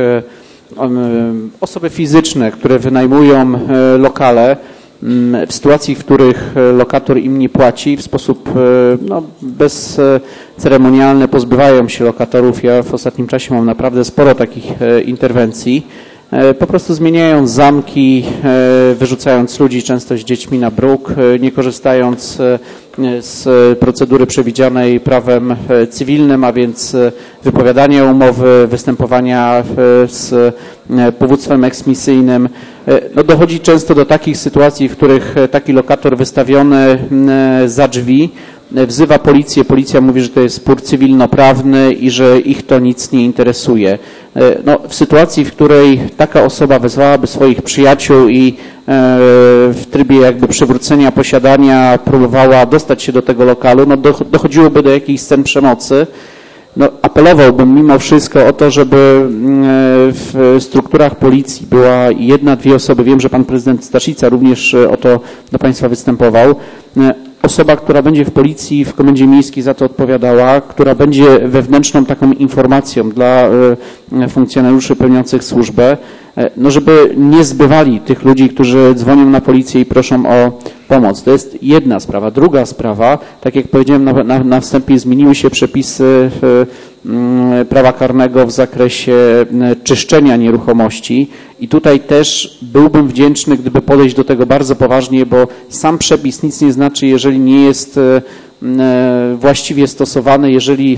osoby fizyczne, które wynajmują lokale, w sytuacji, w których lokator im nie płaci, w sposób no, bezceremonialny pozbywają się lokatorów. Ja w ostatnim czasie mam naprawdę sporo takich interwencji. Po prostu zmieniając zamki, wyrzucając ludzi często z dziećmi na bruk, nie korzystając z procedury przewidzianej prawem cywilnym, a więc wypowiadania umowy, występowania z powództwem eksmisyjnym. No, dochodzi często do takich sytuacji, w których taki lokator wystawiony za drzwi wzywa policję. Policja mówi, że to jest spór cywilnoprawny i że ich to nic nie interesuje. No, w sytuacji, w której taka osoba wezwałaby swoich przyjaciół i w trybie jakby przywrócenia posiadania próbowała dostać się do tego lokalu, no dochodziłoby do jakichś scen przemocy. No, apelowałbym mimo wszystko o to, żeby w strukturach policji była jedna, dwie osoby. Wiem, że pan prezydent Staszica również o to do państwa występował. Osoba, która będzie w policji, w Komendzie Miejskiej za to odpowiadała, która będzie wewnętrzną taką informacją dla funkcjonariuszy pełniących służbę, no żeby nie zbywali tych ludzi, którzy dzwonią na policję i proszą o pomoc. To jest jedna sprawa. Druga sprawa, tak jak powiedziałem na, na, na wstępie, zmieniły się przepisy prawa karnego w zakresie czyszczenia nieruchomości i tutaj też byłbym wdzięczny, gdyby podejść do tego bardzo poważnie, bo sam przepis nic nie znaczy, jeżeli nie jest właściwie stosowany, jeżeli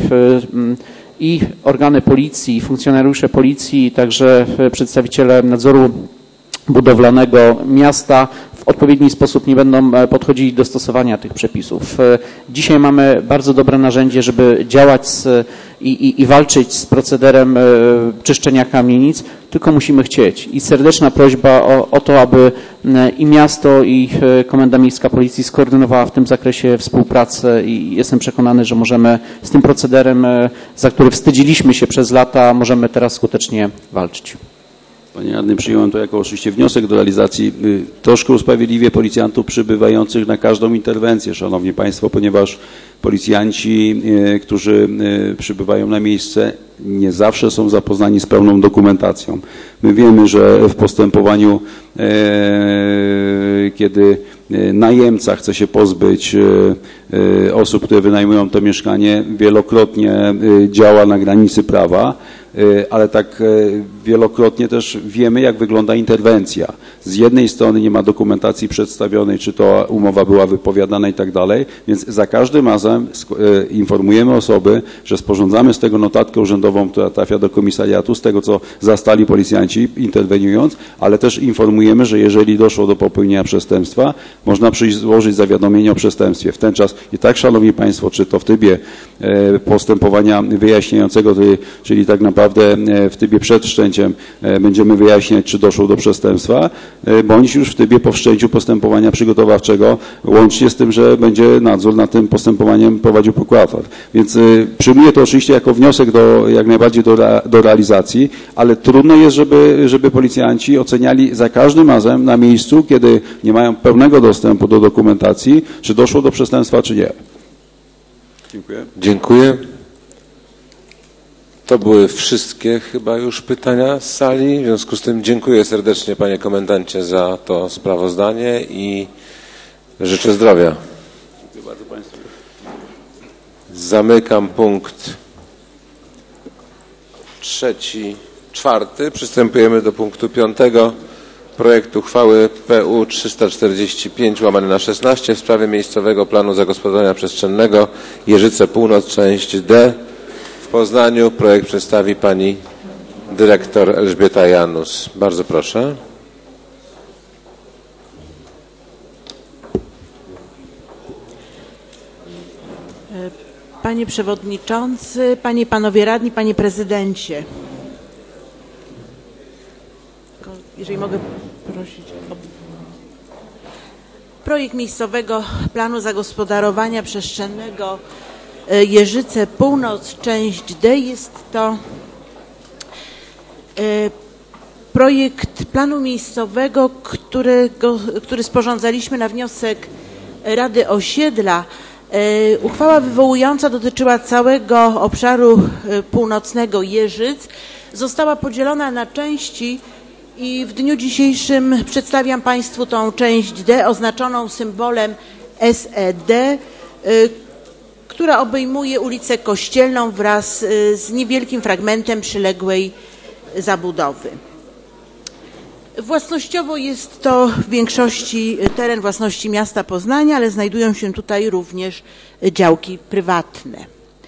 i organy policji, funkcjonariusze policji, także przedstawiciele nadzoru budowlanego miasta w odpowiedni sposób nie będą podchodzili do stosowania tych przepisów. Dzisiaj mamy bardzo dobre narzędzie, żeby działać z, i, i, i walczyć z procederem czyszczenia kamienic, tylko musimy chcieć. I serdeczna prośba o, o to, aby i miasto, i Komenda Miejska Policji skoordynowała w tym zakresie współpracę i jestem przekonany, że możemy z tym procederem, za który wstydziliśmy się przez lata, możemy teraz skutecznie walczyć. Panie radny, przyjąłem to jako oczywiście wniosek do realizacji. Troszkę usprawiedliwię policjantów przybywających na każdą interwencję, Szanowni Państwo, ponieważ policjanci, którzy przybywają na miejsce, nie zawsze są zapoznani z pełną dokumentacją. My wiemy, że w postępowaniu, kiedy najemca chce się pozbyć osób, które wynajmują to mieszkanie, wielokrotnie działa na granicy prawa, ale tak wielokrotnie też wiemy, jak wygląda interwencja. Z jednej strony nie ma dokumentacji przedstawionej, czy to umowa była wypowiadana i tak dalej, więc za każdym razem informujemy osoby, że sporządzamy z tego notatkę urzędową, która trafia do komisariatu, z tego, co zastali policjanci interweniując, ale też informujemy, że jeżeli doszło do popełnienia przestępstwa, można przyjść złożyć zawiadomienie o przestępstwie. W ten czas i tak, Szanowni Państwo, czy to w trybie postępowania wyjaśniającego, czyli tak naprawdę w trybie przed wszczęciem będziemy wyjaśniać, czy doszło do przestępstwa, bądź już w trybie po wszczęciu postępowania przygotowawczego, łącznie z tym, że będzie nadzór nad tym postępowaniem prowadził prokurator. Więc przyjmuję to oczywiście jako wniosek do, jak najbardziej do, do realizacji, ale trudno jest, żeby, żeby policjanci oceniali za każdym razem na miejscu, kiedy nie mają pełnego dostępu do dokumentacji, czy doszło do przestępstwa, czy nie. Dziękuję. Dziękuję. To były wszystkie chyba już pytania z sali. W związku z tym dziękuję serdecznie panie komendancie za to sprawozdanie i życzę zdrowia. Dziękuję bardzo państwu. Zamykam punkt trzeci, czwarty. Przystępujemy do punktu piątego. Projekt uchwały P U trzysta czterdzieści pięć łamane na szesnaście w sprawie miejscowego planu zagospodarowania przestrzennego Jeżyce Północ, część D. W Poznaniu projekt przedstawi pani dyrektor Elżbieta Janus. Bardzo proszę. Panie Przewodniczący, Panie i Panowie Radni, Panie Prezydencie. Jeżeli mogę prosić o... Projekt miejscowego planu zagospodarowania przestrzennego Jeżyce Północ, część D. Jest to projekt planu miejscowego, którego, który sporządzaliśmy na wniosek Rady Osiedla. Uchwała wywołująca dotyczyła całego obszaru północnego Jeżyc. Została podzielona na części i w dniu dzisiejszym przedstawiam Państwu tą część D oznaczoną symbolem S E D, która obejmuje ulicę Kościelną wraz z niewielkim fragmentem przyległej zabudowy. Własnościowo jest to w większości teren własności miasta Poznania, ale znajdują się tutaj również działki prywatne.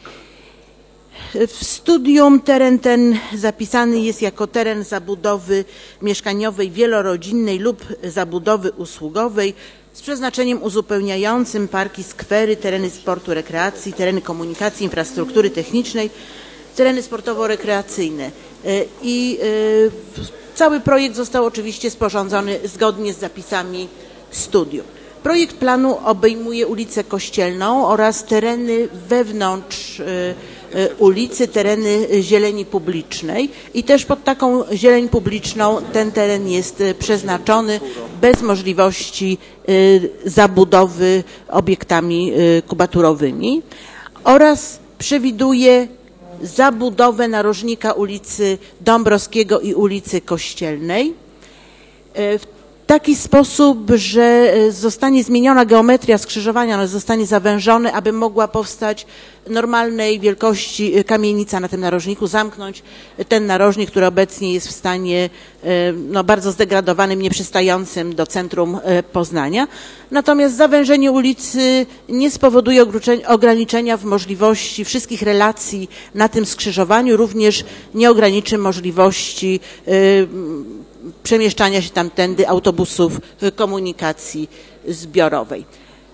W studium teren ten zapisany jest jako teren zabudowy mieszkaniowej wielorodzinnej lub zabudowy usługowej z przeznaczeniem uzupełniającym parki, skwery, tereny sportu, rekreacji, tereny komunikacji, infrastruktury technicznej, tereny sportowo-rekreacyjne. I cały projekt został oczywiście sporządzony zgodnie z zapisami studium. Projekt planu obejmuje ulicę Kościelną oraz tereny wewnątrz ulicy, tereny zieleni publicznej i też pod taką zieleń publiczną ten teren jest przeznaczony bez możliwości zabudowy obiektami kubaturowymi oraz przewiduje zabudowę narożnika ulicy Dąbrowskiego i ulicy Kościelnej w taki sposób, że zostanie zmieniona geometria skrzyżowania, ono zostanie zawężone, aby mogła powstać normalnej wielkości kamienica na tym narożniku, zamknąć ten narożnik, który obecnie jest w stanie no, bardzo zdegradowanym, nieprzystającym do centrum Poznania. Natomiast zawężenie ulicy nie spowoduje ograniczenia w możliwości wszystkich relacji na tym skrzyżowaniu, również nie ograniczy możliwości przemieszczania się tamtędy autobusów komunikacji zbiorowej.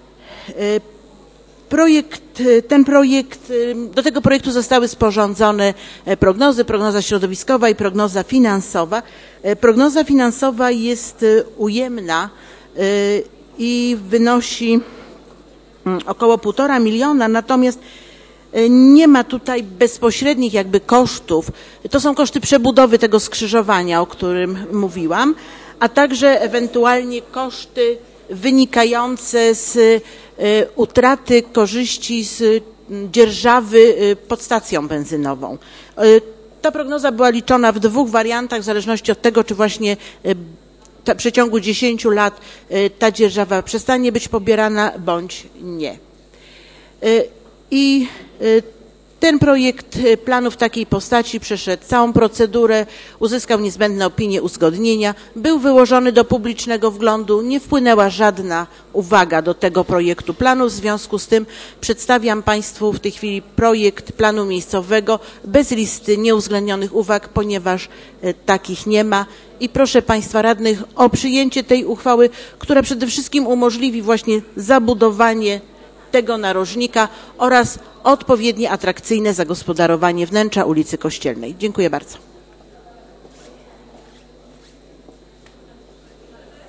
Projekt, ten projekt, do tego projektu zostały sporządzone prognozy, prognoza środowiskowa i prognoza finansowa. Prognoza finansowa jest ujemna i wynosi około półtora miliona, natomiast nie ma tutaj bezpośrednich jakby kosztów. To są koszty przebudowy tego skrzyżowania, o którym mówiłam, a także ewentualnie koszty wynikające z utraty korzyści z dzierżawy pod stacją benzynową. Ta prognoza była liczona w dwóch wariantach w zależności od tego, czy właśnie w przeciągu dziesięciu lat ta dzierżawa przestanie być pobierana bądź nie. I ten projekt planu w takiej postaci przeszedł całą procedurę, uzyskał niezbędne opinie uzgodnienia, był wyłożony do publicznego wglądu, nie wpłynęła żadna uwaga do tego projektu planu, w związku z tym przedstawiam Państwu w tej chwili projekt planu miejscowego bez listy nieuwzględnionych uwag, ponieważ takich nie ma. I proszę Państwa radnych o przyjęcie tej uchwały, która przede wszystkim umożliwi właśnie zabudowanie tego narożnika oraz odpowiednie atrakcyjne zagospodarowanie wnętrza ulicy Kościelnej. Dziękuję bardzo.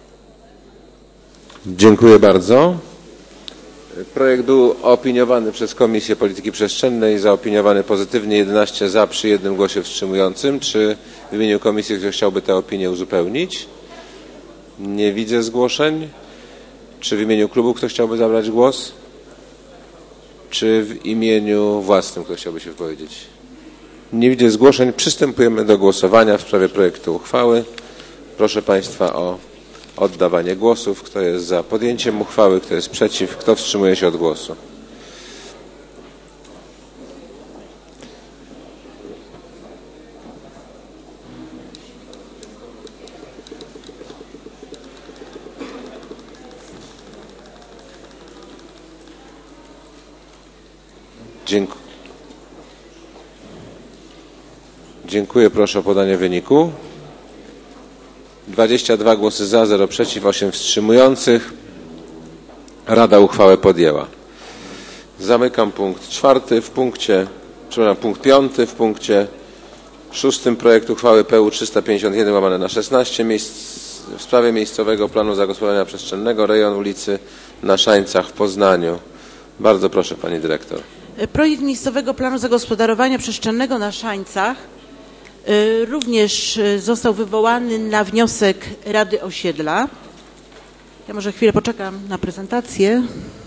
Dziękuję bardzo. Projekt był opiniowany przez Komisję Polityki Przestrzennej, zaopiniowany pozytywnie, jedenaście za przy jednym głosie wstrzymującym. Czy w imieniu Komisji ktoś chciałby tę opinię uzupełnić? Nie widzę zgłoszeń. Czy w imieniu klubu ktoś chciałby zabrać głos? Czy w imieniu własnym ktoś chciałby się wypowiedzieć? Nie widzę zgłoszeń. Przystępujemy do głosowania w sprawie projektu uchwały. Proszę Państwa o oddawanie głosów. Kto jest za podjęciem uchwały, kto jest przeciw, kto wstrzymuje się od głosu? Dziękuję. Dziękuję. Proszę o podanie wyniku. dwadzieścia dwa głosy za, zero przeciw, osiem wstrzymujących. Rada uchwałę podjęła. Zamykam punkt czwarty. W punkcie, przepraszam, punkt piąty. W punkcie szóstym projekt uchwały P U trzysta pięćdziesiąt jeden łamane na szesnaście miejsc, w sprawie miejscowego planu zagospodarowania przestrzennego rejon ulicy na Szańcach w Poznaniu. Bardzo proszę Pani Dyrektor. Projekt miejscowego planu zagospodarowania przestrzennego na Szańcach y, również został wywołany na wniosek Rady Osiedla. Ja może chwilę poczekam na prezentację.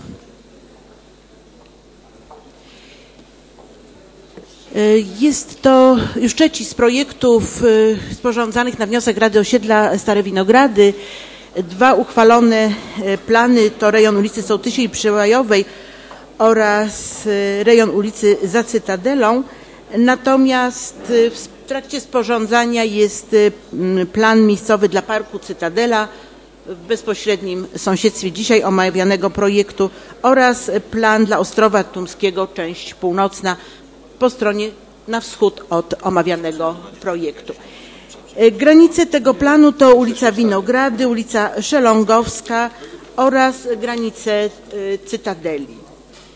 Y, jest to już trzeci z projektów y, sporządzanych na wniosek Rady Osiedla Stare Winogrady. Dwa uchwalone y, plany to rejon ulicy Sołtysiej Przełajowej oraz rejon ulicy za Cytadelą. Natomiast w trakcie sporządzania jest plan miejscowy dla Parku Cytadela w bezpośrednim sąsiedztwie dzisiaj omawianego projektu oraz plan dla Ostrowa Tumskiego, część północna po stronie na wschód od omawianego projektu. Granice tego planu to ulica Winogrady, ulica Szelongowska oraz granice Cytadeli.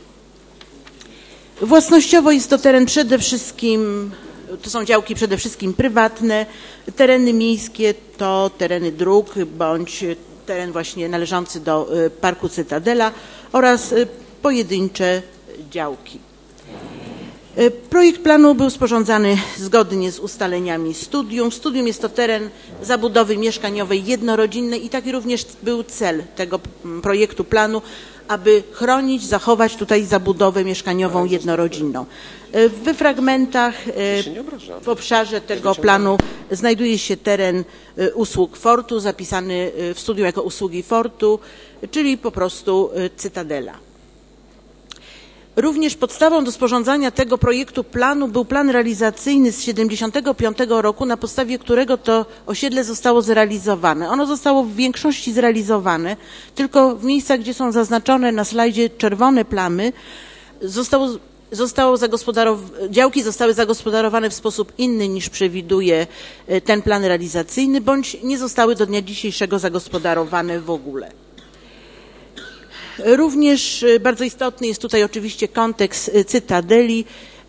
Własnościowo jest to teren przede wszystkim, to są działki przede wszystkim prywatne, tereny miejskie to tereny dróg bądź teren właśnie należący do Parku Cytadela oraz pojedyncze działki. Projekt planu był sporządzany zgodnie z ustaleniami studium. Studium jest to teren zabudowy mieszkaniowej jednorodzinnej i taki również był cel tego projektu planu, aby chronić, zachować tutaj zabudowę mieszkaniową jednorodzinną. We fragmentach w obszarze tego planu znajduje się teren usług fortu, zapisany w studium jako usługi fortu, czyli po prostu Cytadela. Również podstawą do sporządzania tego projektu planu był plan realizacyjny z tysiąc dziewięćset siedemdziesiątego piątego roku, na podstawie którego to osiedle zostało zrealizowane. Ono zostało w większości zrealizowane, tylko w miejscach, gdzie są zaznaczone na slajdzie czerwone plamy, zostało, zostało działki zostały zagospodarowane w sposób inny niż przewiduje ten plan realizacyjny, bądź nie zostały do dnia dzisiejszego zagospodarowane w ogóle. Również bardzo istotny jest tutaj oczywiście kontekst Cytadeli.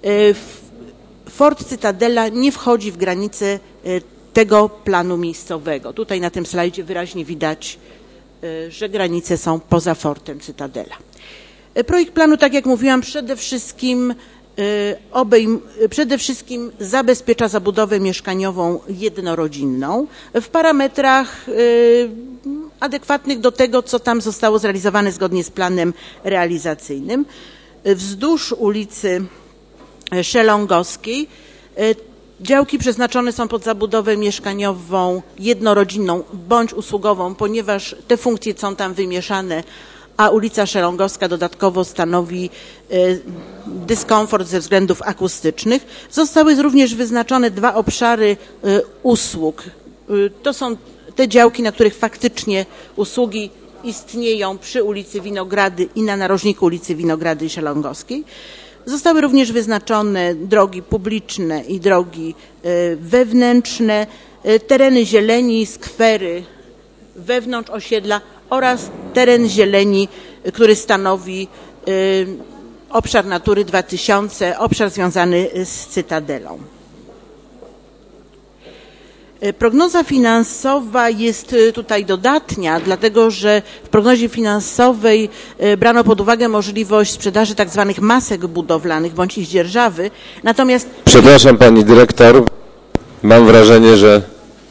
Fort Cytadela nie wchodzi w granice tego planu miejscowego. Tutaj na tym slajdzie wyraźnie widać, że granice są poza fortem Cytadela. Projekt planu, tak jak mówiłam, przede wszystkim, obejm, przede wszystkim zabezpiecza zabudowę mieszkaniową jednorodzinną w parametrach adekwatnych do tego, co tam zostało zrealizowane zgodnie z planem realizacyjnym. Wzdłuż ulicy Szelongowskiej działki przeznaczone są pod zabudowę mieszkaniową jednorodzinną bądź usługową, ponieważ te funkcje są tam wymieszane, a ulica Szelongowska dodatkowo stanowi dyskomfort ze względów akustycznych. Zostały również wyznaczone dwa obszary usług. To są te działki, na których faktycznie usługi istnieją przy ulicy Winogrady i na narożniku ulicy Winogrady i Szelongowskiej. Zostały również wyznaczone drogi publiczne i drogi wewnętrzne, tereny zieleni, skwery wewnątrz osiedla oraz teren zieleni, który stanowi obszar Natury dwa tysiące, obszar związany z Cytadelą. Prognoza finansowa jest tutaj dodatnia, dlatego że w prognozie finansowej brano pod uwagę możliwość sprzedaży tak zwanych masek budowlanych bądź ich dzierżawy. Natomiast... Przepraszam pani dyrektor, mam wrażenie, że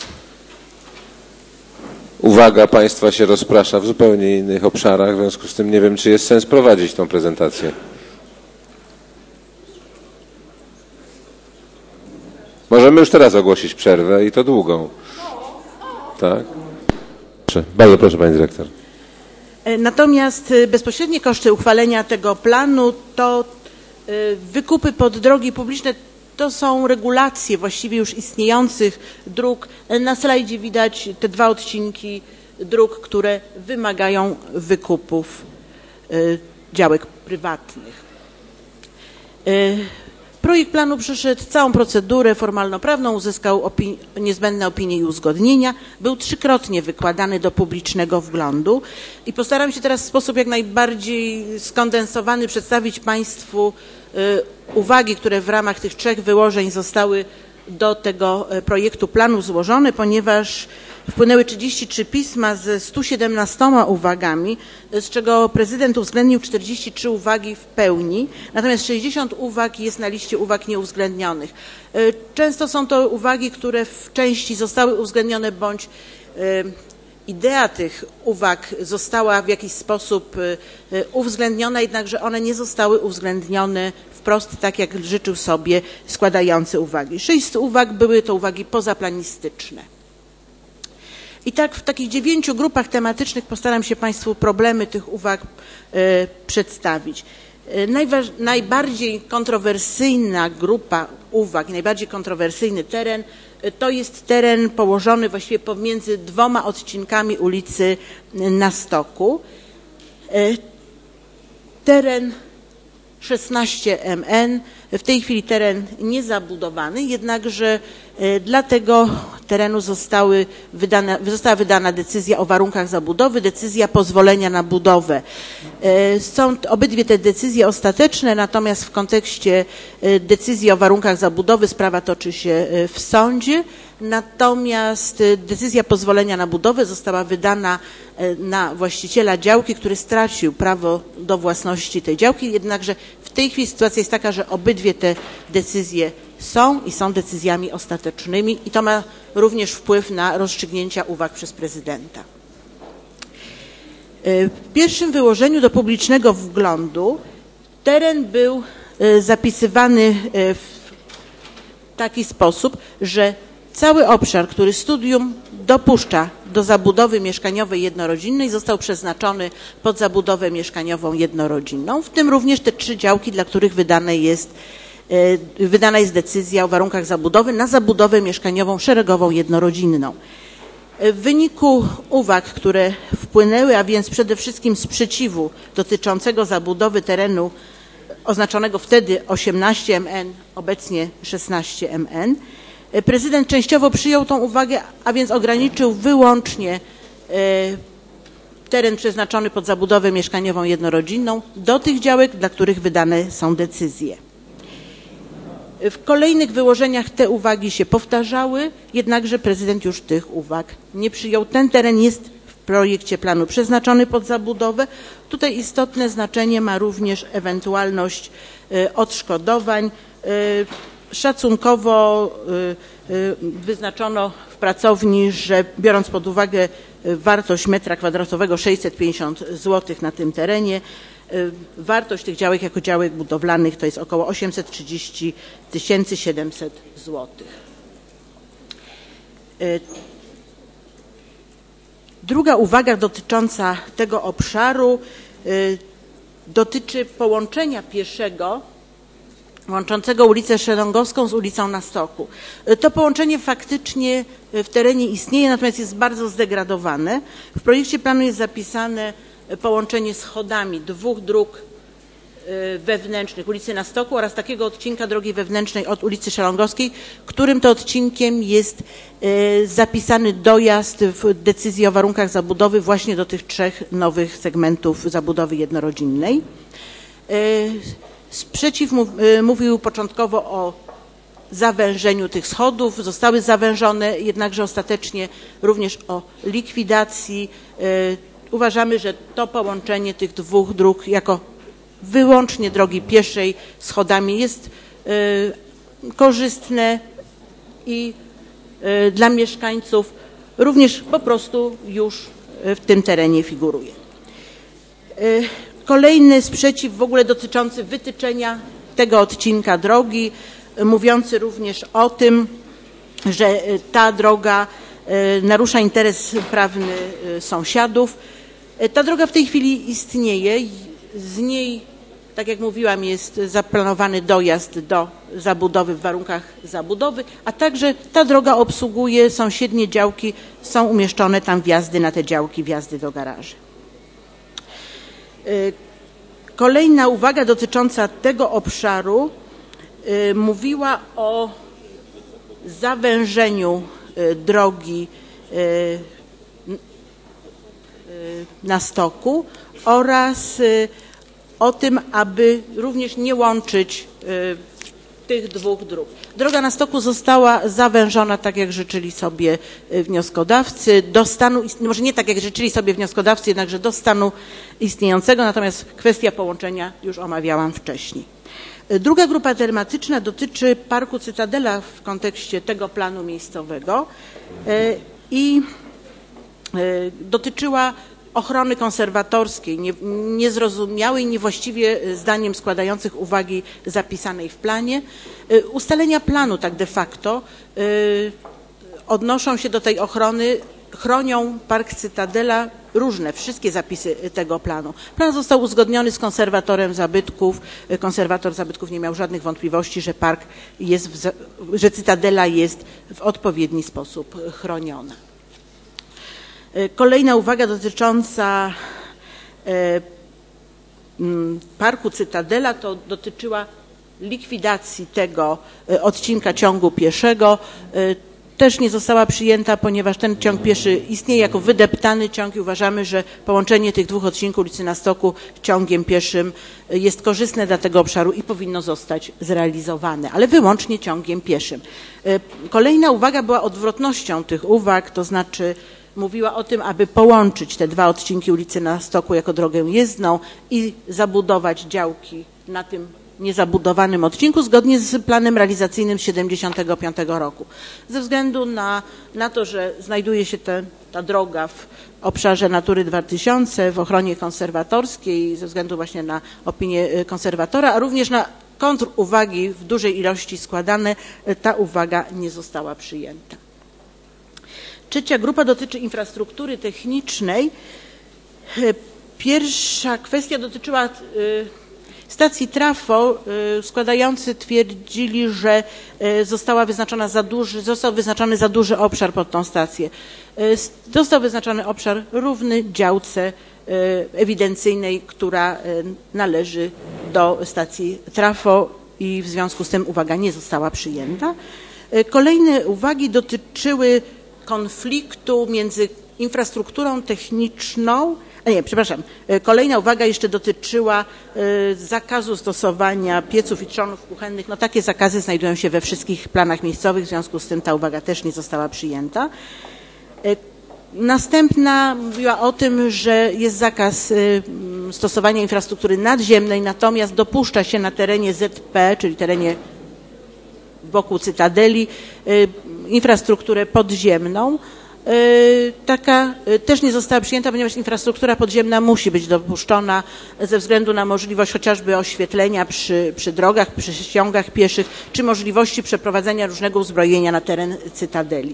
uwaga państwa się rozprasza w zupełnie innych obszarach, w związku z tym nie wiem, czy jest sens prowadzić tą prezentację. Możemy już teraz ogłosić przerwę i to długą. Tak? Bardzo proszę pani dyrektor. Natomiast bezpośrednie koszty uchwalenia tego planu to wykupy pod drogi publiczne, to są regulacje właściwie już istniejących dróg. Na slajdzie widać te dwa odcinki dróg, które wymagają wykupów działek prywatnych. Projekt planu przeszedł całą procedurę formalno-prawną, uzyskał opini niezbędne opinie i uzgodnienia, był trzykrotnie wykładany do publicznego wglądu i postaram się teraz w sposób jak najbardziej skondensowany przedstawić Państwu y, uwagi, które w ramach tych trzech wyłożeń zostały do tego projektu planu złożone, ponieważ wpłynęły trzydzieści trzy pisma ze stu siedemnastoma uwagami, z czego prezydent uwzględnił czterdzieści trzy uwagi w pełni, natomiast sześćdziesiąt uwag jest na liście uwag nieuwzględnionych. Często są to uwagi, które w części zostały uwzględnione bądź idea tych uwag została w jakiś sposób uwzględniona, jednakże one nie zostały uwzględnione wprost tak, jak życzył sobie składający uwagi. Sześć z uwag były to uwagi pozaplanistyczne. I tak w takich dziewięciu grupach tematycznych postaram się Państwu problemy tych uwag e, przedstawić. E, najbardziej kontrowersyjna grupa uwag, najbardziej kontrowersyjny teren e, to jest teren położony właściwie pomiędzy dwoma odcinkami ulicy Na Stoku. E, teren szesnaście M N, w tej chwili teren niezabudowany, jednakże dla tego terenu zostały wydane, została wydana decyzja o warunkach zabudowy, decyzja pozwolenia na budowę. Są obydwie te decyzje ostateczne, natomiast w kontekście decyzji o warunkach zabudowy sprawa toczy się w sądzie, natomiast decyzja pozwolenia na budowę została wydana na właściciela działki, który stracił prawo do własności tej działki, jednakże w tej chwili sytuacja jest taka, że obydwie te decyzje są i są decyzjami ostatecznymi i to ma również wpływ na rozstrzygnięcia uwag przez prezydenta. W pierwszym wyłożeniu do publicznego wglądu teren był zapisywany w taki sposób, że cały obszar, który studium dopuszcza do zabudowy mieszkaniowej jednorodzinnej, został przeznaczony pod zabudowę mieszkaniową jednorodzinną, w tym również te trzy działki, dla których wydane jest, wydana jest decyzja o warunkach zabudowy na zabudowę mieszkaniową szeregową jednorodzinną. W wyniku uwag, które wpłynęły, a więc przede wszystkim sprzeciwu dotyczącego zabudowy terenu oznaczonego wtedy osiemnaście M N, obecnie szesnaście M N, prezydent częściowo przyjął tą uwagę, a więc ograniczył wyłącznie teren przeznaczony pod zabudowę mieszkaniową jednorodzinną do tych działek, dla których wydane są decyzje. W kolejnych wyłożeniach te uwagi się powtarzały, jednakże prezydent już tych uwag nie przyjął. Ten teren jest w projekcie planu przeznaczony pod zabudowę. Tutaj istotne znaczenie ma również ewentualność odszkodowań. Szacunkowo wyznaczono w pracowni, że biorąc pod uwagę wartość metra kwadratowego sześćset pięćdziesiąt złotych na tym terenie, wartość tych działek jako działek budowlanych to jest około osiemset trzydzieści tysięcy siedemset złotych. Druga uwaga dotycząca tego obszaru dotyczy połączenia pieszego łączącego ulicę Szelongowską z ulicą Na Stoku. To połączenie faktycznie w terenie istnieje, natomiast jest bardzo zdegradowane. W projekcie planu jest zapisane połączenie schodami dwóch dróg wewnętrznych, ulicy Na Stoku oraz takiego odcinka drogi wewnętrznej od ulicy Szelongowskiej, którym to odcinkiem jest zapisany dojazd w decyzji o warunkach zabudowy właśnie do tych trzech nowych segmentów zabudowy jednorodzinnej. Sprzeciw mówił początkowo o zawężeniu tych schodów, zostały zawężone, jednakże ostatecznie również o likwidacji. Uważamy, że to połączenie tych dwóch dróg jako wyłącznie drogi pieszej schodami jest korzystne i dla mieszkańców również po prostu już w tym terenie figuruje. Kolejny sprzeciw w ogóle dotyczący wytyczenia tego odcinka drogi, mówiący również o tym, że ta droga narusza interes prawny sąsiadów. Ta droga w tej chwili istnieje, z niej, tak jak mówiłam, jest zaplanowany dojazd do zabudowy w warunkach zabudowy, a także ta droga obsługuje sąsiednie działki, są umieszczone tam wjazdy na te działki, wjazdy do garaży. Kolejna uwaga dotycząca tego obszaru mówiła o zawężeniu drogi na stoku oraz o tym, aby również nie łączyć tych dwóch dróg. Droga na stoku została zawężona, tak jak życzyli sobie wnioskodawcy, do stanu, może nie tak jak życzyli sobie wnioskodawcy, jednakże do stanu istniejącego, natomiast kwestia połączenia już omawiałam wcześniej. Druga grupa tematyczna dotyczy Parku Cytadela w kontekście tego planu miejscowego i dotyczyła ochrony konserwatorskiej, nie, niezrozumiałej, niewłaściwie zdaniem składających uwagi zapisanej w planie. Ustalenia planu tak de facto odnoszą się do tej ochrony, chronią Park Cytadela różne, wszystkie zapisy tego planu. Plan został uzgodniony z konserwatorem zabytków. Konserwator zabytków nie miał żadnych wątpliwości, że park jest, w, że Cytadela jest w odpowiedni sposób chroniona. Kolejna uwaga dotycząca Parku Cytadela to dotyczyła likwidacji tego odcinka ciągu pieszego. Też nie została przyjęta, ponieważ ten ciąg pieszy istnieje jako wydeptany ciąg i uważamy, że połączenie tych dwóch odcinków ulicy Na Stoku ciągiem pieszym jest korzystne dla tego obszaru i powinno zostać zrealizowane, ale wyłącznie ciągiem pieszym. Kolejna uwaga była odwrotnością tych uwag, to znaczy mówiła o tym, aby połączyć te dwa odcinki ulicy Na Stoku jako drogę jezdną i zabudować działki na tym niezabudowanym odcinku zgodnie z planem realizacyjnym z siedemdziesiątego piątego roku. Ze względu na, na to, że znajduje się te, ta droga w obszarze Natury dwa tysiące, w ochronie konserwatorskiej, ze względu właśnie na opinię konserwatora, a również na kontruwagi w dużej ilości składane, ta uwaga nie została przyjęta. Trzecia grupa dotyczy infrastruktury technicznej. Pierwsza kwestia dotyczyła stacji trafo. Składający twierdzili, że została wyznaczona za duży, został wyznaczony za duży obszar pod tą stację. Został wyznaczony obszar równy działce ewidencyjnej, która należy do stacji trafo i w związku z tym uwaga nie została przyjęta. Kolejne uwagi dotyczyły konfliktu między infrastrukturą techniczną, a nie, przepraszam, kolejna uwaga jeszcze dotyczyła zakazu stosowania pieców i trzonów kuchennych. No takie zakazy znajdują się we wszystkich planach miejscowych, w związku z tym ta uwaga też nie została przyjęta. Następna mówiła o tym, że jest zakaz stosowania infrastruktury nadziemnej, natomiast dopuszcza się na terenie Z P, czyli terenie wokół Cytadeli, infrastrukturę podziemną. Taka też nie została przyjęta, ponieważ infrastruktura podziemna musi być dopuszczona ze względu na możliwość chociażby oświetlenia przy, przy drogach, przy ściągach pieszych, czy możliwości przeprowadzenia różnego uzbrojenia na teren Cytadeli.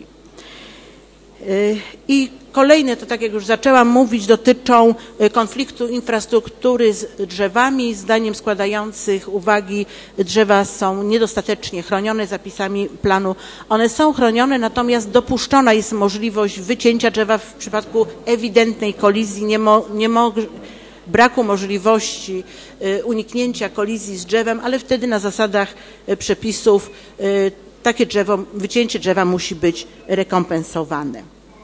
I kolejne, to tak jak już zaczęłam mówić, dotyczą konfliktu infrastruktury z drzewami. Zdaniem składających uwagi drzewa są niedostatecznie chronione zapisami planu. One są chronione, natomiast dopuszczona jest możliwość wycięcia drzewa w przypadku ewidentnej kolizji, nie mo, nie mo, braku możliwości uniknięcia kolizji z drzewem, ale wtedy na zasadach przepisów takie drzewo, wycięcie drzewa musi być rekompensowane.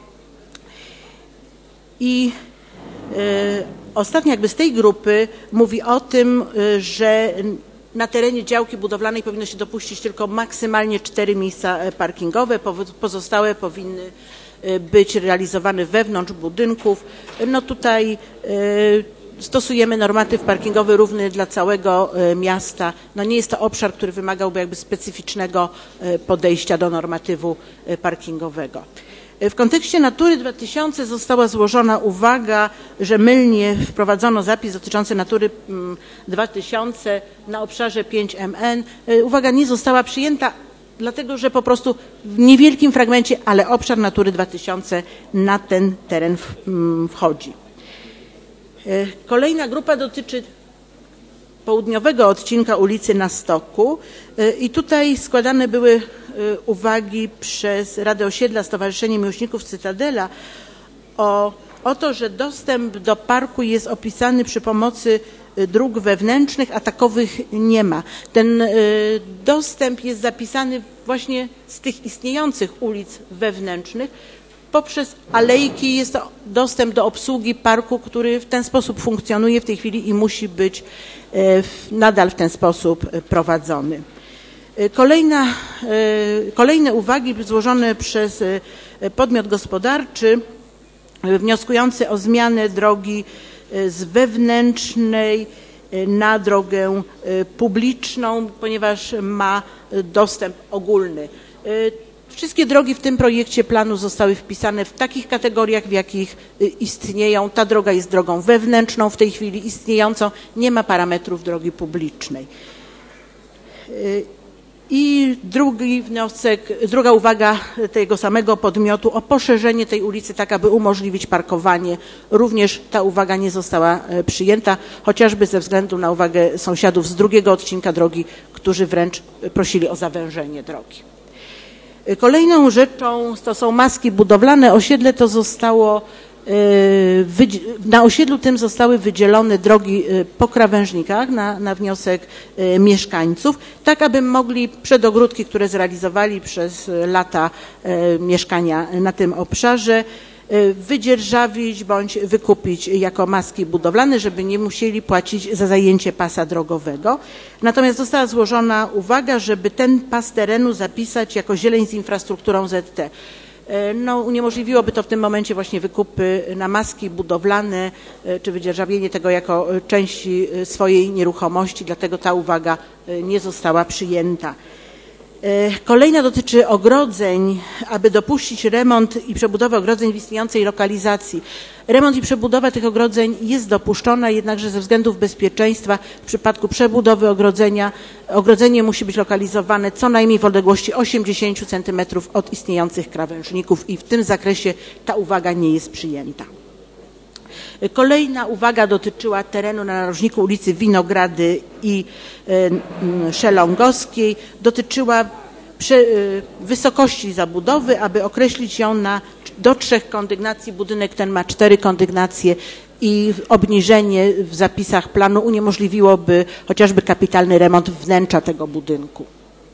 I y, ostatnia jakby z tej grupy mówi o tym, y, że na terenie działki budowlanej powinno się dopuścić tylko maksymalnie cztery miejsca parkingowe, pozostałe powinny być realizowane wewnątrz budynków. No tutaj stosujemy normatyw parkingowy równy dla całego miasta. No nie jest to obszar, który wymagałby jakby specyficznego podejścia do normatywu parkingowego. W kontekście Natury dwa tysiące została złożona uwaga, że mylnie wprowadzono zapis dotyczący Natury dwa tysiące na obszarze pięć M N. Uwaga nie została przyjęta, dlatego że po prostu w niewielkim fragmencie, ale obszar Natury dwa tysiące na ten teren wchodzi. Kolejna grupa dotyczy południowego odcinka ulicy Na Stoku i tutaj składane były uwagi przez Radę Osiedla Stowarzyszenie Miłośników Cytadela o, o to, że dostęp do parku jest opisany przy pomocy dróg wewnętrznych, a takowych nie ma. Ten dostęp jest zapisany właśnie z tych istniejących ulic wewnętrznych. Poprzez alejki jest to dostęp do obsługi parku, który w ten sposób funkcjonuje w tej chwili i musi być nadal w ten sposób prowadzony. Kolejna, kolejne uwagi złożone przez podmiot gospodarczy wnioskujący o zmianę drogi z wewnętrznej na drogę publiczną, ponieważ ma dostęp ogólny. Wszystkie drogi w tym projekcie planu zostały wpisane w takich kategoriach, w jakich istnieją. Ta droga jest drogą wewnętrzną w tej chwili istniejącą, nie ma parametrów drogi publicznej. I drugi wniosek, druga uwaga tego samego podmiotu o poszerzenie tej ulicy tak, aby umożliwić parkowanie. Również ta uwaga nie została przyjęta, chociażby ze względu na uwagę sąsiadów z drugiego odcinka drogi, którzy wręcz prosili o zawężenie drogi. Kolejną rzeczą to są maski budowlane. Osiedle to zostało, na osiedlu tym zostały wydzielone drogi po krawężnikach na, na wniosek mieszkańców, tak aby mogli przedogródki, które zrealizowali przez lata mieszkania na tym obszarze, wydzierżawić bądź wykupić jako maski budowlane, żeby nie musieli płacić za zajęcie pasa drogowego. Natomiast została złożona uwaga, żeby ten pas terenu zapisać jako zieleń z infrastrukturą Z T. No, uniemożliwiłoby to w tym momencie właśnie wykupy na maski budowlane, czy wydzierżawienie tego jako części swojej nieruchomości, dlatego ta uwaga nie została przyjęta. Kolejna dotyczy ogrodzeń, aby dopuścić remont i przebudowę ogrodzeń w istniejącej lokalizacji. Remont i przebudowa tych ogrodzeń jest dopuszczona, jednakże ze względów bezpieczeństwa w przypadku przebudowy ogrodzenia, ogrodzenie musi być lokalizowane co najmniej w odległości osiemdziesiąt centymetrów od istniejących krawężników i w tym zakresie ta uwaga nie jest przyjęta. Kolejna uwaga dotyczyła terenu na narożniku ulicy Winogrady i Szelongowskiej. Dotyczyła wysokości zabudowy, aby określić ją na do trzech kondygnacji. Budynek ten ma cztery kondygnacje i obniżenie w zapisach planu uniemożliwiłoby chociażby kapitalny remont wnętrza tego budynku.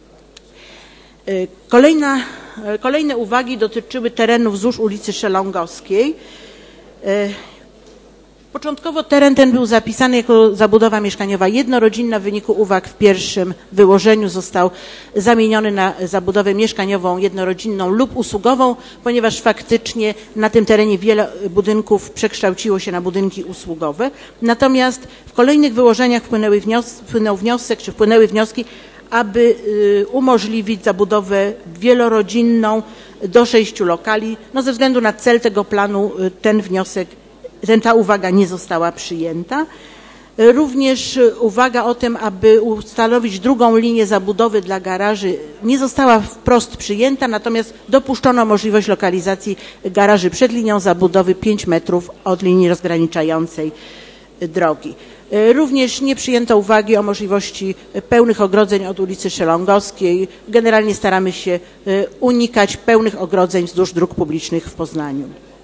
Kolejna, kolejne uwagi dotyczyły terenów wzdłuż ulicy Szelongowskiej. Początkowo teren ten był zapisany jako zabudowa mieszkaniowa jednorodzinna. W wyniku uwag w pierwszym wyłożeniu został zamieniony na zabudowę mieszkaniową jednorodzinną lub usługową, ponieważ faktycznie na tym terenie wiele budynków przekształciło się na budynki usługowe. Natomiast w kolejnych wyłożeniach wpłynęły wnios wpłynął wniosek, czy wpłynęły wnioski, aby umożliwić zabudowę wielorodzinną do sześciu lokali. No, ze względu na cel tego planu ten wniosek Ten, ta uwaga nie została przyjęta. Również uwaga o tym, aby ustanowić drugą linię zabudowy dla garaży nie została wprost przyjęta, natomiast dopuszczono możliwość lokalizacji garaży przed linią zabudowy pięć metrów od linii rozgraniczającej drogi. Również nie przyjęto uwagi o możliwości pełnych ogrodzeń od ulicy Szelongowskiej. Generalnie staramy się unikać pełnych ogrodzeń wzdłuż dróg publicznych w Poznaniu.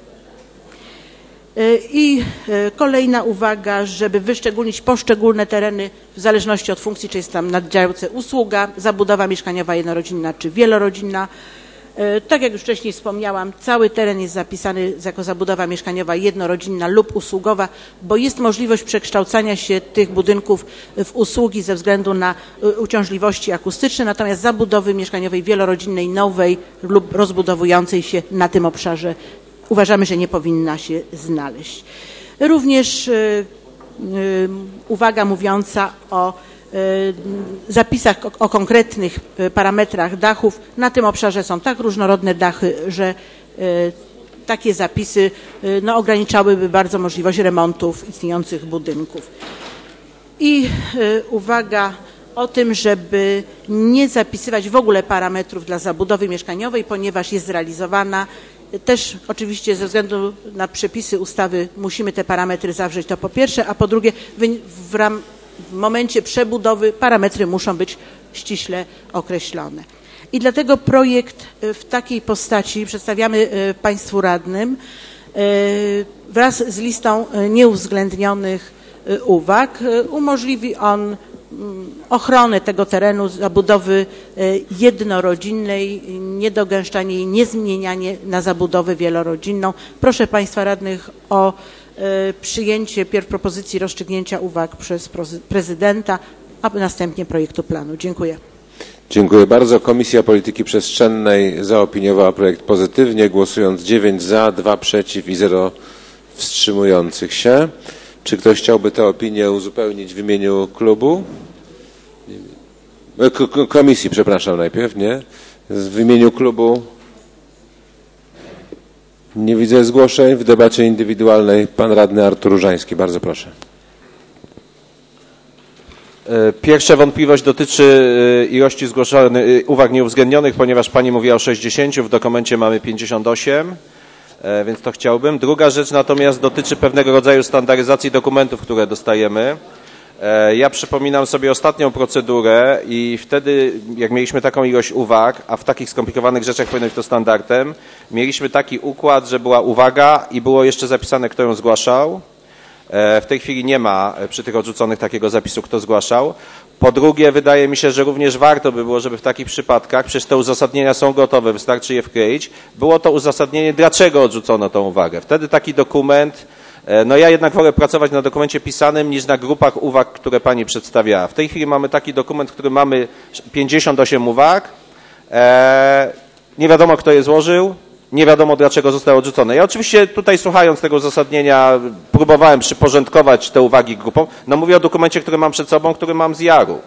I kolejna uwaga, żeby wyszczególnić poszczególne tereny w zależności od funkcji, czy jest tam na działce usługa, zabudowa mieszkaniowa jednorodzinna czy wielorodzinna. Tak jak już wcześniej wspomniałam, cały teren jest zapisany jako zabudowa mieszkaniowa jednorodzinna lub usługowa, bo jest możliwość przekształcania się tych budynków w usługi ze względu na uciążliwości akustyczne, natomiast zabudowy mieszkaniowej wielorodzinnej, nowej lub rozbudowującej się na tym obszarze uważamy, że nie powinna się znaleźć. Również uwaga mówiąca o zapisach o konkretnych parametrach dachów. Na tym obszarze są tak różnorodne dachy, że takie zapisy no, ograniczałyby bardzo możliwość remontów istniejących budynków. I uwaga o tym, żeby nie zapisywać w ogóle parametrów dla zabudowy mieszkaniowej, ponieważ jest zrealizowana. Też oczywiście ze względu na przepisy ustawy musimy te parametry zawrzeć, to po pierwsze, a po drugie w, ram, w momencie przebudowy parametry muszą być ściśle określone. I dlatego projekt w takiej postaci przedstawiamy Państwu radnym wraz z listą nieuwzględnionych uwag. Umożliwi on ochronę tego terenu, zabudowy jednorodzinnej, niedogęszczanie i niezmienianie na zabudowę wielorodzinną. Proszę Państwa radnych o przyjęcie pierw propozycji rozstrzygnięcia uwag przez prezydenta, a następnie projektu planu. Dziękuję. Dziękuję bardzo. Komisja Polityki Przestrzennej zaopiniowała projekt pozytywnie, głosując dziewięć za, dwa przeciw i zero wstrzymujących się. Czy ktoś chciałby tę opinię uzupełnić w imieniu klubu? Komisji, przepraszam, najpierw, nie? W imieniu klubu nie widzę zgłoszeń. W debacie indywidualnej pan radny Artur Różański. Bardzo proszę. Pierwsza wątpliwość dotyczy ilości zgłoszonych uwag nieuwzględnionych, ponieważ pani mówiła o sześćdziesięciu, w dokumencie mamy pięćdziesiąt osiem. Więc to chciałbym. Druga rzecz natomiast dotyczy pewnego rodzaju standaryzacji dokumentów, które dostajemy. Ja przypominam sobie ostatnią procedurę i wtedy, jak mieliśmy taką ilość uwag, a w takich skomplikowanych rzeczach powinno być to standardem, mieliśmy taki układ, że była uwaga i było jeszcze zapisane, kto ją zgłaszał. W tej chwili nie ma przy tych odrzuconych takiego zapisu, kto zgłaszał. Po drugie, wydaje mi się, że również warto by było, żeby w takich przypadkach, przecież te uzasadnienia są gotowe, wystarczy je wkleić, było to uzasadnienie, dlaczego odrzucono tą uwagę. Wtedy taki dokument, no ja jednak wolę pracować na dokumencie pisanym niż na grupach uwag, które pani przedstawiała. W tej chwili mamy taki dokument, w którym mamy pięćdziesiąt osiem uwag, nie wiadomo, kto je złożył, nie wiadomo, dlaczego zostały odrzucone. Ja oczywiście tutaj, słuchając tego uzasadnienia, próbowałem przyporządkować te uwagi grupom. No mówię o dokumencie, który mam przed sobą, który mam z jaru.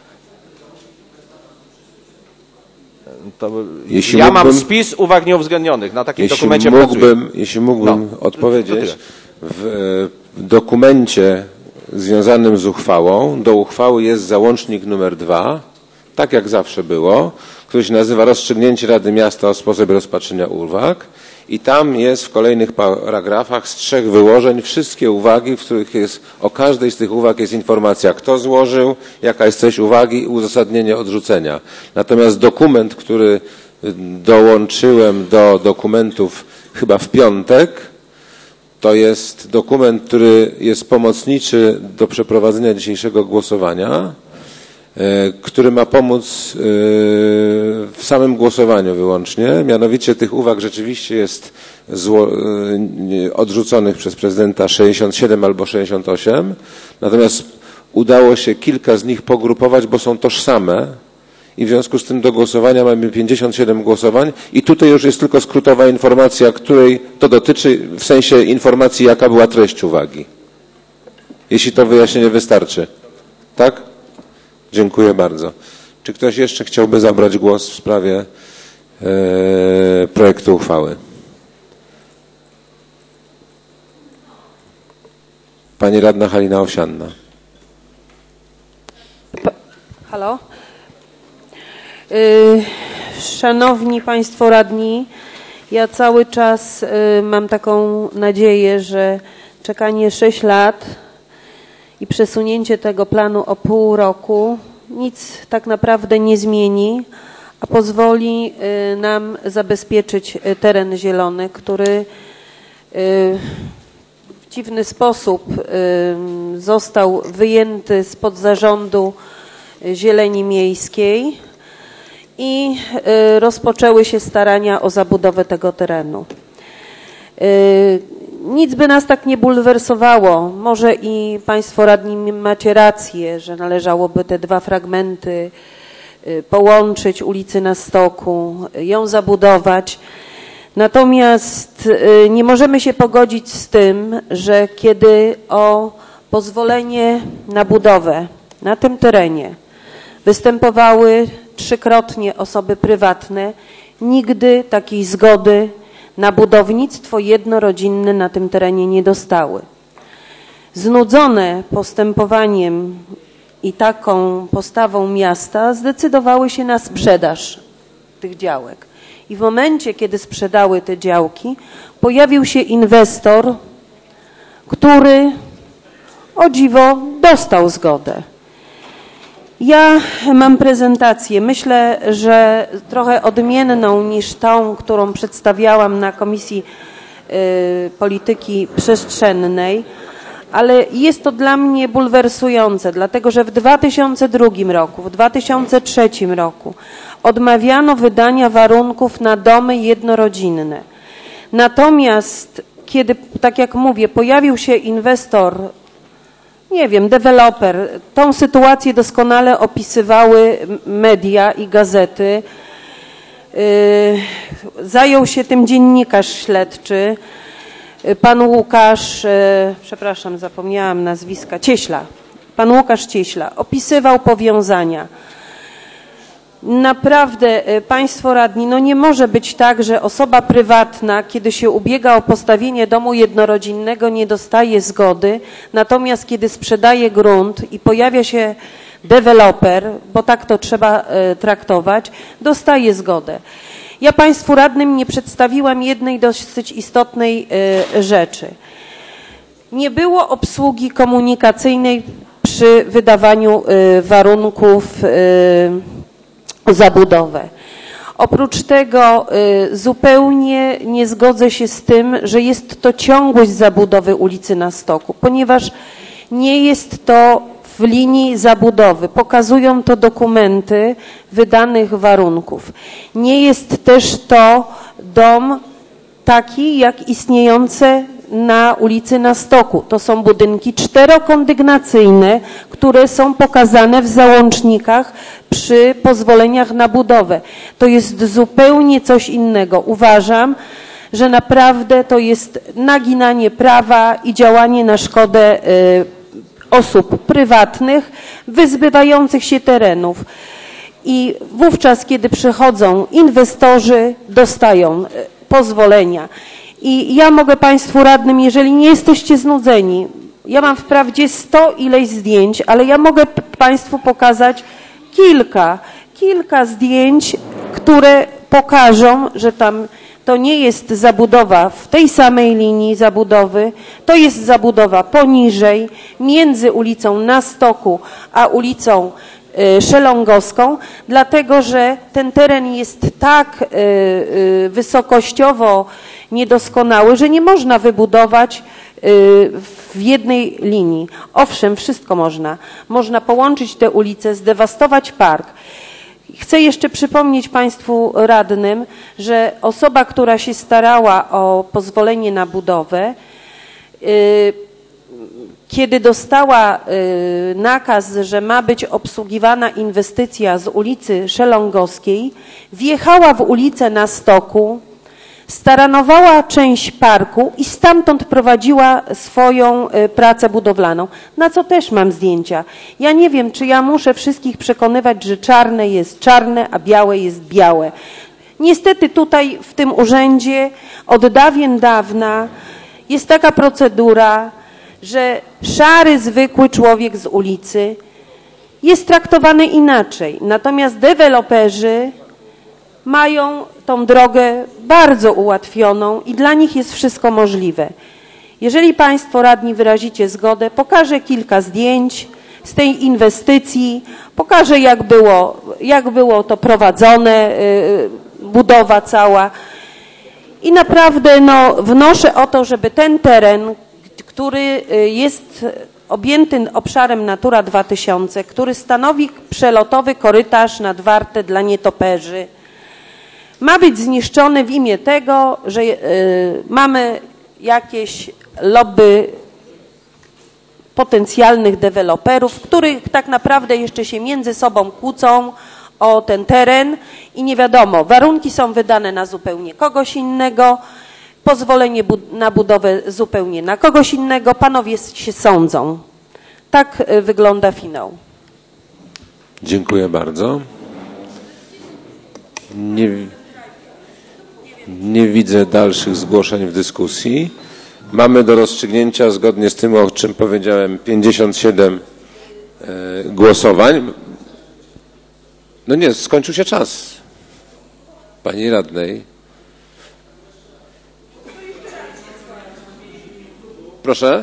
To jeśli ja mógłbym, mam spis uwag nieuwzględnionych na takim jeśli dokumencie mógłbym, Jeśli mógłbym no, odpowiedzieć, w dokumencie związanym z uchwałą, do uchwały jest załącznik numer dwa, tak jak zawsze było, który się nazywa Rozstrzygnięcie Rady Miasta o sposobie rozpatrzenia uwag i tam jest w kolejnych paragrafach z trzech wyłożeń wszystkie uwagi, w których jest o każdej z tych uwag jest informacja, kto złożył, jaka jest treść uwagi i uzasadnienie odrzucenia. Natomiast dokument, który dołączyłem do dokumentów chyba w piątek, to jest dokument, który jest pomocniczy do przeprowadzenia dzisiejszego głosowania, który ma pomóc w samym głosowaniu wyłącznie. Mianowicie tych uwag rzeczywiście jest odrzuconych przez prezydenta sześćdziesiąt siedem albo sześćdziesiąt osiem, natomiast udało się kilka z nich pogrupować, bo są tożsame i w związku z tym do głosowania mamy pięćdziesiąt siedem głosowań i tutaj już jest tylko skrótowa informacja, której to dotyczy, w sensie informacji, jaka była treść uwagi. Jeśli to wyjaśnienie wystarczy. Tak? Dziękuję bardzo. Czy ktoś jeszcze chciałby zabrać głos w sprawie e, projektu uchwały? Pani radna Halina Owsianna. Halo. Yy, szanowni Państwo radni, ja cały czas yy, mam taką nadzieję, że czekanie sześć lat i przesunięcie tego planu o pół roku nic tak naprawdę nie zmieni, a pozwoli y, nam zabezpieczyć y, teren zielony, który y, w dziwny sposób y, został wyjęty spod zarządu zieleni miejskiej i rozpoczęły się starania o zabudowę tego terenu. Nic by nas tak nie bulwersowało. Może i Państwo radni macie rację, że należałoby te dwa fragmenty połączyć, ulicy na Stoku, ją zabudować. Natomiast nie możemy się pogodzić z tym, że kiedy o pozwolenie na budowę na tym terenie występowały trzykrotnie osoby prywatne, nigdy takiej zgody na budownictwo jednorodzinne na tym terenie nie dostały. Znudzone postępowaniem i taką postawą miasta zdecydowały się na sprzedaż tych działek. I w momencie, kiedy sprzedały te działki, pojawił się inwestor, który o dziwo dostał zgodę. Ja mam prezentację, myślę, że trochę odmienną niż tą, którą przedstawiałam na Komisji y, Polityki Przestrzennej, ale jest to dla mnie bulwersujące, dlatego że w dwa tysiące drugim roku, w dwa tysiące trzecim roku odmawiano wydania warunków na domy jednorodzinne. Natomiast kiedy, tak jak mówię, pojawił się inwestor, nie wiem, deweloper, tą sytuację doskonale opisywały media i gazety. Yy, zajął się tym dziennikarz śledczy, pan Łukasz, yy, przepraszam, zapomniałam nazwiska, Cieśla. Pan Łukasz Cieśla opisywał powiązania. Naprawdę, Państwo radni, no nie może być tak, że osoba prywatna, kiedy się ubiega o postawienie domu jednorodzinnego, nie dostaje zgody, natomiast kiedy sprzedaje grunt i pojawia się deweloper, bo tak to trzeba e, traktować, dostaje zgodę. Ja Państwu radnym nie przedstawiłam jednej dosyć istotnej e, rzeczy. Nie było obsługi komunikacyjnej przy wydawaniu e, warunków e, zabudowę. Oprócz tego y, zupełnie nie zgodzę się z tym, że jest to ciągłość zabudowy ulicy na Stoku, ponieważ nie jest to w linii zabudowy. Pokazują to dokumenty wydanych warunków. Nie jest też to dom taki jak istniejące na ulicy na Stoku. To są budynki czterokondygnacyjne, które są pokazane w załącznikach przy pozwoleniach na budowę. To jest zupełnie coś innego. Uważam, że naprawdę to jest naginanie prawa i działanie na szkodę y, osób prywatnych wyzbywających się terenów. I wówczas, kiedy przychodzą inwestorzy, dostają y, pozwolenia. I ja mogę Państwu radnym, jeżeli nie jesteście znudzeni, ja mam wprawdzie sto ileś zdjęć, ale ja mogę Państwu pokazać kilka, kilka zdjęć, które pokażą, że tam to nie jest zabudowa w tej samej linii zabudowy, to jest zabudowa poniżej, między ulicą na Stoku a ulicą y, Szelongowską, dlatego że ten teren jest tak y, y, wysokościowo niedoskonały, że nie można wybudować w jednej linii. Owszem, wszystko można. Można połączyć te ulice, zdewastować park. Chcę jeszcze przypomnieć Państwu radnym, że osoba, która się starała o pozwolenie na budowę, kiedy dostała nakaz, że ma być obsługiwana inwestycja z ulicy Szelongowskiej, wjechała w ulicę na Stoku, staranowała część parku i stamtąd prowadziła swoją pracę budowlaną, na co też mam zdjęcia. Ja nie wiem, czy ja muszę wszystkich przekonywać, że czarne jest czarne, a białe jest białe. Niestety tutaj w tym urzędzie od dawien dawna jest taka procedura, że szary, zwykły człowiek z ulicy jest traktowany inaczej. Natomiast deweloperzy mają tą drogę bardzo ułatwioną i dla nich jest wszystko możliwe. Jeżeli Państwo radni wyrazicie zgodę, pokażę kilka zdjęć z tej inwestycji, pokażę jak było, jak było to prowadzone, yy, budowa cała i naprawdę no, wnoszę o to, żeby ten teren, który jest objęty obszarem Natura dwa tysiące, który stanowi przelotowy korytarz nad Wartę dla nietoperzy, ma być zniszczony w imię tego, że y, mamy jakieś lobby potencjalnych deweloperów, których tak naprawdę jeszcze się między sobą kłócą o ten teren i nie wiadomo, warunki są wydane na zupełnie kogoś innego, pozwolenie bu na budowę zupełnie na kogoś innego, panowie się sądzą. Tak y, wygląda finał. Dziękuję bardzo. Nie, nie widzę dalszych zgłoszeń w dyskusji. Mamy do rozstrzygnięcia, zgodnie z tym, o czym powiedziałem, pięćdziesiąt siedem e, głosowań. No nie, skończył się czas. Pani radnej. Proszę?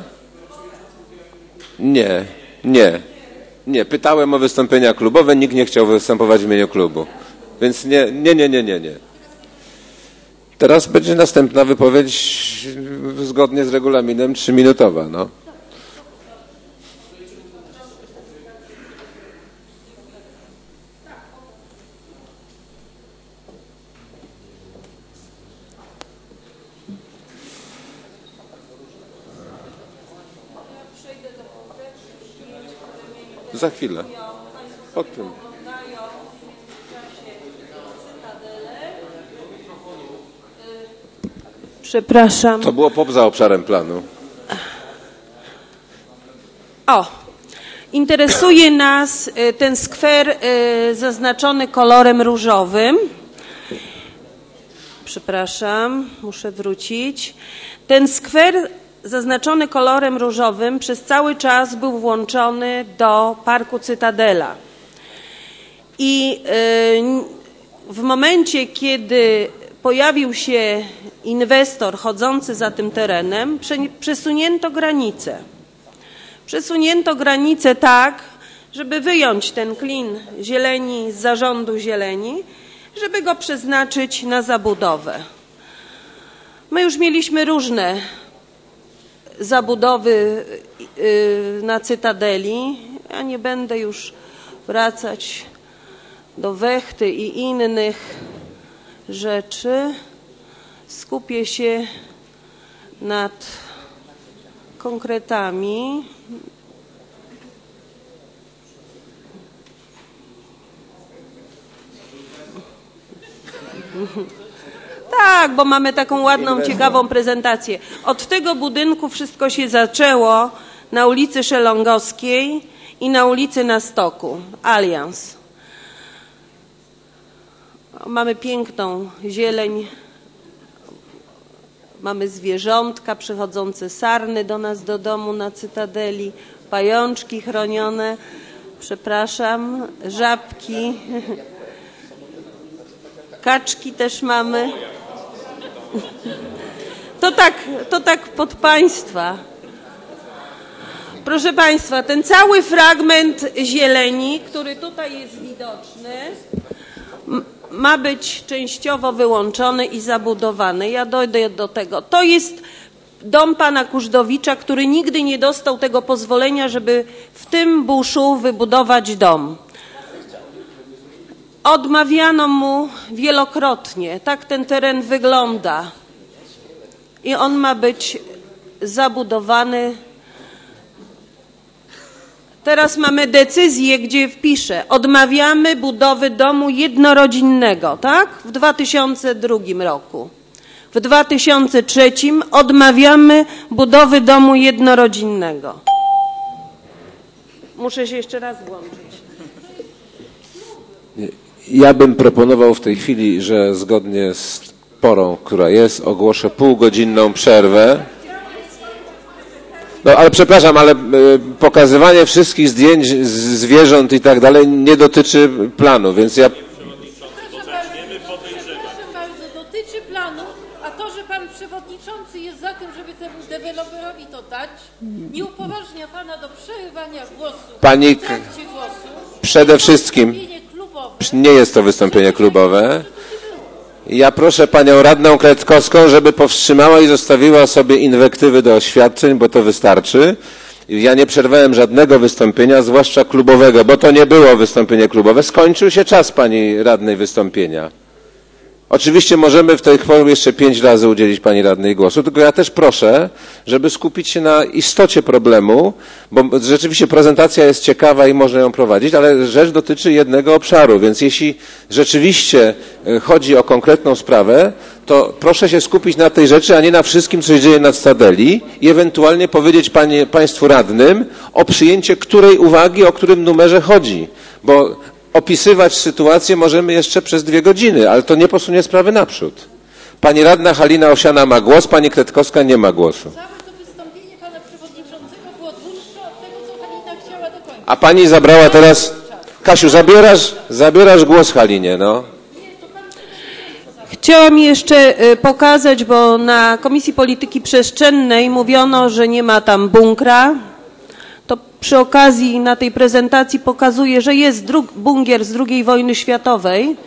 Nie, nie, nie. Pytałem o wystąpienia klubowe, nikt nie chciał występować w imieniu klubu. Więc nie, nie, nie, nie, nie, nie. Teraz będzie następna wypowiedź zgodnie z regulaminem trzyminutowa. No. Za chwilę. Po tym. Przepraszam. To było poza obszarem planu. O, interesuje nas ten skwer zaznaczony kolorem różowym. Przepraszam, muszę wrócić. Ten skwer zaznaczony kolorem różowym przez cały czas był włączony do Parku Cytadela. I w momencie, kiedy pojawił się inwestor chodzący za tym terenem, przesunięto granicę. Przesunięto granicę tak, żeby wyjąć ten klin zieleni z zarządu zieleni, żeby go przeznaczyć na zabudowę. My już mieliśmy różne zabudowy na Cytadeli. Ja nie będę już wracać do Wechty i innych rzeczy. Skupię się nad konkretami. Tak, bo mamy taką ładną, ciekawą prezentację. Od tego budynku wszystko się zaczęło na ulicy Szelongowskiej i na ulicy Na Stoku. Alians. Mamy piękną zieleń. Mamy zwierzątka, przychodzące sarny do nas do domu na Cytadeli, pajączki chronione, przepraszam, żabki, kaczki też mamy. To tak, to tak pod państwa. Proszę państwa, ten cały fragment zieleni, który tutaj jest widoczny, ma być częściowo wyłączony i zabudowany. Ja dojdę do tego. To jest dom pana Kużdowicza, który nigdy nie dostał tego pozwolenia, żeby w tym buszu wybudować dom. Odmawiano mu wielokrotnie. Tak ten teren wygląda. I on ma być zabudowany. Teraz mamy decyzję, gdzie wpiszę, odmawiamy budowy domu jednorodzinnego, tak? W dwa tysiące drugim roku. W dwa tysiące trzecim odmawiamy budowy domu jednorodzinnego. Muszę się jeszcze raz włączyć. Ja bym proponował w tej chwili, że zgodnie z porą, która jest, ogłoszę półgodzinną przerwę. No ale przepraszam, ale y, pokazywanie wszystkich zdjęć z, zwierząt i tak dalej nie dotyczy planu, więc ja... Proszę bardzo, dotyczy planu, a to, że pan przewodniczący jest za tym, żeby temu deweloperowi to dać, nie upoważnia pana do przerywania głosu Pani, w trakcie głosu. Przede wszystkim nie jest to wystąpienie klubowe. Ja proszę panią radną Kretkowską, żeby powstrzymała i zostawiła sobie inwektywy do oświadczeń, bo to wystarczy. Ja nie przerwałem żadnego wystąpienia, zwłaszcza klubowego, bo to nie było wystąpienie klubowe. Skończył się czas pani radnej wystąpienia. Oczywiście możemy w tej chwili jeszcze pięć razy udzielić pani radnej głosu, tylko ja też proszę, żeby skupić się na istocie problemu, bo rzeczywiście prezentacja jest ciekawa i można ją prowadzić, ale rzecz dotyczy jednego obszaru, więc jeśli rzeczywiście chodzi o konkretną sprawę, to proszę się skupić na tej rzeczy, a nie na wszystkim, co się dzieje na Stadeli i ewentualnie powiedzieć panie, państwu radnym o przyjęcie której uwagi, o którym numerze chodzi, bo opisywać sytuację możemy jeszcze przez dwie godziny, ale to nie posunie sprawy naprzód. Pani radna Halina Osiana ma głos, pani Kretkowska nie ma głosu. Całe to wystąpienie pana przewodniczącego było dłuższe od tego, co Halina chciała dokończyć. A pani zabrała teraz... Kasiu, zabierasz, zabierasz głos Halinie, no. Chciałam jeszcze pokazać, bo na Komisji Polityki Przestrzennej mówiono, że nie ma tam bunkra. To przy okazji na tej prezentacji pokazuje, że jest bunkier z drugiej wojny światowej,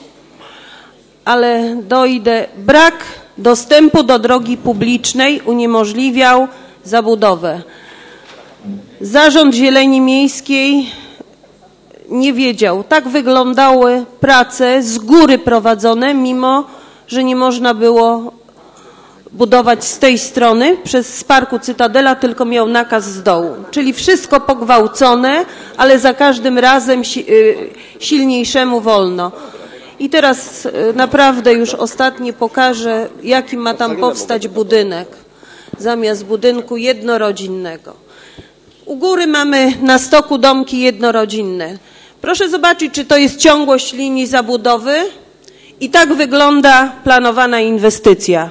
ale dojdę. Brak dostępu do drogi publicznej uniemożliwiał zabudowę. Zarząd Zieleni Miejskiej nie wiedział. Tak wyglądały prace z góry prowadzone, mimo że nie można było budować z tej strony przez Parku Cytadela, tylko miał nakaz z dołu. Czyli wszystko pogwałcone, ale za każdym razem silniejszemu wolno. I teraz naprawdę już ostatnie pokażę, jaki ma tam powstać budynek zamiast budynku jednorodzinnego. U góry mamy na stoku domki jednorodzinne. Proszę zobaczyć, czy to jest ciągłość linii zabudowy i tak wygląda planowana inwestycja.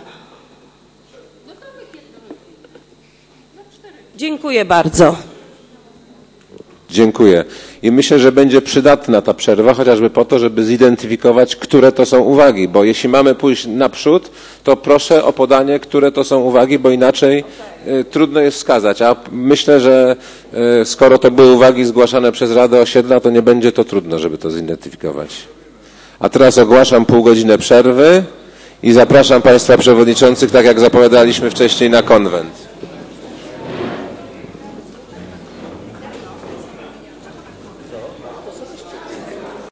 Dziękuję bardzo. Dziękuję. I myślę, że będzie przydatna ta przerwa, chociażby po to, żeby zidentyfikować, które to są uwagi, bo jeśli mamy pójść naprzód, to proszę o podanie, które to są uwagi, bo inaczej y, trudno jest wskazać. A myślę, że y, skoro to były uwagi zgłaszane przez Radę Osiedla, to nie będzie to trudno, żeby to zidentyfikować. A teraz ogłaszam pół godziny przerwy i zapraszam państwa przewodniczących, tak jak zapowiadaliśmy wcześniej, na konwent.